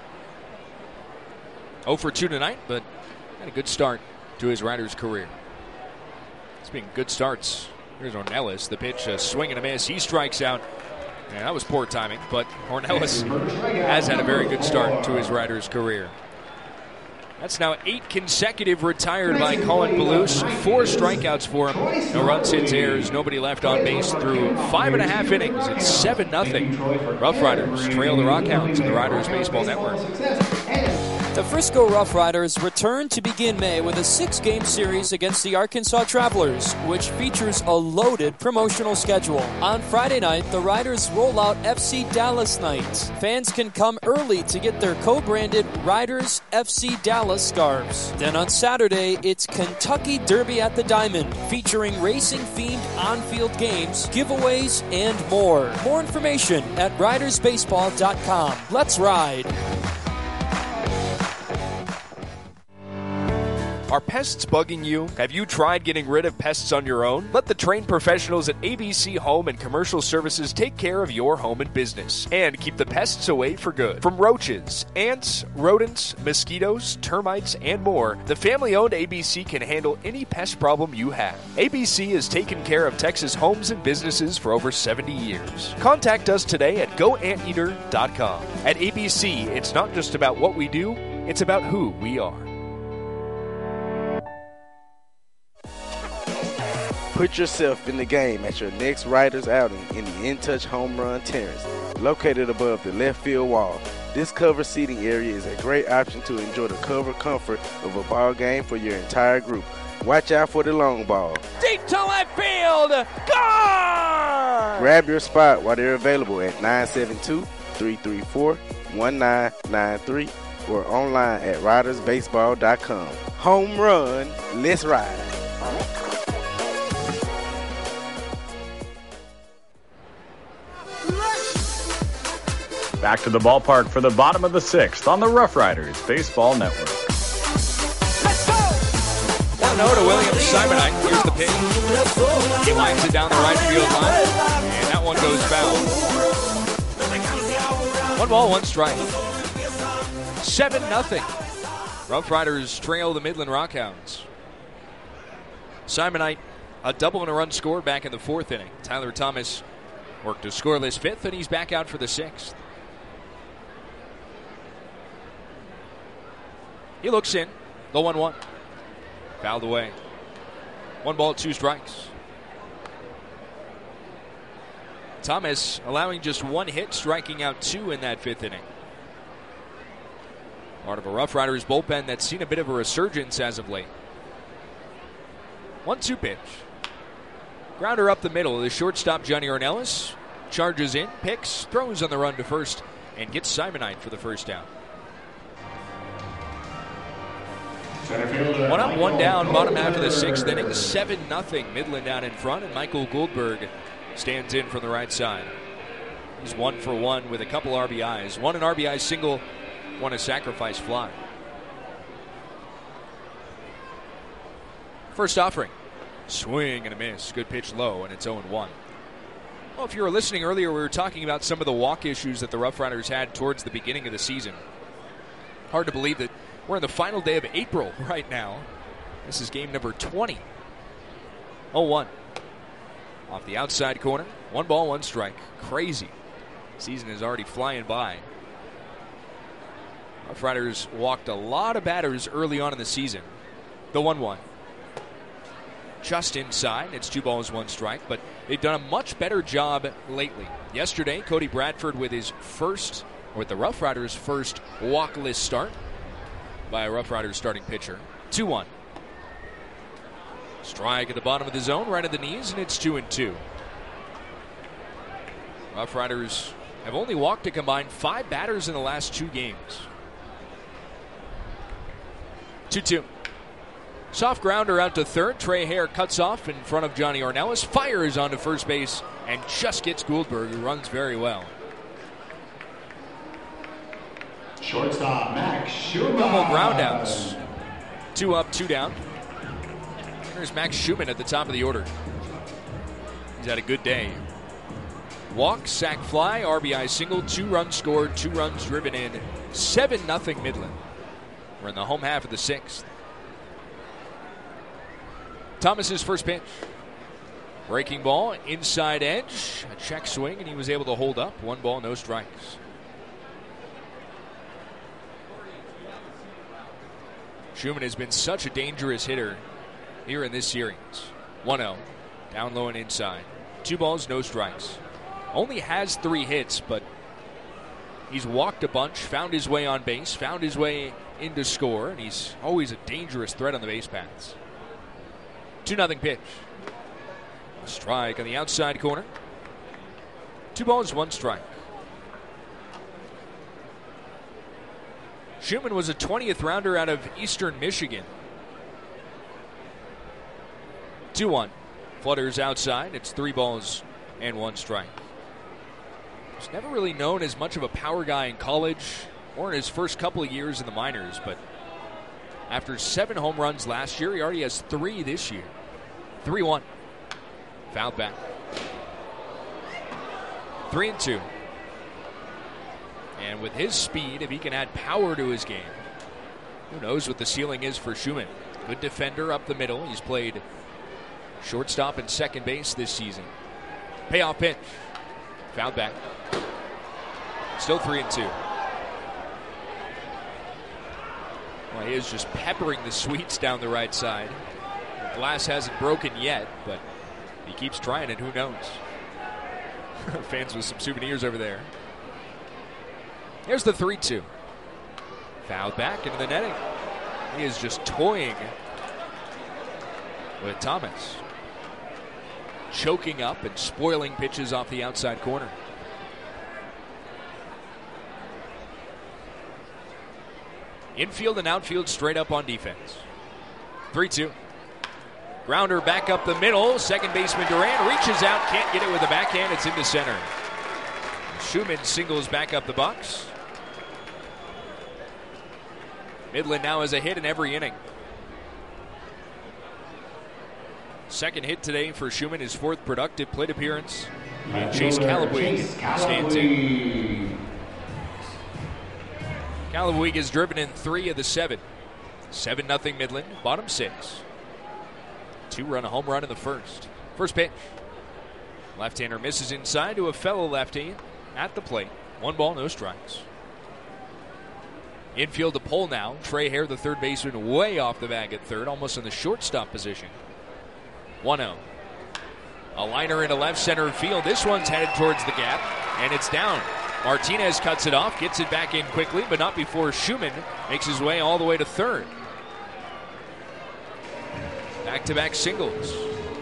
oh for two tonight, but had a good start to his Riders' career. It's been good starts. Here's Ornelas. The pitch, a swing and a miss. He strikes out. And that was poor timing, but Ornelas has had a very good start to his Riders' career. That's now eight consecutive retired by Colin Palouse. Four strikeouts for him. No runs, hits, errors. Nobody left on base through five and a half innings. It's seven nothing. Rough Riders trail the Rockhounds in the Riders Baseball Network. The Frisco Rough Riders return to begin May with a six-game series against the Arkansas Travelers, which features a loaded promotional schedule. On Friday night, the Riders roll out F C Dallas Night. Fans can come early to get their co-branded Riders F C Dallas scarves. Then on Saturday, it's Kentucky Derby at the Diamond, featuring racing-themed on-field games, giveaways, and more. More information at riders baseball dot com. Let's ride! Are pests bugging you? Have you tried getting rid of pests on your own? Let the trained professionals at A B C Home and Commercial Services take care of your home and business and keep the pests away for good. From roaches, ants, rodents, mosquitoes, termites, and more, the family-owned A B C can handle any pest problem you have. A B C has taken care of Texas homes and businesses for over seventy years. Contact us today at go anteater dot com. At A B C, it's not just about what we do, it's about who we are. Put yourself in the game at your next Riders outing in the In Touch Home Run Terrace. Located above the left field wall, this cover seating area is a great option to enjoy the cover comfort of a ball game for your entire group. Watch out for the long ball. Deep to left field! Gone! Grab your spot while they're available at nine seven two, three three four, one nine nine three or online at riders baseball dot com. Home run, let's ride. Back to the ballpark for the bottom of the sixth on the Rough Riders Baseball Network. one oh to William Simonite. Here's the pitch. He lines it down the right field line, and that one goes foul. One ball, one strike. Seven nothing. Rough Riders trail the Midland Rockhounds. Simonite, a double and a run scored back in the fourth inning. Tyler Thomas worked a scoreless fifth, and he's back out for the sixth. He looks in. The one one. Fouled away. One ball, two strikes. Thomas allowing just one hit, striking out two in that fifth inning. Part of a Rough Riders bullpen that's seen a bit of a resurgence as of late. one two pitch. Grounder up the middle. The shortstop, Johnny Ornelas, charges in, picks, throws on the run to first, and gets Simonite for the first down. One up, one down, bottom half of the sixth inning. seven nothing. Midland out in front, and Michael Goldberg stands in from the right side. He's one for one with a couple R B Is. One an R B I single, one a sacrifice fly. First offering. Swing and a miss. Good pitch low, and it's oh one. Well, if you were listening earlier, we were talking about some of the walk issues that the Rough Riders had towards the beginning of the season. Hard to believe that we're in the final day of April right now. This is game number twenty. oh one. Off the outside corner. One ball, one strike. Crazy. Season is already flying by. Rough Riders walked a lot of batters early on in the season. The one one. Just inside. It's two balls, one strike, but they've done a much better job lately. Yesterday, Cody Bradford with his first, or with the Rough Riders' first walkless start by a Rough Riders starting pitcher. two one. Strike at the bottom of the zone, right at the knees, and it's two and two. Rough Riders have only walked a combined five batters in the last two games. two two. Soft grounder out to third. Trey Hare cuts off in front of Johnny Ornelas, fires onto first base, and just gets Goldberg, who runs very well. Shortstop, Max Schumann. Double groundouts. Two up, two down. There's Max Schumann at the top of the order. He's had a good day. Walk, sac fly, R B I single, two runs scored, two runs driven in. seven nothing Midland. We're in the home half of the sixth. Thomas's first pitch. Breaking ball, inside edge, a check swing, and he was able to hold up. One ball, no strikes. Schumann has been such a dangerous hitter here in this series. one oh, down low and inside. Two balls, no strikes. Only has three hits, but he's walked a bunch, found his way on base, found his way into score, and he's always a dangerous threat on the base paths. two nothing pitch. A strike on the outside corner. Two balls, one strike. Schumann was a twentieth rounder out of Eastern Michigan. two one. Flutters outside. It's three balls and one strike. He's never really known as much of a power guy in college or in his first couple of years in the minors, but after seven home runs last year, he already has three this year. three one. Fouled back. three and two. And with his speed, if he can add power to his game, who knows what the ceiling is for Schumann. Good defender up the middle. He's played shortstop and second base this season. Payoff pitch. Fouled back. Still three and two. Well, he is just peppering the sweets down the right side. The glass hasn't broken yet, but he keeps trying it. Who knows? Fans with some souvenirs over there. Here's the three two. Fouled back into the netting. He is just toying with Thomas. Choking up and spoiling pitches off the outside corner. Infield and outfield straight up on defense. three two. Grounder back up the middle. Second baseman Duran reaches out, can't get it with the backhand. It's into center. Schumann singles back up the box. Midland now has a hit in every inning. Second hit today for Schumann, his fourth productive plate appearance. And Chase Calabweek stands in. Calabweek has driven in three of the seven. seven nothing Midland, bottom six. Two-run home run in the first. First pitch. Left-hander misses inside to a fellow lefty at the plate. One ball, no strikes. Infield to pull now. Trey Hare, the third baseman, way off the bag at third, almost in the shortstop position. one oh. A liner into left center field. This one's headed towards the gap, and it's down. Martinez cuts it off, gets it back in quickly, but not before Schumann makes his way all the way to third. Back-to-back singles.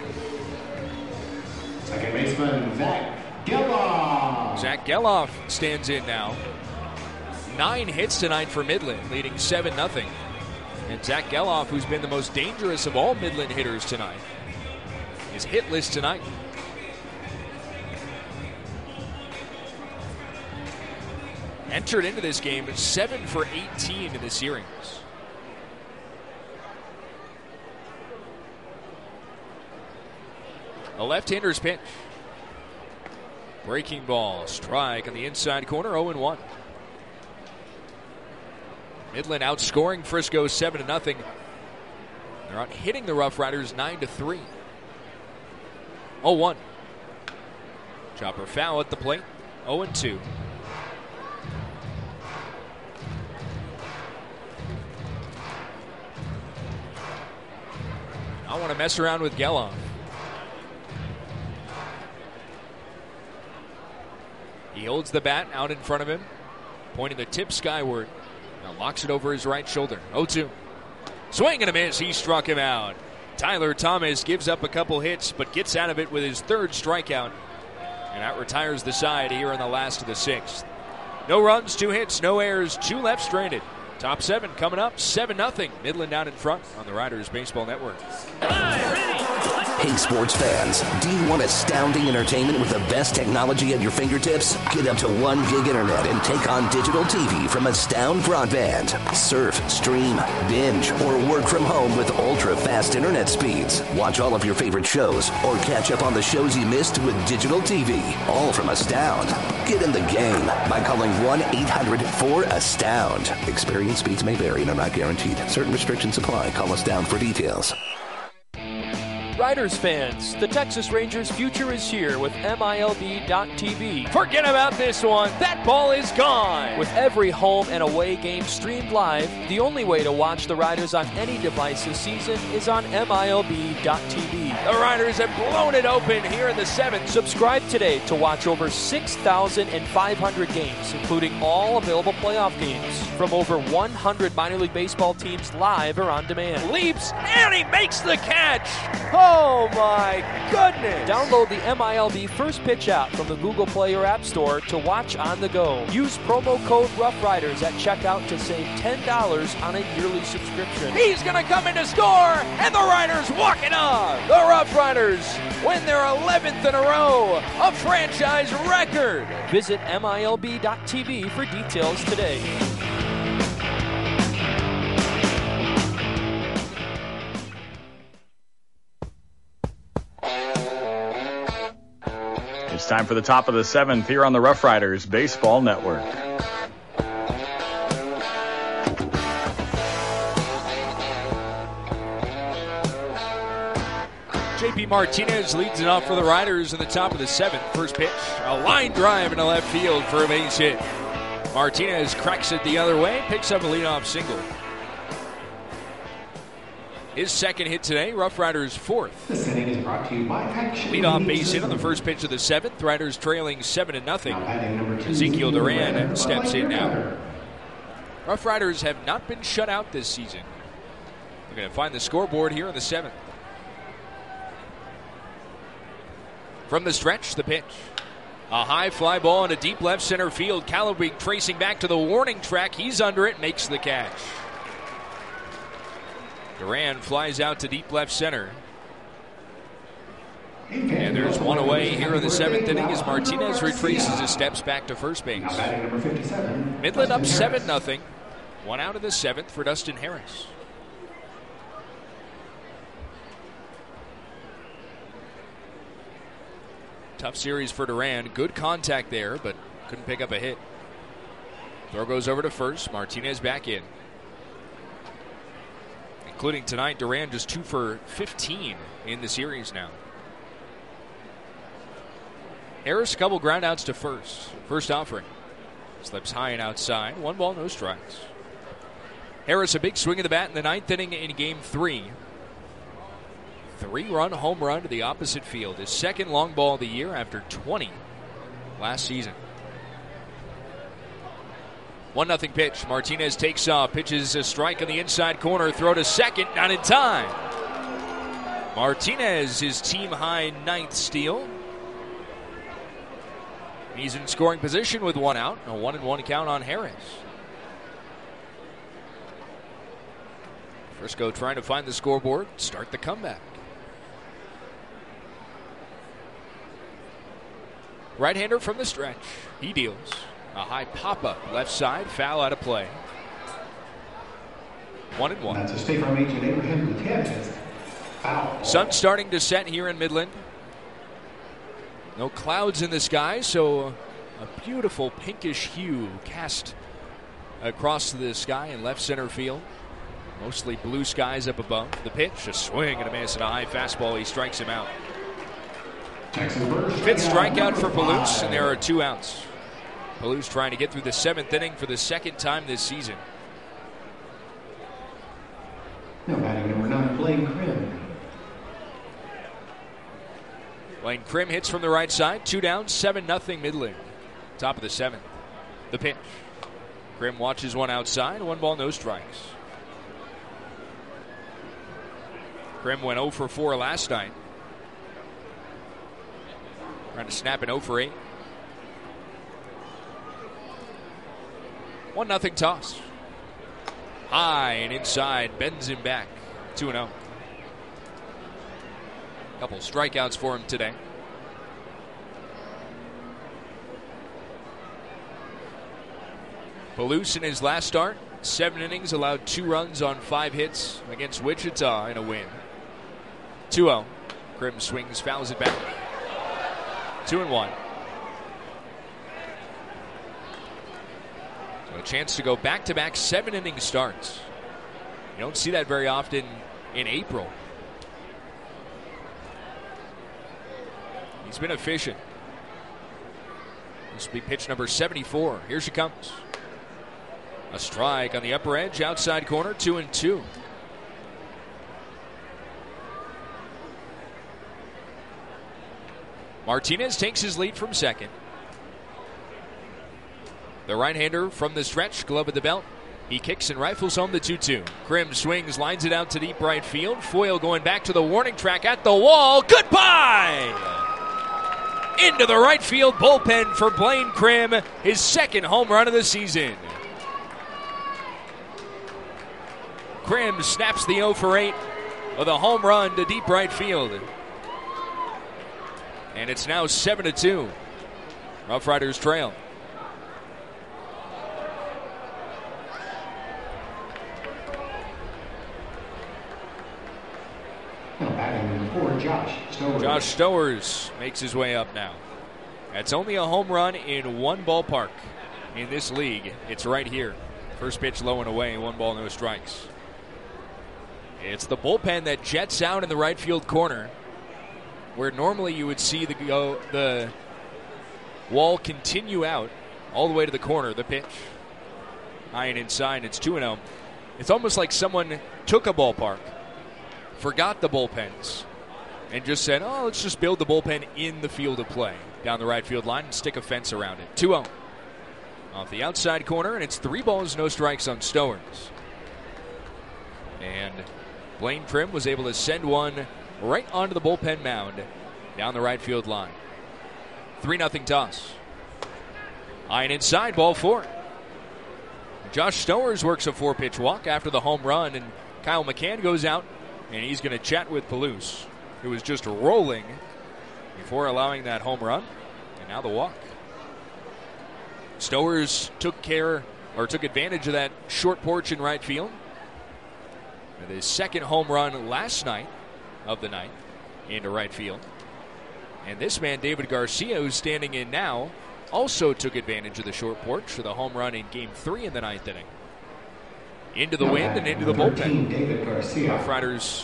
Second baseman, Zach Geloff. Zach Geloff stands in now. Nine hits tonight for Midland, leading seven nothing. And Zach Geloff, who's been the most dangerous of all Midland hitters tonight, is hitless tonight. Entered into this game at seven for eighteen in the series. A left-hander's pitch. Breaking ball, strike on the inside corner, oh and one. Midland outscoring Frisco seven to nothing. They're out hitting the Rough Riders nine to three. oh one. Chopper foul at the plate, oh and two. I want to mess around with Geloff. He holds the bat out in front of him, pointing the tip skyward. Now locks it over his right shoulder. oh two. Swing and a miss. He struck him out. Tyler Thomas gives up a couple hits, but gets out of it with his third strikeout. And that retires the side here in the last of the sixth. No runs, two hits, no errors, two left stranded. Top seven coming up, seven nothing. Midland out in front on the Riders Baseball Network. Hey, sports fans, do you want astounding entertainment with the best technology at your fingertips? Get up to one gig internet and take on digital T V from Astound Broadband. Surf, stream, binge, or work from home with ultra-fast internet speeds. Watch all of your favorite shows or catch up on the shows you missed with digital T V. All from Astound. Get in the game by calling one eight hundred four astound. Experience speeds may vary and are not guaranteed. Certain restrictions apply. Call Astound for details. Riders fans, the Texas Rangers' future is here with M I L B dot T V. Forget about this one. That ball is gone. With every home and away game streamed live, the only way to watch the Riders on any device this season is on M I L B dot T V. The Riders have blown it open here in the seventh. Subscribe today to watch over six thousand five hundred games, including all available playoff games from over one hundred minor league baseball teams live or on demand. Leaps, and he makes the catch. Oh my goodness! Download the M I L B First Pitch app from the Google Play or App Store to watch on the go. Use promo code Rough Riders at checkout to save ten dollars on a yearly subscription. He's going to come in to score, and the Riders walk it off. The Rough Riders win their eleventh in a row, a franchise record. Visit M I L B dot T V for details today. It's time for the top of the seventh here on the Rough Riders Baseball Network. J P Martinez leads it off for the Riders in the top of the seventh. First pitch, a line drive into left field for a base hit. Martinez cracks it the other way, picks up a leadoff single. His second hit today, Rough Riders' fourth. This inning is brought to you by Action. Leadoff base hit on the first pitch of the seventh. Riders trailing seven to nothing. Ezekiel Duran steps in now. Rough Riders have not been shut out this season. We're going to find the scoreboard here in the seventh. From the stretch, the pitch. A high fly ball into deep left center field. Calabrese tracing back to the warning track. He's under it, makes the catch. Duran flies out to deep left center. And there's one away here in the seventh inning as Martinez retraces his steps back to first base. Midland up seven nothing. One out of the seventh for Dustin Harris. Tough series for Duran. Good contact there, but couldn't pick up a hit. Throw goes over to first. Martinez back in. including tonight. Duran just two for fifteen in the series now. Harris, a couple groundouts to first. First offering. Slips high and outside. One ball, no strikes. Harris, a big swing of the bat in the ninth inning in game three. Three-run home run to the opposite field. His second long ball of the year after twenty last season. one nothing pitch. Martinez takes off. Pitches a strike on the inside corner. Throw to second. Not in time. Martinez, his team-high ninth steal. He's in scoring position with one out. A one and one count on Harris. Frisco trying to find the scoreboard. Start the comeback. Right-hander from the stretch. He deals. A high pop-up left side. Foul out of play. One and one. That's a State Farm agent Abraham Gutierrez. Foul. Sun starting to set here in Midland. No clouds in the sky, so a beautiful pinkish hue cast across the sky in left center field. Mostly blue skies up above. The pitch, a swing and a miss and a high fastball. He strikes him out. Fifth strikeout for Palouse, and there are two outs. Palouse trying to get through the seventh inning for the second time this season. Now batting number nine, Blaine Krim. Blaine Krim hits from the right side. Two down, seven nothing Midland. Top of the seventh. The pitch. Krim watches one outside. One ball, no strikes. Krim went oh for four last night. Trying to snap an oh for eight. one nothing toss. High and inside. Bends him back. two and oh. Couple strikeouts for him today. Palouse in his last start. Seven innings, allowed two runs on five hits against Wichita in a win. two oh. Krim swings, fouls it back. Two and one. So a chance to go back-to-back seven-inning starts. You don't see that very often in April. He's been efficient. This will be pitch number seventy-four. Here she comes. A strike on the upper edge, outside corner, two and two. Martinez takes his lead from second. The right-hander from the stretch, glove at the belt. He kicks and rifles home the two two. Krim swings, lines it out to deep right field. Foyle going back to the warning track at the wall. Goodbye! Into the right field bullpen for Blaine Krim, his second home run of the season. Krim snaps the oh for eight with a home run to deep right field. And it's now seven to two. Rough Riders trail. Josh Stowers. Josh Stowers makes his way up now. That's only a home run in one ballpark in this league. It's right here. First pitch low and away, one ball, no strikes. It's the bullpen that jets out in the right field corner, where normally you would see the go the wall continue out all the way to the corner. The pitch high and inside. It's two and oh. It's almost like someone took a ballpark, forgot the bullpens, and just said, oh, let's just build the bullpen in the field of play down the right field line and stick a fence around it. two oh. Off the outside corner, and it's three balls, no strikes on Stowers. And Blaine Krim was able to send one right onto the bullpen mound down the right field line. three nothing toss. High and inside, ball four. Josh Stowers works a four-pitch walk after the home run, and Kyle McCann goes out, and he's going to chat with Palouse, who was just rolling before allowing that home run, and now the walk. Stowers took care, or took advantage of that short porch in right field with his second home run last night of the night into right field. And this man, David Garcia, who's standing in now, also took advantage of the short porch for the home run in game three in the ninth inning. into the wind and into the bullpen. David Garcia. Rough Riders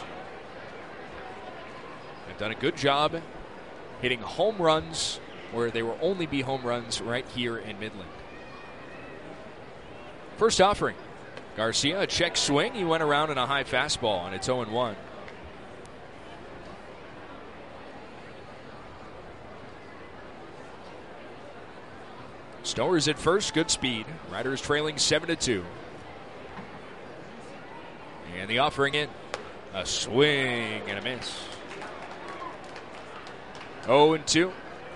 have done a good job hitting home runs where they will only be home runs right here in Midland. First offering. Garcia, a check swing. He went around in a high fastball, and it's oh and one. Stowers at first, good speed. Riders trailing seven to two. And the offering in. A swing and a miss. oh and two.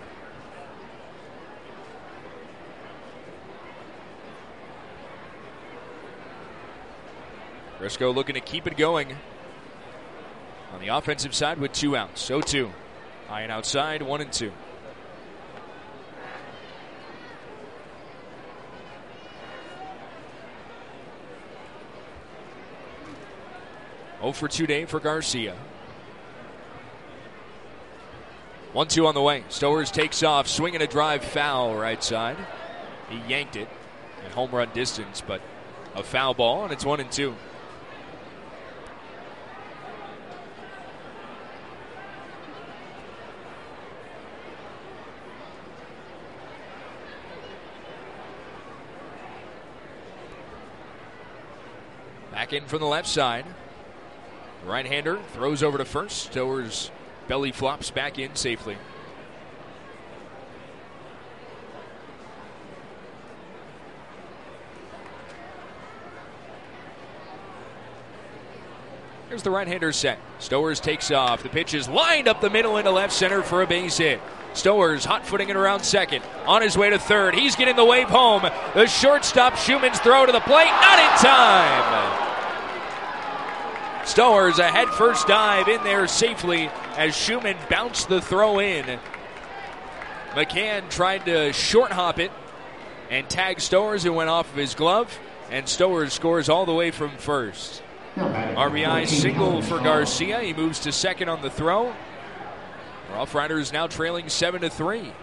Frisco looking to keep it going on the offensive side with two outs. oh two. High and outside, one and two. oh for two day for Garcia. one two on the way. Stowers takes off, swinging a drive foul right side. He yanked it at home run distance, but a foul ball, and it's one and two. Back in from the left side. Right-hander throws over to first. Stowers belly flops back in safely. Here's the right-hander set. Stowers takes off. The pitch is lined up the middle into left center for a base hit. Stowers hot-footing it around second. On his way to third. He's getting the wave home. The shortstop, Schumann's throw to the plate. Not in time. Stowers a head-first dive in there safely as Schumann bounced the throw in. McCann tried to short hop it and tag Stowers, who went off of his glove, and Stowers scores all the way from first. R B I single for Garcia. He moves to second on the throw. Rough Riders now trailing seven to three.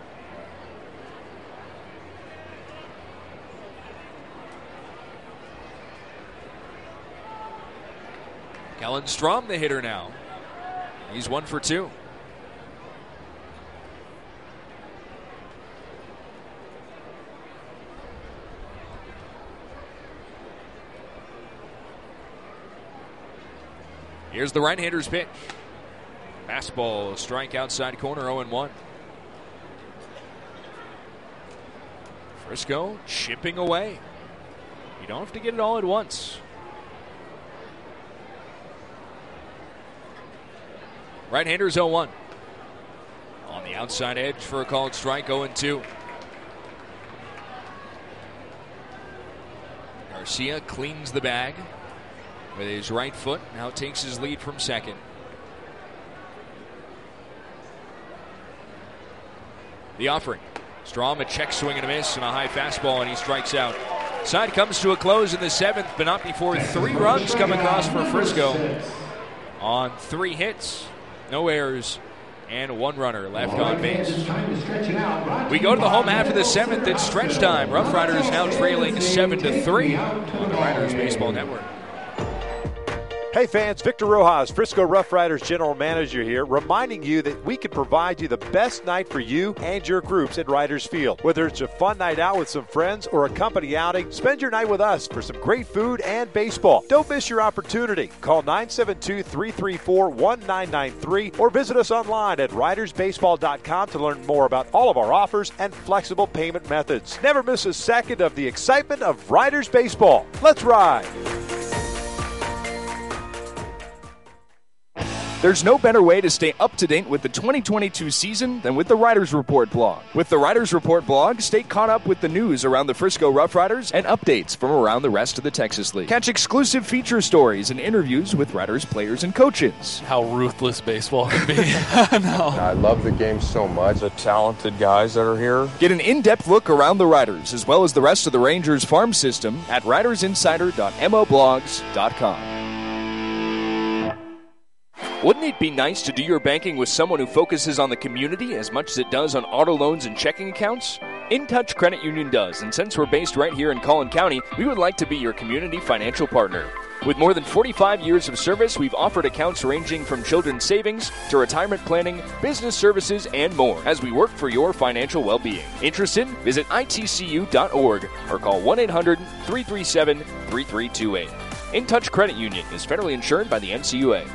Kellen Strom, the hitter now. He's one for two. Here's the right-hander's pitch. Fastball, strike outside corner, oh and one. Frisco chipping away. You don't have to get it all at once. Right-hander's oh one. On the outside edge for a called strike, oh and two. Garcia cleans the bag with his right foot. Now takes his lead from second. The offering. Strom, a check swing and a miss and a high fastball, and he strikes out. Side comes to a close in the seventh, but not before three runs come across for Frisco on three hits. No errors, and one runner left on base. We go to the home half of the seventh. It's stretch time. Rough Riders now trailing seven to three on the Riders Baseball Network. Hey fans, Victor Rojas, Frisco Rough Riders General Manager here, reminding you that we can provide you the best night for you and your groups at Riders Field. Whether it's a fun night out with some friends or a company outing, spend your night with us for some great food and baseball. Don't miss your opportunity. Call nine seven two, three three four, one nine nine three or visit us online at riders baseball dot com to learn more about all of our offers and flexible payment methods. Never miss a second of the excitement of Riders Baseball. Let's ride! There's no better way to stay up to date with the twenty twenty-two season than with the Riders Report blog. With the Riders Report blog, stay caught up with the news around the Frisco Rough Riders and updates from around the rest of the Texas League. Catch exclusive feature stories and interviews with Riders players and coaches. How ruthless baseball can be. No. I love the game so much. The talented guys that are here. Get an in-depth look around the Riders as well as the rest of the Rangers farm system at riders insider dot mo blogs dot com. Wouldn't it be nice to do your banking with someone who focuses on the community as much as it does on auto loans and checking accounts? InTouch Credit Union does, and since we're based right here in Collin County, we would like to be your community financial partner. With more than forty-five years of service, we've offered accounts ranging from children's savings to retirement planning, business services, and more as we work for your financial well-being. Interested? Visit I T C U dot org or call one eight hundred, three three seven, three three two eight. InTouch Credit Union is federally insured by the N C U A.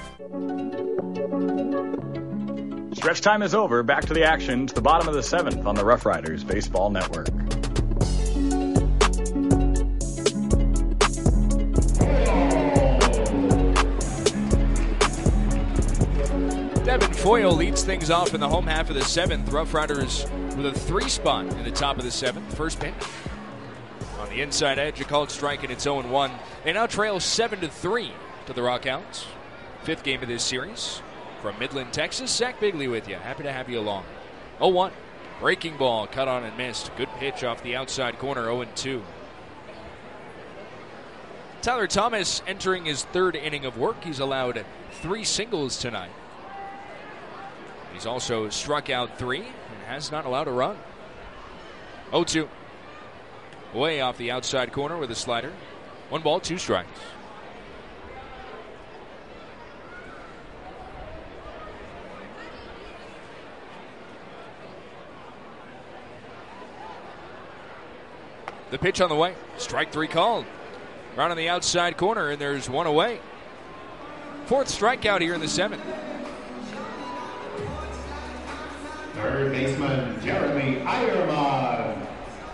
Stretch time is over. Back to the action to the bottom of the seventh on the Rough Riders Baseball Network. Devin Foyle leads things off in the home half of the seventh. Rough Riders with a three spot in the top of the seventh. First pitch on the inside edge, a called strike, and it's oh and one. They now trail seven to three to the Rockhounds. Fifth game of this series. From Midland, Texas, Zach Bigley with you. Happy to have you along. oh one. Breaking ball, cut on and missed. Good pitch off the outside corner, oh and two. Tyler Thomas entering his third inning of work. He's allowed three singles tonight. He's also struck out three and has not allowed a run. oh two. Way off the outside corner with a slider. One ball, two strikes. The pitch on the way. Strike three called. Round on the outside corner, and there's one away. Fourth strikeout here in the seventh. Third baseman, Jeremy Eierman.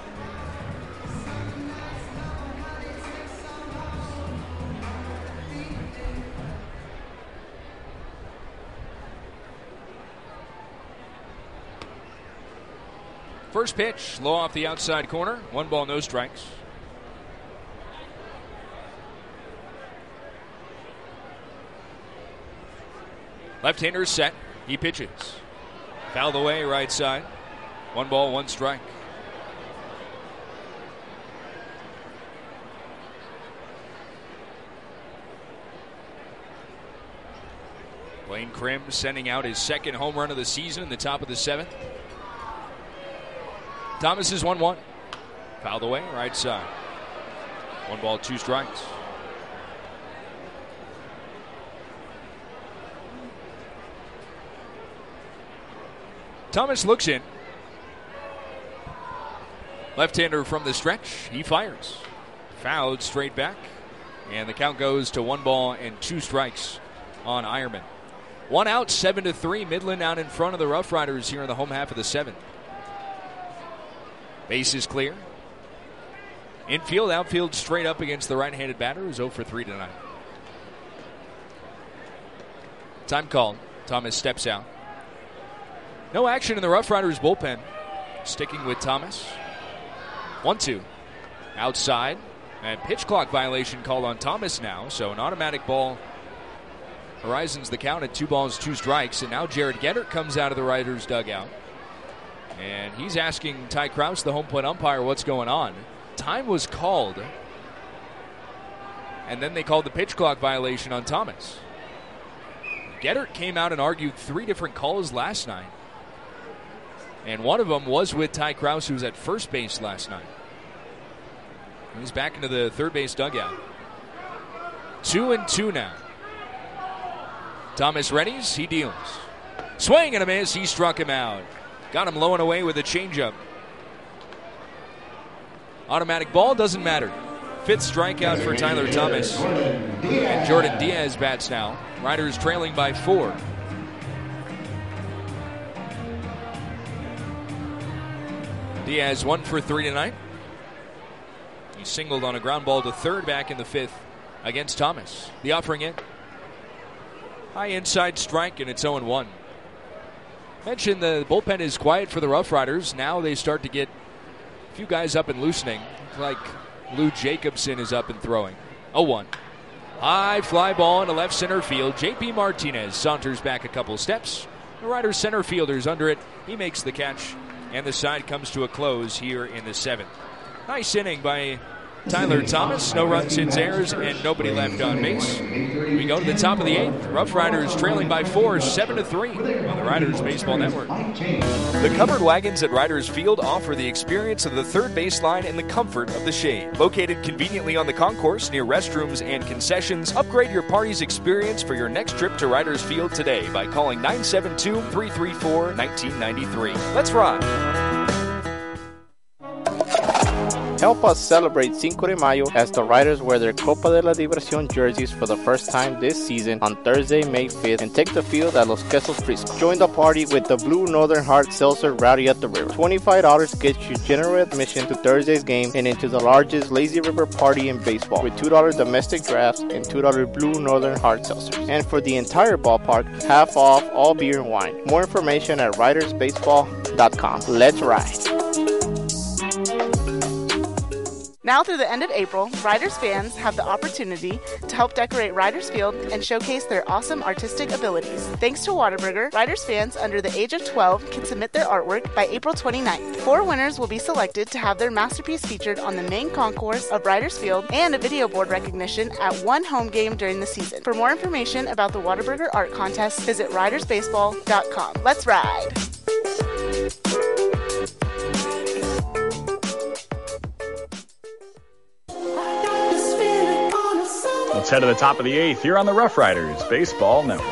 First pitch, low off the outside corner. One ball, no strikes. Left-hander set. He pitches. Fouled away, right side. One ball, one strike. Blaine Krim sending out his second home run of the season in the top of the seventh. Thomas is one one. Fouled away, right side. One ball, two strikes. Thomas looks in. Left-hander from the stretch. He fires. Fouled straight back. And the count goes to one ball and two strikes on Eierman. One out, seven to three. Midland out in front of the Rough Riders here in the home half of the seventh. Base is clear. Infield, outfield straight up against the right-handed batter who's oh for three tonight. Time called. Thomas steps out. No action in the Rough Riders bullpen. Sticking with Thomas. one two. Outside. And pitch clock violation called on Thomas now. So an automatic ball. Horizons the count at two balls, two strikes. And now Jared Gettert comes out of the Riders dugout. And he's asking Ty Krause, the home plate umpire, what's going on. Time was called. And then they called the pitch clock violation on Thomas. Gettert came out and argued three different calls last night. And one of them was with Ty Krause, who was at first base last night. He's back into the third base dugout. Two and two now. Thomas readies. He deals. Swing and a miss. He struck him out. Got him low and away with a changeup. Automatic ball, doesn't matter. Fifth strikeout for Tyler Thomas. And Jordan Diaz bats now. Riders trailing by four. Diaz one for three tonight. He singled on a ground ball to third back in the fifth against Thomas. The offering in. High inside strike, and it's oh and one. Mentioned the bullpen is quiet for the Rough Riders. Now they start to get a few guys up and loosening. Like Lou Jacobson is up and throwing. oh one. High fly ball into left center field. J P Martinez saunters back a couple steps. The Riders center fielder's under it. He makes the catch, and the side comes to a close here in the seventh. Nice inning by Tyler Thomas, no runs, hits, errors, and nobody left on base. We go to the top of the eighth. Rough Riders trailing by four, seven to three on the Riders Baseball Network. The covered wagons at Riders Field offer the experience of the third baseline in the comfort of the shade. Located conveniently on the concourse near restrooms and concessions, upgrade your party's experience for your next trip to Riders Field today by calling nine seven two, three three four, one nine nine three. Let's ride! Help us celebrate Cinco de Mayo as the Riders wear their Copa de la Diversión jerseys for the first time this season on Thursday, May fifth, and take the field at Los Quesos Frisco. Join the party with the Blue Northern Heart Seltzer Rowdy at the River. twenty-five dollars gets you general admission to Thursday's game and into the largest Lazy River party in baseball with two dollars domestic drafts and two dollars Blue Northern Heart Seltzers. And for the entire ballpark, half off all beer and wine. More information at riders baseball dot com. Let's ride. Now through the end of April, Riders fans have the opportunity to help decorate Riders Field and showcase their awesome artistic abilities. Thanks to Whataburger, Riders fans under the age of twelve can submit their artwork by April twenty-ninth. Four winners will be selected to have their masterpiece featured on the main concourse of Riders Field and a video board recognition at one home game during the season. For more information about the Whataburger Art Contest, visit riders baseball dot com. Let's ride! Let's head to the top of the eighth here on the Rough Riders Baseball Network.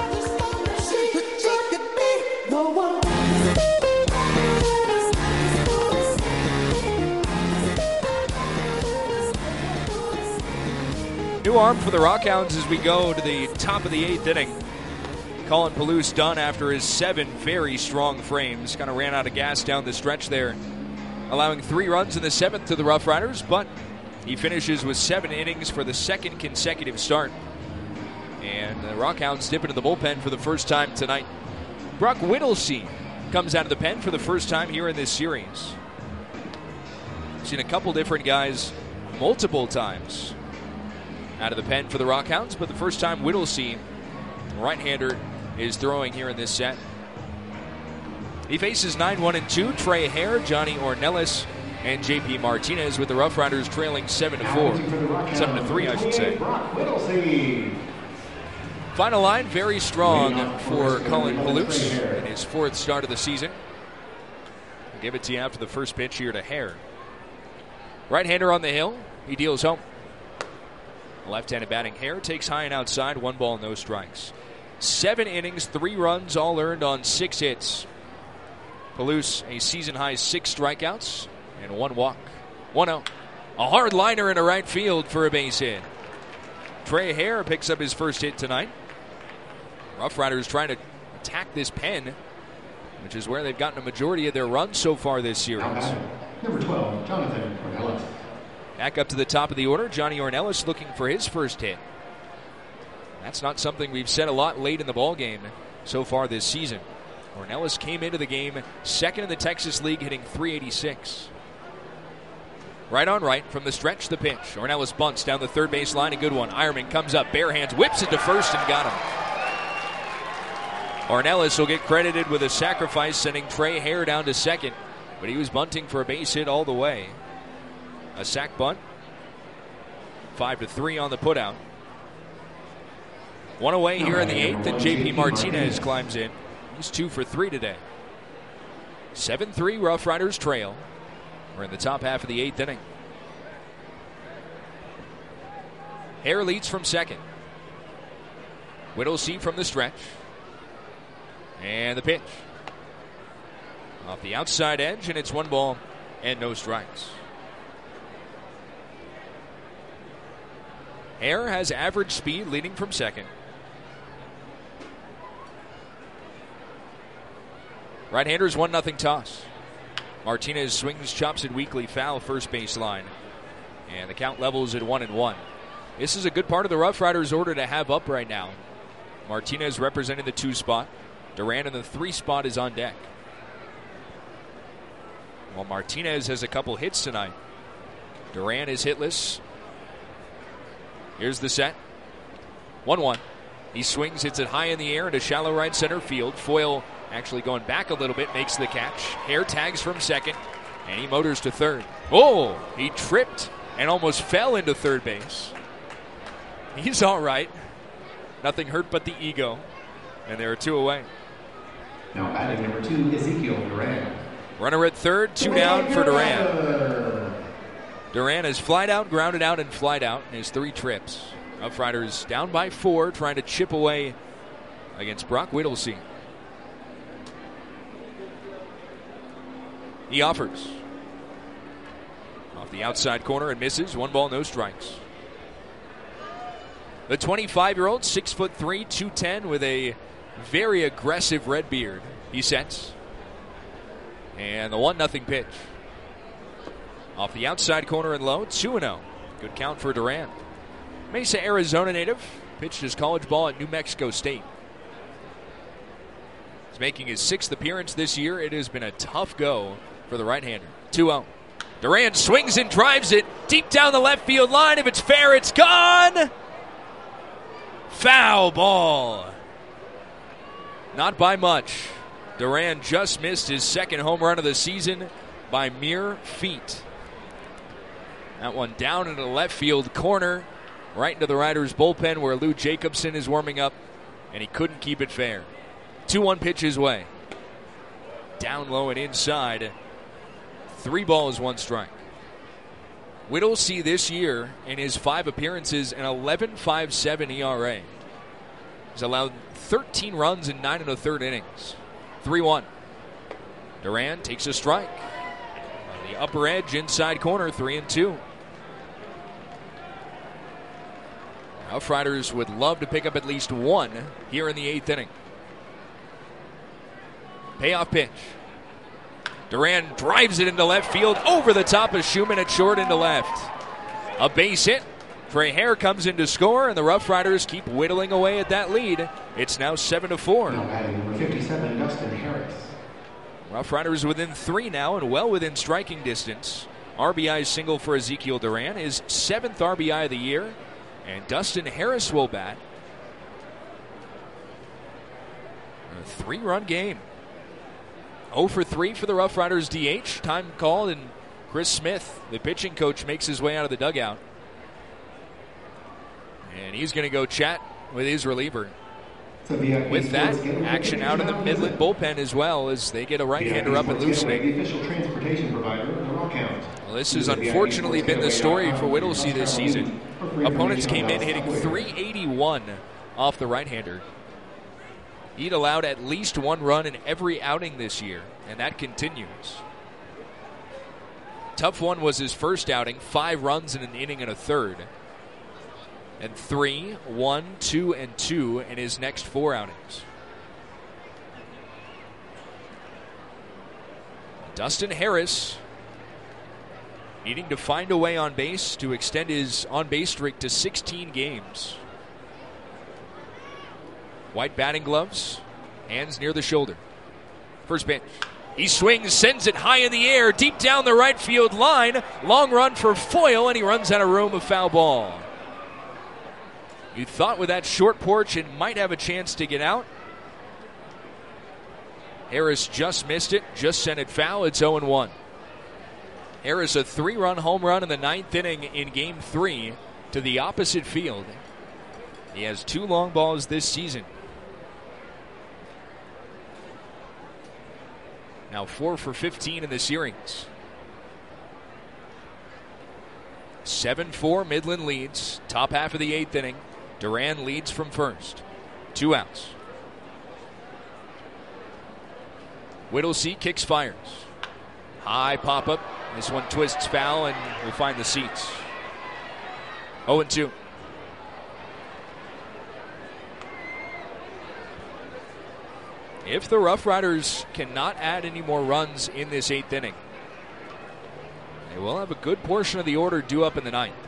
New arm for the Rockhounds as we go to the top of the eighth inning. Colin Palouse done after his seven very strong frames. Kind of ran out of gas down the stretch there, allowing three runs in the seventh to the Rough Riders, but he finishes with seven innings for the second consecutive start. And the Rockhounds dip into the bullpen for the first time tonight. Brock Whittlesey comes out of the pen for the first time here in this series. Seen a couple different guys multiple times out of the pen for the Rockhounds, but the first time Whittlesey, right-hander, is throwing here in this set. He faces nine one and two, Trey Hare, Johnny Ornelas, and J P Martinez, with the Rough Riders trailing seven to four. seven to three, I should say. Final line, very strong for Colin Palouse in his fourth start of the season. I'll give it to you after the first pitch here to Hare. Right-hander on the hill. He deals home. Left-handed batting Hare takes high and outside. One ball, no strikes. Seven innings, three runs, all earned on six hits. Palouse, a season-high six strikeouts and one walk. one oh. A hard liner into right field for a base hit. Trey Hare picks up his first hit tonight. Rough Riders trying to attack this pen, which is where they've gotten a majority of their runs so far this series. Number twelve, Jonathan Ornelas. Back up to the top of the order, Johnny Ornelas looking for his first hit. That's not something we've said a lot late in the ballgame so far this season. Ornelas came into the game second in the Texas League, hitting three eighty-six. Right on right from the stretch, the pitch. Ornelas bunts down the third base line, a good one. Ironman comes up, bare hands, whips it to first and got him. Ornelas will get credited with a sacrifice, sending Trey Hare down to second, but he was bunting for a base hit all the way. A sac bunt. Five to three on the putout. One away here in the eighth, and J P Martinez climbs in. He's two for three today. seven three Rough Riders trail. We're in the top half of the eighth inning. Hare leads from second. Whittlesey from the stretch. And the pitch. Off the outside edge, and it's one ball and no strikes. Hare has average speed leading from second. Right-handers one nothing toss. Martinez swings, chops it weakly, foul first base line. And the count levels at one and one. This is a good part of the Rough Riders order to have up right now. Martinez representing the two spot. Duran in the three spot is on deck. Well, Martinez has a couple hits tonight. Duran is hitless. Here's the set. one one. He swings, hits it high in the air into shallow right center field. Foyle actually going back a little bit, makes the catch. Hare tags from second, and he motors to third. Oh, he tripped and almost fell into third base. He's all right. Nothing hurt but the ego. And there are two away. Now batting number two, Ezekiel Duran. Runner at third, two down for Duran. Duran has flied out, grounded out, and flied out in his three trips. Rough Riders down by four, trying to chip away against Brock Whittlesey. He offers. Off the outside corner and misses. One ball, no strikes. The twenty-five-year-old, six foot three, two ten, with a very aggressive red beard. He sets. And the one nothing pitch. Off the outside corner and low, two and oh. Good count for Duran. Mesa, Arizona native. Pitched his college ball at New Mexico State. He's making his sixth appearance this year. It has been a tough go for the right-hander. two oh. Duran swings and drives it deep down the left field line. If it's fair, it's gone. Foul ball. Not by much. Duran just missed his second home run of the season by mere feet. That one down into the left field corner, right into the Riders' bullpen where Lou Jacobson is warming up, and he couldn't keep it fair. two one pitch his way. Down low and inside. Three balls, one strike. Whittlesey this year, in his five appearances, an eleven point five seven E R A. He's allowed thirteen runs in nine and a third innings. three one. Duran takes a strike. On the upper edge, inside corner, three and two. Rough Riders would love to pick up at least one here in the eighth inning. Payoff pitch. Duran drives it into left field over the top of Schumann at short into left. A base hit. Freire comes in to score, and the Rough Riders keep whittling away at that lead. It's now seven to four. Now batting number fifty-seven, Dustin Harris. Rough Riders within three now and well within striking distance. R B I single for Ezekiel Duran, his seventh R B I of the year, and Dustin Harris will bat. A three-run game. oh for three for the Rough Riders D H. Time called, and Chris Smith, the pitching coach, makes his way out of the dugout. And he's going to go chat with his reliever. With that, action out in the Midland bullpen as well as they get a right-hander up and loosening. Well, this has unfortunately been the story for Whittlesey this season. Opponents came in hitting three eighty-one off the right-hander. He'd allowed at least one run in every outing this year, and that continues. Tough one was his first outing, five runs in an inning and a third. And three, one, two, and two in his next four outings. Dustin Harris needing to find a way on base to extend his on-base streak to sixteen games. White batting gloves, hands near the shoulder. First pitch. He swings, sends it high in the air, deep down the right field line. Long run for Foyle, and he runs out of room, a foul ball. You thought with that short porch it might have a chance to get out. Harris just missed it, just sent it foul. It's oh and one. Harris a three-run home run in the ninth inning in game three to the opposite field. He has two long balls this season. Now four for fifteen in the series. seven four Midland leads. Top half of the eighth inning. Duran leads from first. Two outs. Whittlesey kicks, fires. High pop-up. This one twists foul and will find the seats. oh and two. If the Rough Riders cannot add any more runs in this eighth inning, they will have a good portion of the order due up in the ninth.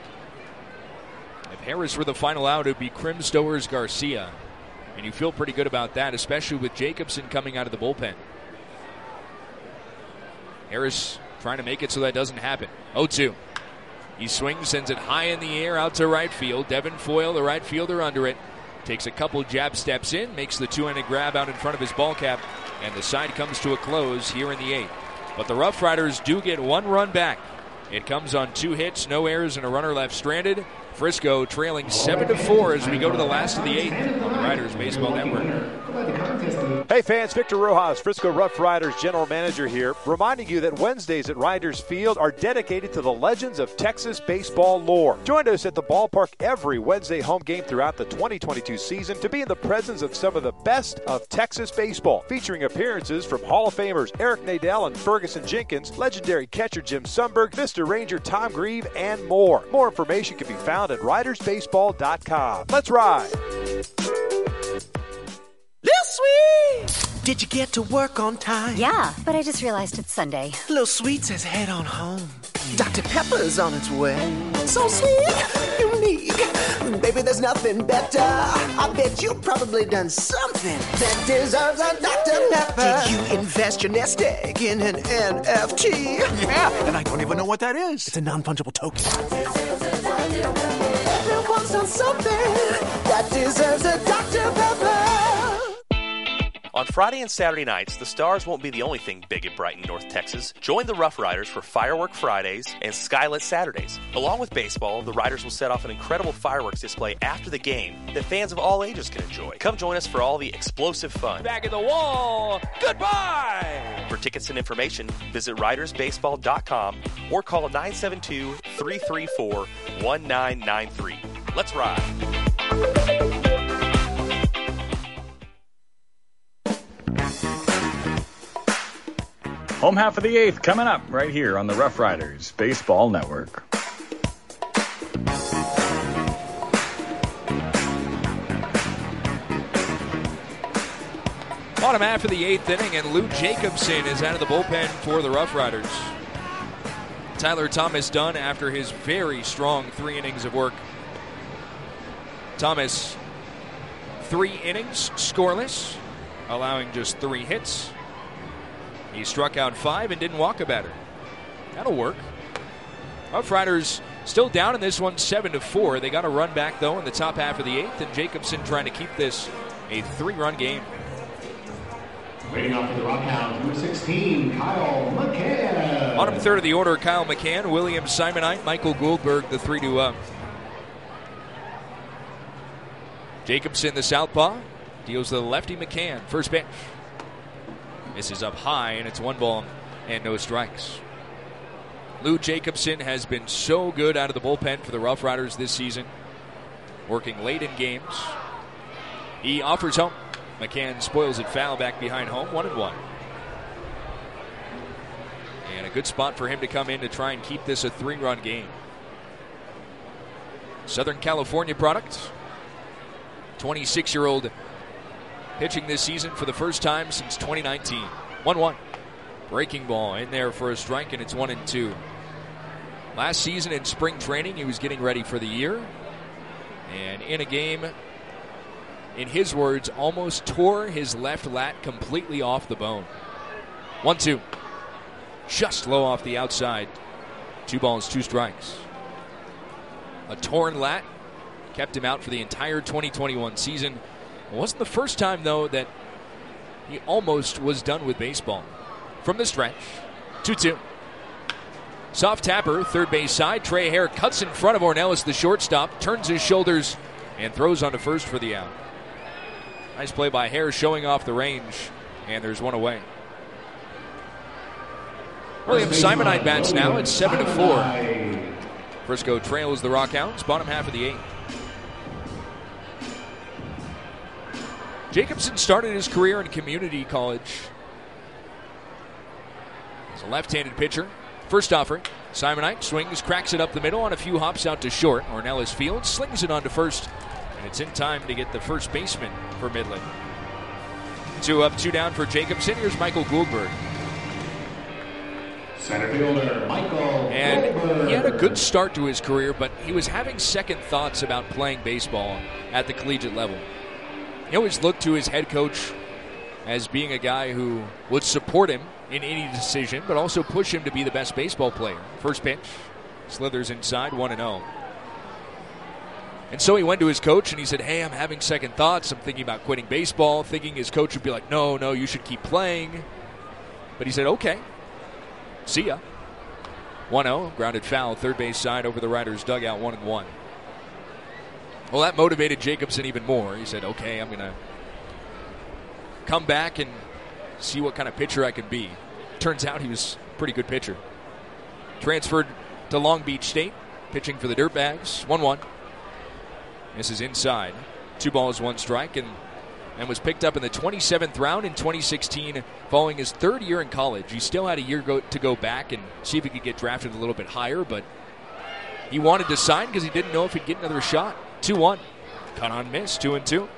If Harris were the final out, it would be Krim Stowers Garcia. And you feel pretty good about that, especially with Jacobson coming out of the bullpen. Harris trying to make it so that doesn't happen. oh two. He swings, sends it high in the air out to right field. Devin Foyle, the right fielder, under it. Takes a couple jab steps in, makes the two-handed grab out in front of his ball cap, and the side comes to a close here in the eighth. But the Rough Riders do get one run back It comes on two hits, no errors, and a runner left stranded. Frisco trailing seven to four as we go to the last of the eighth on the Riders Baseball Network. Hey fans, Victor Rojas, Frisco Rough Riders General Manager here, reminding you that Wednesdays at Riders Field are dedicated to the legends of Texas baseball lore. Join us at the ballpark every Wednesday home game throughout the twenty twenty-two season to be in the presence of some of the best of Texas baseball, featuring appearances from Hall of Famers Eric Nadel and Ferguson Jenkins, legendary catcher Jim Sundberg, Vista Ranger Tom Grieve, and more. More information can be found at riders baseball dot com. Let's ride! Lil Sweet! Did you get to work on time? Yeah, but I just realized it's Sunday. Lil Sweet says head on home. Doctor Pepper's on its way. So sweet, unique. Baby, there's nothing better. I bet you've probably done something that deserves a Doctor Pepper. Did you invest your nest egg in an N F T? Yeah, and I don't even know what that is. It's a non-fungible token. Everyone's done something that deserves a Doctor Pepper. On Friday and Saturday nights, the Stars won't be the only thing big and bright in North Texas. Join the Rough Riders for Firework Fridays and Skylit Saturdays. Along with baseball, the Riders will set off an incredible fireworks display after the game that fans of all ages can enjoy. Come join us for all the explosive fun. Back at the wall, goodbye! For tickets and information, visit riders baseball dot com or call nine seven two, three three four, one nine nine three. Let's ride. Home half of the eighth coming up right here on the Rough Riders Baseball Network. Bottom half of the eighth inning, and Lou Jacobson is out of the bullpen for the Rough Riders. Tyler Thomas done after his very strong three innings of work. Thomas, three innings scoreless, allowing just three hits. He struck out five and didn't walk a batter. That'll work. Rough Riders still down in this one, seven to four. They got a run back though in the top half of the eighth, and Jacobson trying to keep this a three-run game. Waiting off for the Rockhounds, number sixteen, Kyle McCann. Bottom third of the order, Kyle McCann, William Simonite, Michael Goldberg, the three to up. Jacobson, the southpaw, deals to the lefty McCann. First pitch. This is up high, and it's one ball and no strikes. Lou Jacobson has been so good out of the bullpen for the Rough Riders this season, working late in games. He offers home. McCann spoils it foul back behind home, one and one. And a good spot for him to come in to try and keep this a three-run game. Southern California product. twenty-six-year-old pitching this season for the first time since twenty nineteen. one one. Breaking ball in there for a strike, and it's one and two. Last season in spring training, he was getting ready for the year. And in a game, in his words, almost tore his left lat completely off the bone. one two. Just low off the outside. Two balls, two strikes. A torn lat kept him out for the entire twenty twenty-one season. It wasn't the first time, though, that he almost was done with baseball. From the stretch, two two. Soft tapper, third base side. Trey Hare cuts in front of Ornelas, the shortstop, turns his shoulders, and throws on to first for the out. Nice play by Hare, showing off the range, and there's one away. William Simonite bats now. It's seven to four. Frisco trails the Rockhounds, bottom half of the eighth. Jacobson started his career in community college as a left-handed pitcher. First offering, Simonite swings, cracks it up the middle on a few hops out to short. Ornelas fields, slings it on to first, and it's in time to get the first baseman for Midland. Two up, two down for Jacobson. Here's Michael Goldberg. Center fielder, Michael And Goldberg. he had a good start to his career, but he was having second thoughts about playing baseball at the collegiate level. He always looked to his head coach as being a guy who would support him in any decision, but also push him to be the best baseball player. First pitch, slithers inside, one and oh. And so he went to his coach and he said, hey, I'm having second thoughts. I'm thinking about quitting baseball, thinking his coach would be like, no, no, you should keep playing. But he said, okay, see ya. one oh, grounded foul, third base side over the Riders' dugout, one and one. Well, that motivated Jacobson even more. He said, okay, I'm going to come back and see what kind of pitcher I can be. Turns out he was a pretty good pitcher. Transferred to Long Beach State, pitching for the Dirtbags, one one. This is inside. Two balls, one strike, and, and was picked up in the twenty-seventh round in twenty sixteen following his third year in college. He still had a year go, to go back and see if he could get drafted a little bit higher, but he wanted to sign because he didn't know if he'd get another shot. two one. Cut on miss, two and two.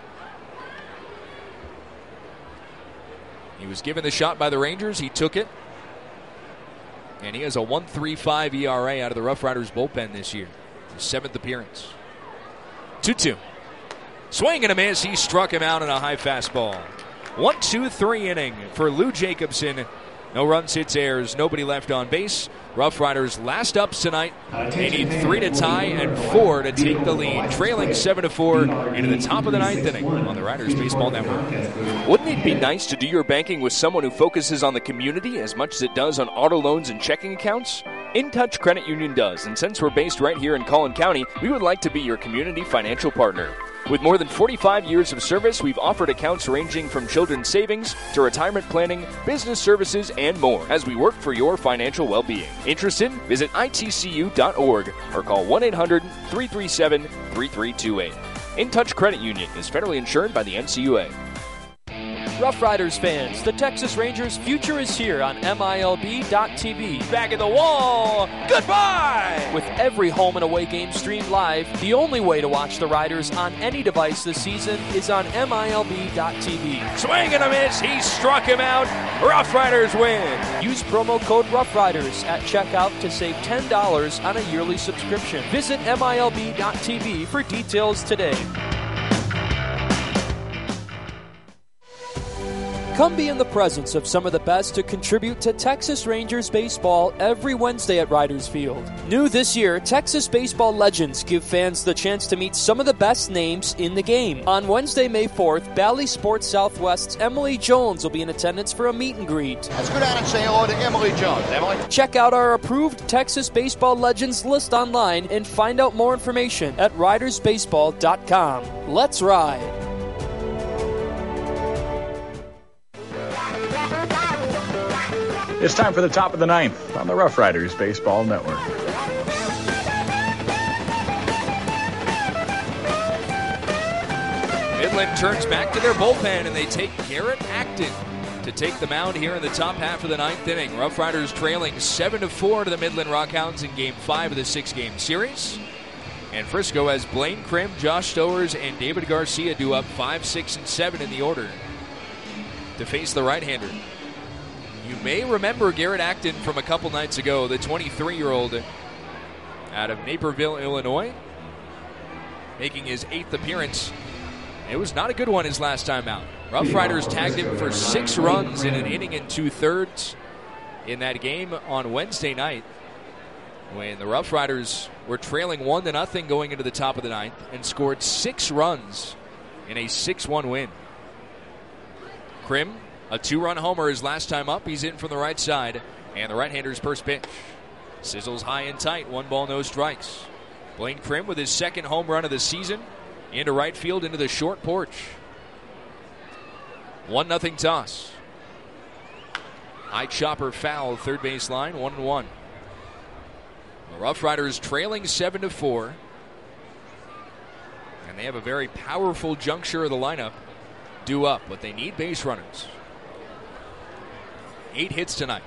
He was given the shot by the Rangers. He took it. And he has a one point three five E R A out of the Rough Riders bullpen this year. His seventh appearance. two two. Swing and a miss. He struck him out in a high fastball. one two three inning for Lou Jacobson. No runs, hits, errors. Nobody left on base. Rough Riders last ups tonight. They need three to tie and four to take the lead. Trailing seven to four into the top of the ninth inning on the Riders Baseball Network. Wouldn't it be nice to do your banking with someone who focuses on the community as much as it does on auto loans and checking accounts? InTouch Credit Union does, and since we're based right here in Collin County, we would like to be your community financial partner. With more than forty-five years of service, we've offered accounts ranging from children's savings to retirement planning, business services, and more as we work for your financial well-being. Interested? Visit I T C U dot org or call one eight hundred, three three seven, three three two eight. InTouch Credit Union is federally insured by the N C U A. Rough Riders fans, the Texas Rangers' future is here on M I L B dot T V. Back at the wall. Goodbye! With every home and away game streamed live, the only way to watch the Riders on any device this season is on M I L B dot T V. Swing and a miss. He struck him out. Rough Riders win. Use promo code Rough Riders at checkout to save ten dollars on a yearly subscription. Visit M I L B dot T V for details today. Come be in the presence of some of the best to contribute to Texas Rangers baseball every Wednesday at Riders Field. New this year, Texas baseball legends give fans the chance to meet some of the best names in the game. On Wednesday, May fourth, Bally Sports Southwest's Emily Jones will be in attendance for a meet and greet. Let's go down and say hello to Emily Jones. Emily? Check out our approved Texas baseball legends list online and find out more information at riders baseball dot com. Let's ride. It's time for the top of the ninth on the Rough Riders Baseball Network. Midland turns back to their bullpen, and they take Garrett Acton to take the mound here in the top half of the ninth inning. Rough Riders trailing seven to four to the Midland Rockhounds in Game five of the six-game series. And Frisco has Blaine Krim, Josh Stowers, and David Garcia due up five, six, and seven in the order to face the right-hander. You may remember Garrett Acton from a couple nights ago, the twenty-three-year-old out of Naperville, Illinois, making his eighth appearance. It was not a good one his last time out. Rough Riders tagged him for six runs in an inning and two-thirds in that game on Wednesday night when the Rough Riders were trailing one to nothing going into the top of the ninth and scored six runs in a six one win. Krim, a two-run homer his last time up. He's in from the right side. And the right-hander's first pitch. Sizzles high and tight. One ball, no strikes. Blaine Krim with his second home run of the season. Into right field, into the short porch. One nothing toss. High chopper foul, third base line, one and one. The Rough Riders trailing seven to four. And they have a very powerful juncture of the lineup due up, but they need base runners. Eight hits tonight.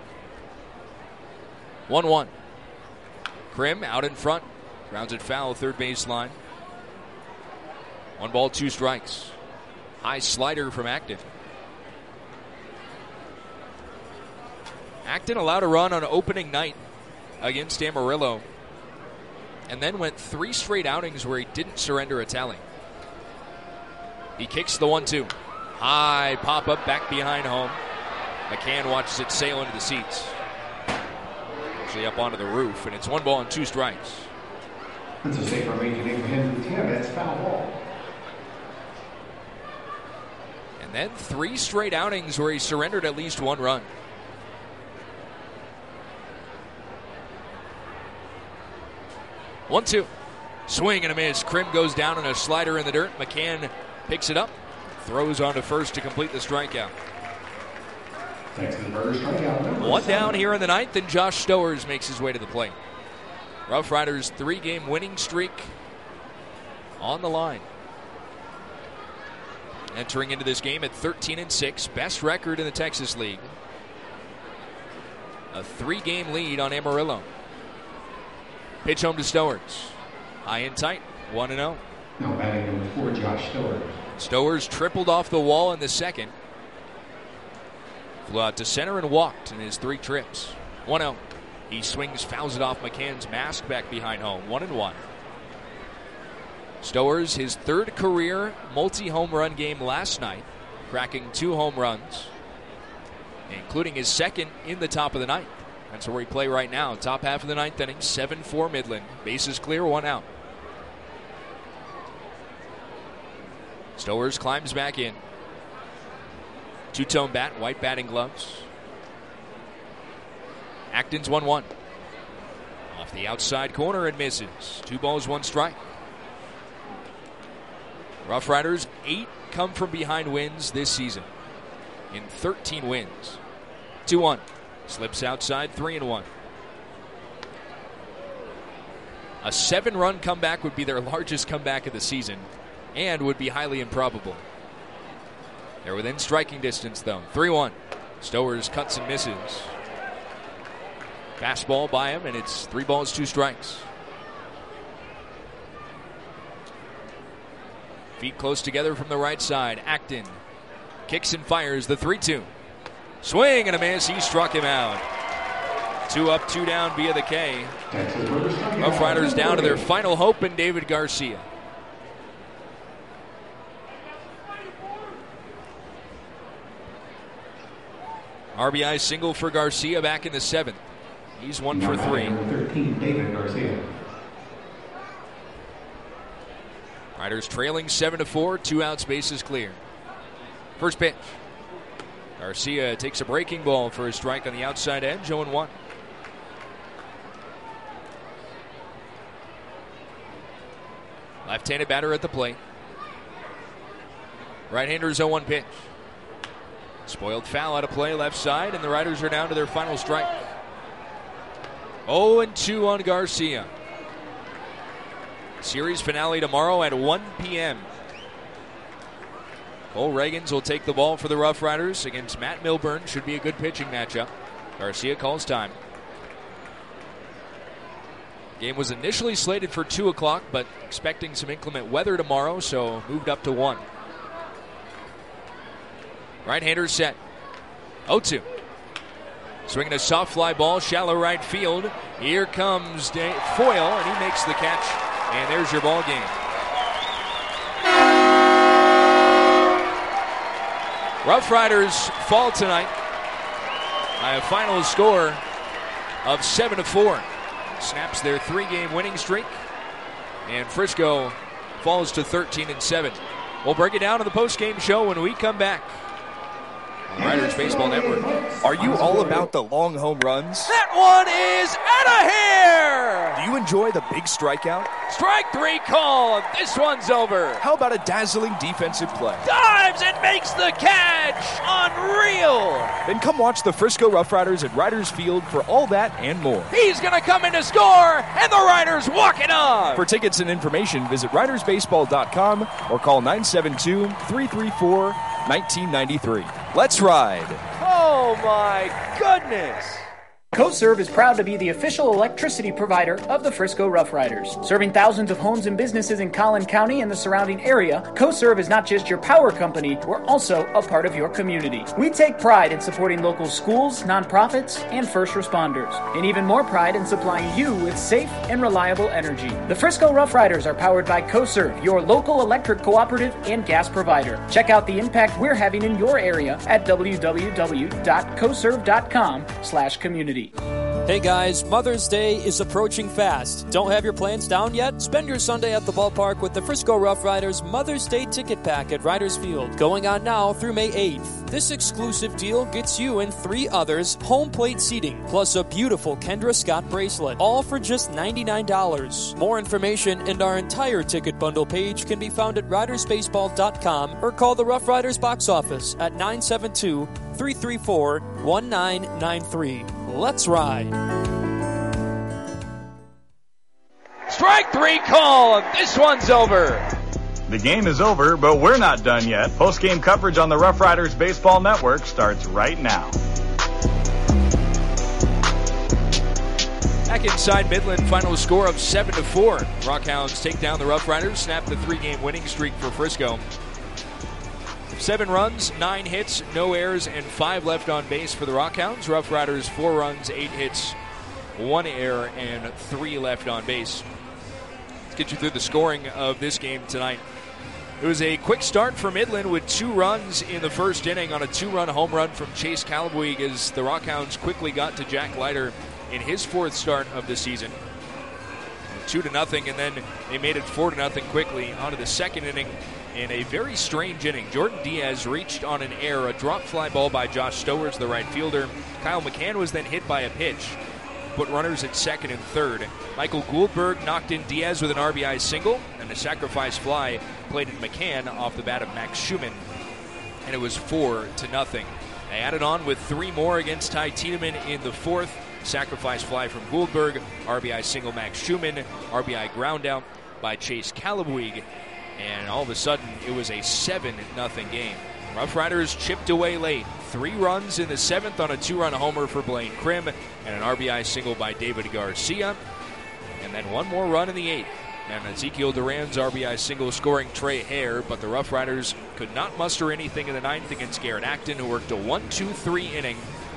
one one. Krim out in front. Grounds it foul, third base line. One ball, two strikes. High slider from Acton. Acton allowed a run on opening night against Amarillo, and then went three straight outings where he didn't surrender a tally. He kicks the one two. High pop-up back behind home. McCann watches it sail into the seats. Actually up onto the roof, and it's one ball and two strikes. That's a safe from Major League Henry Tim. That's foul ball. And then three straight outings where he surrendered at least one run. one two. Swing and a miss. Krim goes down on a slider in the dirt. McCann picks it up, throws on to first to complete the strikeout. One down here in the ninth, and Josh Stowers makes his way to the plate. Rough Riders' three-game winning streak on the line. Entering into this game at thirteen and six, best record in the Texas League. A three-game lead on Amarillo. Pitch home to Stowers. High and tight, one and oh. Now batting number four, Josh Stowers. Stowers tripled off the wall in the second. Flew out to center and walked in his three trips. one oh. He swings, fouls it off McCann's mask back behind home. one and one. Stowers, his third career multi-home run game last night, cracking two home runs, including his second in the top of the ninth. That's where we play right now. Top half of the ninth inning, seven four Midland. Bases clear, one out. Stowers climbs back in. Two-tone bat, white batting gloves. Acton's one one. Off the outside corner and misses. Two balls, one strike. Rough Riders, eight come from behind wins this season in thirteen wins. two one. Slips outside, three and one. A seven-run comeback would be their largest comeback of the season and would be highly improbable. They're within striking distance, though. three one. Stowers cuts and misses. Fastball by him, and it's three balls, two strikes. Feet close together from the right side. Acton kicks and fires the three two. Swing and a miss. He struck him out. Two up, two down via the K. Rough Riders down to their final hope in David Garcia. R B I single for Garcia back in the seventh. He's one for three. thirteen, David Garcia. Riders trailing seven to four, two outs, bases clear. First pitch. Garcia takes a breaking ball for a strike on the outside edge, oh and one. Left-handed batter at the plate. Right-hander's oh one pitch. Spoiled foul out of play left side, and the Riders are down to their final strike. oh and two on Garcia. Series finale tomorrow at one p.m. Cole Reagans will take the ball for the Rough Riders against Matt Milburn. Should be a good pitching matchup. Garcia calls time. Game was initially slated for two o'clock, but expecting some inclement weather tomorrow, so moved up to one. Right-hander set. oh two. Swinging a soft fly ball, shallow right field. Here comes Dave Foyle, and he makes the catch. And there's your ball game. Rough Riders fall tonight by a final score of seven to four. Snaps their three-game winning streak, and Frisco falls to thirteen and seven. We'll break it down on the post-game show when we come back. Riders Baseball Network. Are you all about the long home runs? That one is out of here! Do you enjoy the big strikeout? Strike three call. This one's over. How about a dazzling defensive play? Dives and makes the catch. Unreal. Then come watch the Frisco Rough Riders at Riders Field for all that and more. He's going to come in to score, and the Riders walk it up. For tickets and information, visit riders baseball dot com or call nine seven two, three three four, one nine nine three. Let's ride. Oh, my goodness. CoServe is proud to be the official electricity provider of the Frisco Rough Riders. Serving thousands of homes and businesses in Collin County and the surrounding area, CoServe is not just your power company, we're also a part of your community. We take pride in supporting local schools, nonprofits, and first responders, and even more pride in supplying you with safe and reliable energy. The Frisco Rough Riders are powered by CoServe, your local electric cooperative and gas provider. Check out the impact we're having in your area at w w w dot coserve dot com slash community. Hey guys, Mother's Day is approaching fast. Don't have your plans down yet? Spend your Sunday at the ballpark with the Frisco Rough Riders Mother's Day ticket pack at Riders Field, going on now through May eighth. This exclusive deal gets you and three others home plate seating, plus a beautiful Kendra Scott bracelet, all for just ninety-nine dollars. More information and our entire ticket bundle page can be found at riders baseball dot com or call the Rough Riders box office at nine seven two, three three four, one nine nine three. Let's ride. Strike three call, and this one's over. The game is over, but we're not done yet. Post-game coverage on the Rough Riders Baseball Network starts right now. Back inside Midland, final score of seven to four. Rockhounds take down the Rough Riders, snap the three-game winning streak for Frisco. Seven runs, nine hits, no errors, and five left on base for the Rockhounds. Rough Riders, four runs, eight hits, one error, and three left on base. Let's get you through the scoring of this game tonight. It was a quick start for Midland with two runs in the first inning on a two-run home run from Chase Calabwig as the Rockhounds quickly got to Jack Leiter in his fourth start of the season. Two to nothing, and then they made it four to nothing quickly onto the second inning. In a very strange inning, Jordan Diaz reached on an error, a drop fly ball by Josh Stowers, the right fielder. Kyle McCann was then hit by a pitch, put runners at second and third. Michael Gouldberg knocked in Diaz with an R B I single, and a sacrifice fly played at McCann off the bat of Max Schumann, and it was four to nothing. They added on with three more against Ty Tiedemann in the fourth. Sacrifice fly from Gouldberg, R B I single Max Schumann, R B I ground out by Chase Calabwig. And all of a sudden, it was a seven nothing game. Rough Riders chipped away late. Three runs in the seventh on a two-run homer for Blaine Krim and an R B I single by David Garcia. And then one more run in the eighth. And Ezekiel Duran's R B I single scoring Trey Hare, but the Rough Riders could not muster anything in the ninth against Garrett Acton, who worked a one two three inning.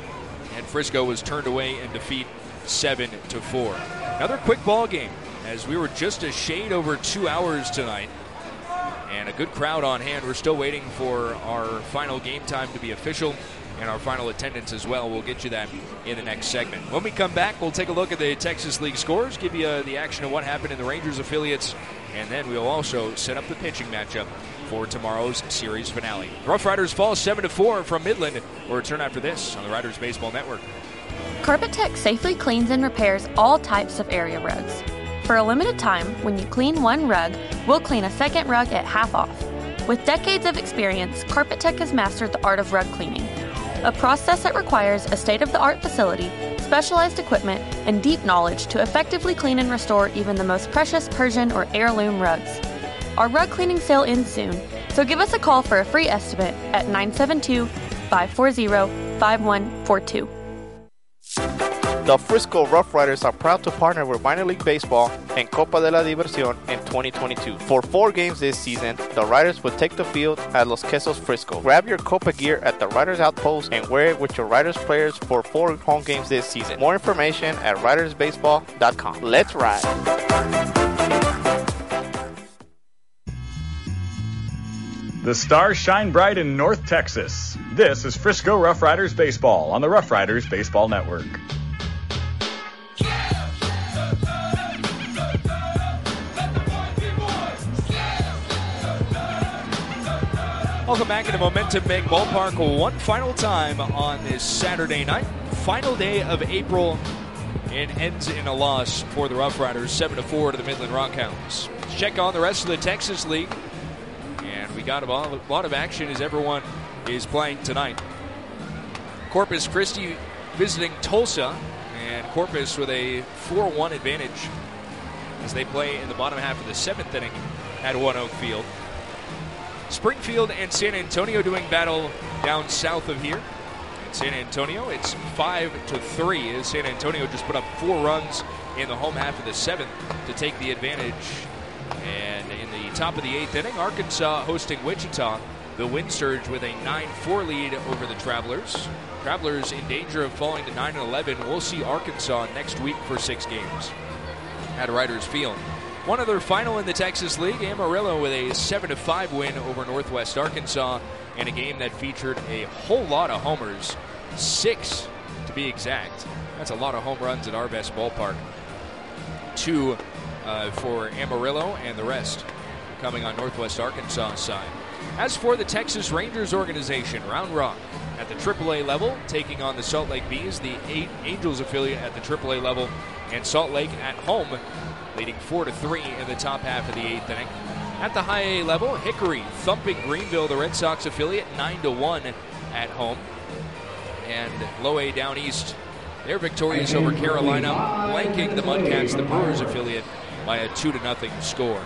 And Frisco was turned away in defeat seven to four. Another quick ball game, as we were just a shade over two hours tonight. And a good crowd on hand. We're still waiting for our final game time to be official and our final attendance as well. We'll get you that in the next segment. When we come back, we'll take a look at the Texas League scores, give you uh, the action of what happened in the Rangers affiliates, and then we'll also set up the pitching matchup for tomorrow's series finale. The Rough Riders fall seven to four from Midland. We'll return after this on the Riders Baseball Network. Carpet Tech safely cleans and repairs all types of area rugs. For a limited time, when you clean one rug, we'll clean a second rug at half off. With decades of experience, Carpet Tech has mastered the art of rug cleaning, a process that requires a state-of-the-art facility, specialized equipment, and deep knowledge to effectively clean and restore even the most precious Persian or heirloom rugs. Our rug cleaning sale ends soon, so give us a call for a free estimate at nine seven two, five four zero, five one four two. The Frisco Rough Riders are proud to partner with Minor League Baseball and Copa de la Diversión in twenty twenty-two. For four games this season, the Riders will take the field at Los Quesos Frisco. Grab your Copa gear at the Riders Outpost and wear it with your Riders players for four home games this season. More information at riders baseball dot com. Let's ride! The stars shine bright in North Texas. This is Frisco Rough Riders Baseball on the Rough Riders Baseball Network. Welcome back into Momentum Bank Ballpark one final time on this Saturday night. Final day of April. It ends in a loss for the Rough Riders, seven to four to the Midland Rockhounds. Let's check on the rest of the Texas League. And we got a lot of action as everyone is playing tonight. Corpus Christi visiting Tulsa. And Corpus with a four one advantage as they play in the bottom half of the seventh inning at One Oak Field. Springfield and San Antonio doing battle down south of here. In San Antonio, it's five to three as San Antonio just put up four runs in the home half of the seventh to take the advantage. And in the top of the eighth inning, Arkansas hosting Wichita. The Wind Surge with a nine four lead over the Travelers. Travelers in danger of falling to nine and eleven. We'll see Arkansas next week for six games at Riders Field. One other final in the Texas League, Amarillo with a seven to five win over Northwest Arkansas in a game that featured a whole lot of homers. Six to be exact. That's a lot of home runs at our best ballpark. Two uh, for Amarillo and the rest coming on Northwest Arkansas side. As for the Texas Rangers organization, Round Rock at the triple A level, taking on the Salt Lake Bees, the eight Angels affiliate at the triple A level, and Salt Lake at home, leading four to three in the top half of the eighth inning. At the high A level, Hickory thumping Greenville, the Red Sox affiliate, nine to one at home. And low A down east, they're victorious over Carolina, blanking the Mudcats, the Brewers affiliate, by a two to nothing score.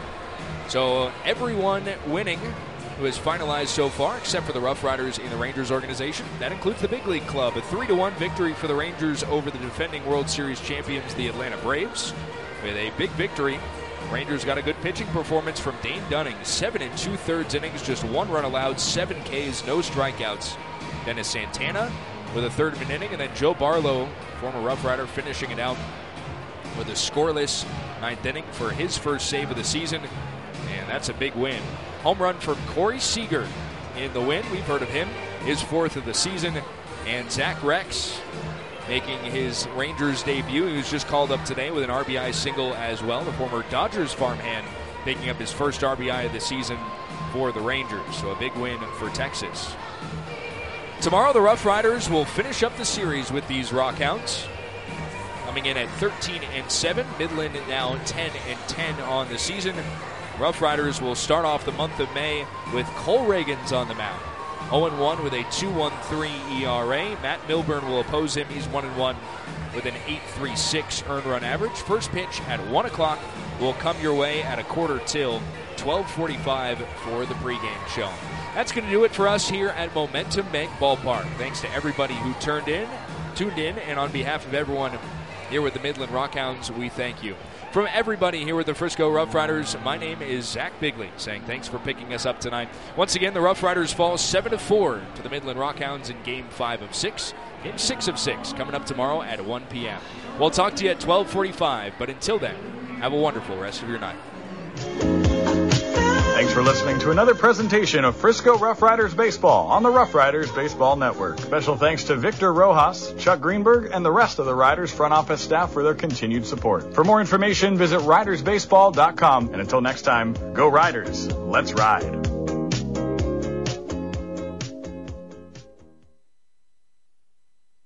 So everyone winning who has finalized so far, except for the Rough Riders in the Rangers organization. That includes the Big League Club, a three to one victory for the Rangers over the defending World Series champions, the Atlanta Braves. With a big victory, Rangers got a good pitching performance from Dane Dunning. Seven and two-thirds innings, just one run allowed, seven Ks, no strikeouts. Dennis Santana with a third of an inning, and then Joe Barlow, former Rough Rider, finishing it out with a scoreless ninth inning for his first save of the season, and that's a big win. Home run from Corey Seager in the win. We've heard of him. His fourth of the season. And Zach Rex making his Rangers debut. He was just called up today with an R B I single as well. The former Dodgers farmhand picking up his first R B I of the season for the Rangers. So a big win for Texas. Tomorrow the Rough Riders will finish up the series with these Rockhounds, coming in at thirteen and seven. Midland now ten and ten on the season. Rough Riders will start off the month of May with Cole Reagans on the mound. oh and one with a two point one three E R A. Matt Milburn will oppose him. He's one and one with an eight point three six earned run average. First pitch at one o'clock will come your way at a quarter till twelve forty-five for the pregame show. That's going to do it for us here at Momentum Bank Ballpark. Thanks to everybody who turned in, tuned in, and on behalf of everyone here with the Midland Rockhounds, we thank you. From everybody here with the Frisco Rough Riders, my name is Zach Bigley, saying thanks for picking us up tonight. Once again, the Rough Riders fall seven to four to the Midland Rockhounds in Game five of six. Game six of six coming up tomorrow at one p.m. We'll talk to you at twelve forty-five, but until then, have a wonderful rest of your night. Thanks for listening to another presentation of Frisco Rough Riders Baseball on the Rough Riders Baseball Network. Special thanks to Victor Rojas, Chuck Greenberg, and the rest of the Riders front office staff for their continued support. For more information, visit riders baseball dot com. And until next time, go Riders. Let's ride.